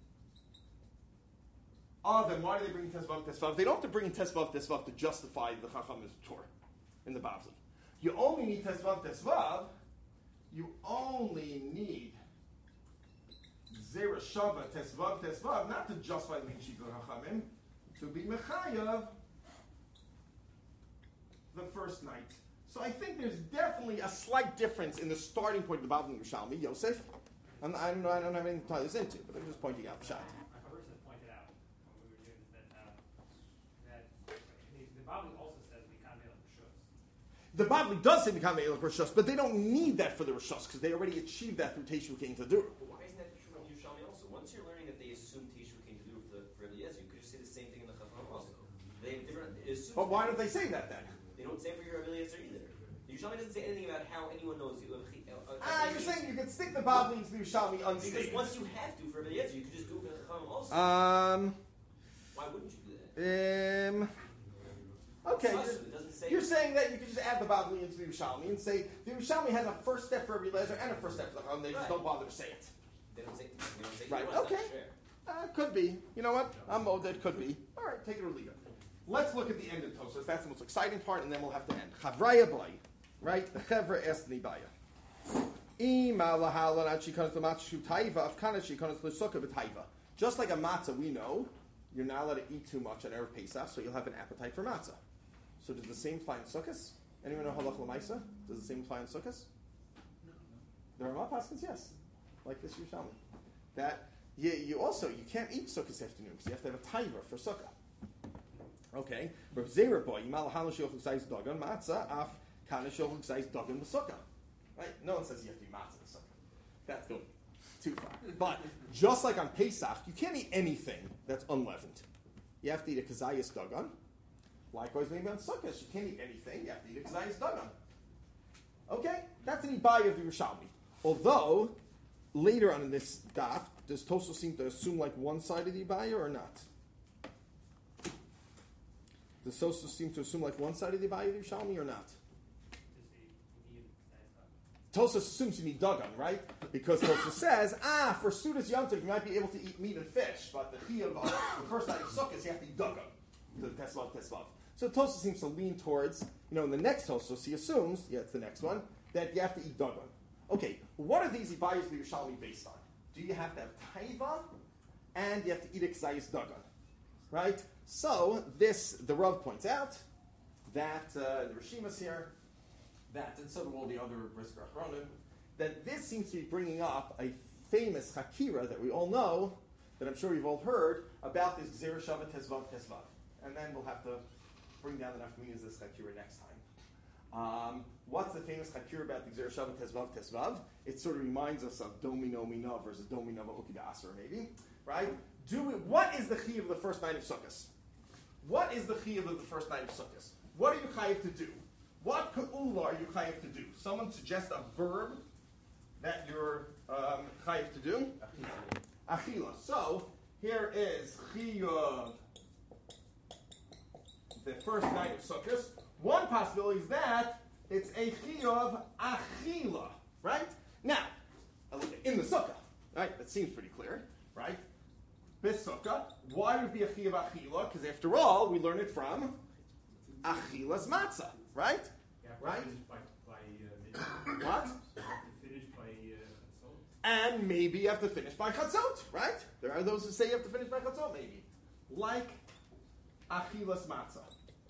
Ah, then why do they bring Tesvav Tesvav? They don't have to bring in Tesvav Tesvav to justify the Chacham's Torah in the Bavli. You only need Tesvav Tesvav. You only need Zera Shava Tesvav Tesvav, not to justify the Shikul Chachamim, to be Mechayav the first night. So I think there's definitely a slight difference in the starting point of the Bavli and Yerushalmi. Yosef, I'm, I don't know. I don't have anything to tie this into, but I'm just pointing out the shot. My person pointed out when we were doing this that uh, that the, the Bible also says we can't be able to show. The Bavli does say Mikam Elach Rishos, but they don't need that for the Rishos because they already achieved that through Teshu Kein Tadur. But why isn't that true of Yerushalmi also? Once you're learning that they assume Teshu came to do for the for Eliezer, you could just say the same thing in the Chacham also. They have different. It assumes But why don't they say that then? They don't say for your Eliezer either. The Yerushalmi doesn't say anything about how anyone knows you. Uh, uh, Ah, you're saying you can stick the Bavli into the Yerushalmi because unstated. once you have to for Eliezer, you could just do it for the Chacham also. Um. Why wouldn't you do that? Um. Okay. It's it doesn't say. You're saying that you can just add the Bavli into the Yerushalmi and say the Yerushalmi has a first step for every Lezer and a first step for the Chacham. They just Right. don't bother to say it. They don't say. They don't say. Right, either one, it's okay. not fair. Uh, could be. You know what? I'm Oded. Could be. All right, take it or leave it. Let's look at the end of Tosfos. That's the most exciting part, and then we'll have to end. Chavraya boy, right? The Chevra esni baya. Ima lahalan ad shikonas l'matzah taiva afkana shikonas l'sukkah b'taiva. Just like a matzah, we know you're not allowed to eat too much on Erev Pesach, so you'll have an appetite for matzah. So does the same apply in Sukkos? Anyone know halach l'maisa? Does the same apply in Sukkos? The Ramah Paskins, yes, like this Yerushalmi. That you, you also you can't eat Sukkos afternoon because you have to have a taiva for Sukkah. Okay, Reb Zera boy, yimal halash yochuk size dagan matzah af kana yochuk size dagan b'sukkah. Right? No one says you have to eat matzah in Sukkah. That's going too far. But just like on Pesach, you can't eat anything that's unleavened. You have to eat a kazayas dagan. Likewise, maybe on Sukkot, you can't eat anything. You have to eat a kazayas dagan. Okay, that's an ibay of the Yerushalmi. Although later on in this daf, does Tosfos seem to assume like one side of the ibay or not? Does Tosfos seem to assume like one side of the ibay of the Yerushalmi or not? Tosfos assumes you need dagan, right? Because Tosfos says, ah, for Sudas Yontif, you might be able to eat meat and fish, but the chi of uh, the first night of Sukkot, you have to eat dagan. The Tesvav, Tesvav. So Tosfos seems to lean towards, you know, in the next Tosfos, he assumes, yeah, it's the next one, that you have to eat dagan. Okay, what are these ibayas of the Yerushalmi based on? Do you have to have taiva, and you have to eat a kzayis dagan, right? So this, the Rav points out that uh, the Rishimas here, that, and so do all the other Brisker Achronim, that this seems to be bringing up a famous Hakira that we all know, that I'm sure you've all heard, about this Gzera Shava Tesvav Tesvav. And then we'll have to bring down the nafkaminas of this Hakira next time. Um, what's the famous Hakira about the Gzera Shava Tesvav Tesvav? It sort of reminds us of Domi No Mina versus Domi Nova Ukida Asr, maybe, right? Do we, what is the Chiyav of the first night of Sukkot? What is the Chiyav of the first night of Sukkot? What are you chayiv to do? What ka'ula are you chayiv to do? Someone suggest a verb that you're um, chayiv to do? Achila. So, here is chiyuv, the first night of Sukkot. One possibility is that it's a chiyuv achila, right? Now, in the sukkah, right? That seems pretty clear, right? This sukkah. Why would it be a chiyuv achila? Because after all, we learn it from achilas matzah, right? Yeah, right? By, by, uh, what? Finish by uh, And maybe you have to finish by chatzot, right? There are those who say you have to finish by chatzot, maybe. Like achilas matzah.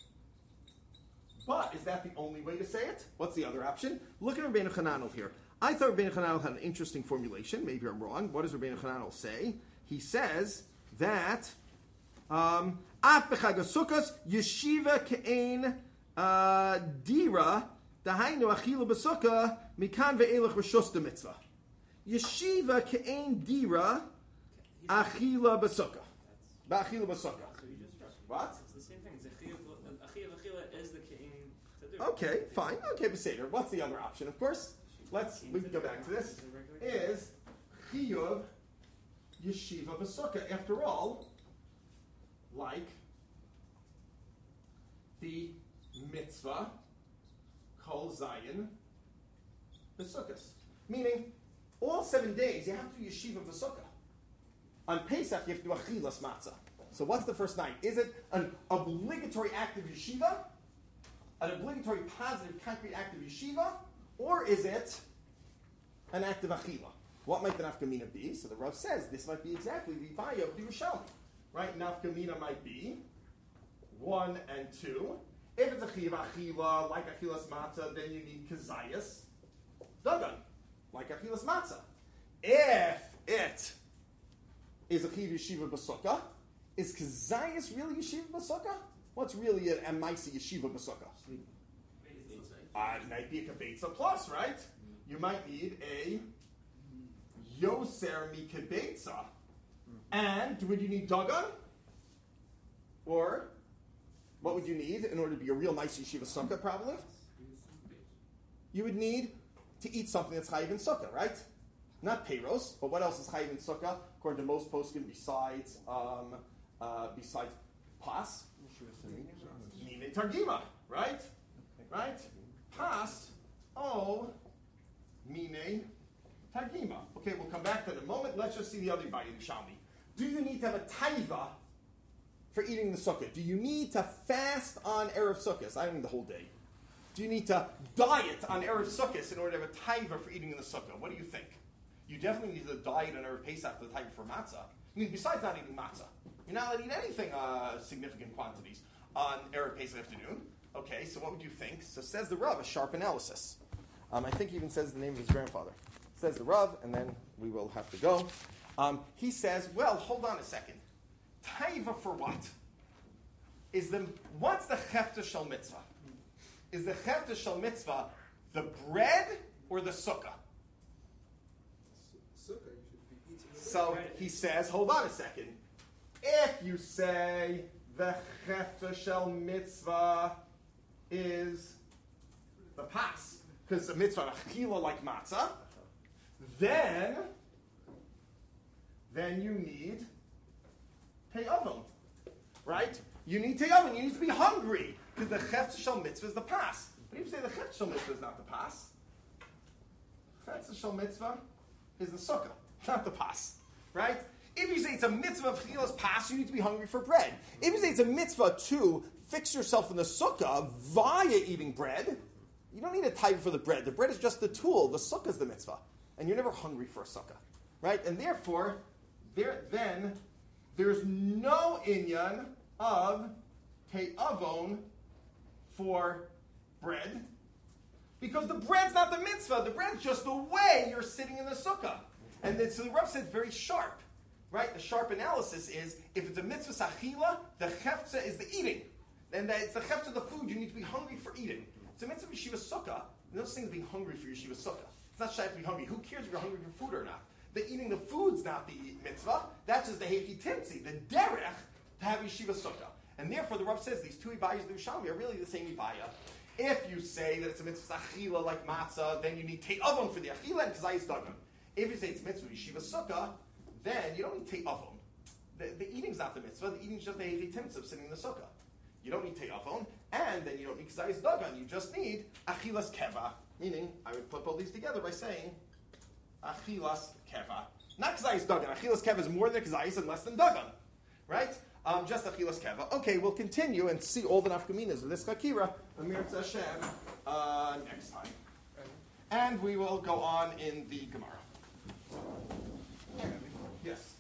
But is that the only way to say it? What's the other option? Look at Rabbeinu Chananel here. I thought Rabbeinu Chananel had an interesting formulation. Maybe I'm wrong. What does Rabbeinu Chananel say? He says that af b'chag sukkos yeshiva ke'ein dira dahainu achila b'sukkah mikan ve'elach reshus de mitzvah. Yeshiva ke'ein dira achila b'sukkah. Ba'achila b'sukkah. What? It's the same thing. Achila achila is the ke'in tadur. Okay, fine. Okay, Beseder. What's the other option? Of course, let's we can go back to this. Is chiyuv yeshiva b'sukkah? After all, like the mitzvah kol zayin b'sukkos. Meaning, all seven days you have to do yeshiva b'sukkah. On Pesach you have to do achilas matzah. So what's the first night? Is it an obligatory act of yeshiva? An obligatory positive concrete act of yeshiva? Or is it an act of achila? What might the nafkamina be? So the Rav says this might be exactly the Vaya of the Yerushalmi. Right? Nafkamina might be one and two. If it's a chiv achila, like achilas matzah, then you need kazayas, dagan, like achilas matzah. If it is a chiv yeshiva b'sukkah, is kazayas really yeshiva b'sukkah? What's really a, a maisi yeshiva b'sukkah? Uh, it might be a kibetza plus, right? You might need a yoser mi kibetza. And would you need dagan? Or what would you need in order to be a real nice yeshiva sukkah, probably? You would need to eat something that's chayiv in sukkah, right? Not peiros, but what else is chayiv in sukkah? According to most poskim, besides um, uh, besides pas, mine targima, right? Right? Pas, oh, mine targima. Okay, we'll come back to that in a moment. Let's just see the other body of Shalmi. Do you need to have a taiva for eating the sukkah? Do you need to fast on Erev Sukkot? I mean the whole day. Do you need to diet on Erev Sukkot in order to have a taiva for eating in the sukkah? What do you think? You definitely need to diet on Erev Pesach, the taiva for matzah. I mean, besides not eating matzah, you're not allowed to eat anything uh, significant quantities on Erev Pesach afternoon. Okay, so what would you think? So says the Rav, a sharp analysis. Um, I think he even says the name of his grandfather. Says the Rav, and then we will have to go. Um, he says, well, hold on a second. Taiva for what? Is the what's the chefta shel mitzvah? Is the chefta shel mitzvah the bread or the sukkah? Sukkah, you should be eating the So he says, hold on a second. If you say the chefta shel mitzvah is the pas, because the mitzvah achila like matzah, then then you need te'avon, right? You need te'avon. You need to be hungry because the chefta shel mitzvah is the pas. But if you say the chefta shel mitzvah is not the pas, chefta shel mitzvah is the sukkah, not the pas, right? If you say it's a mitzvah of chilas pas, you need to be hungry for bread. If you say it's a mitzvah to fix yourself in the sukkah via eating bread, you don't need a taiva for the bread. The bread is just the tool. The sukkah is the mitzvah, and you're never hungry for a sukkah, right? And therefore, there then there's no inyan of te'avon for bread, because the bread's not the mitzvah. The bread's just the way you're sitting in the sukkah. And then, so the Rav said very sharp, right? The sharp analysis is, if it's a mitzvah sachila, the chefza is the eating. And that it's the chefza of the food, you need to be hungry for eating. It's a mitzvah yeshiva sukkah. There's no thing of being hungry for yeshiva sukkah. It's not shy to be hungry. Who cares if you're hungry for food or not? The eating the food's not the mitzvah. That's just the heiki timtzi, the derech to have yeshiva sukkah. And therefore, the Rav says these two ibayas of the Yerushalmi are really the same ibaya. If you say that it's a mitzvah achila like matzah, then you need te'avon for the achila and kazayis dagan. If you say it's mitzvah yeshiva sukkah, then you don't need te'avon. The, the eating's not the mitzvah. The eating's just the heiki timtzi of sitting in the sukkah. You don't need te'avon, and then you don't need kazayis dagan. You just need achilas keva. Meaning, I would put all these together by saying achilas keva. Not kazayis dagan. Achilas keva is more than kazayis and less than dagan. Right? Um, just achilas keva. Okay, we'll continue and see all the nafkaminas of this chakira, Amir Hashem, uh, next time. And we will go on in the Gemara. Yes?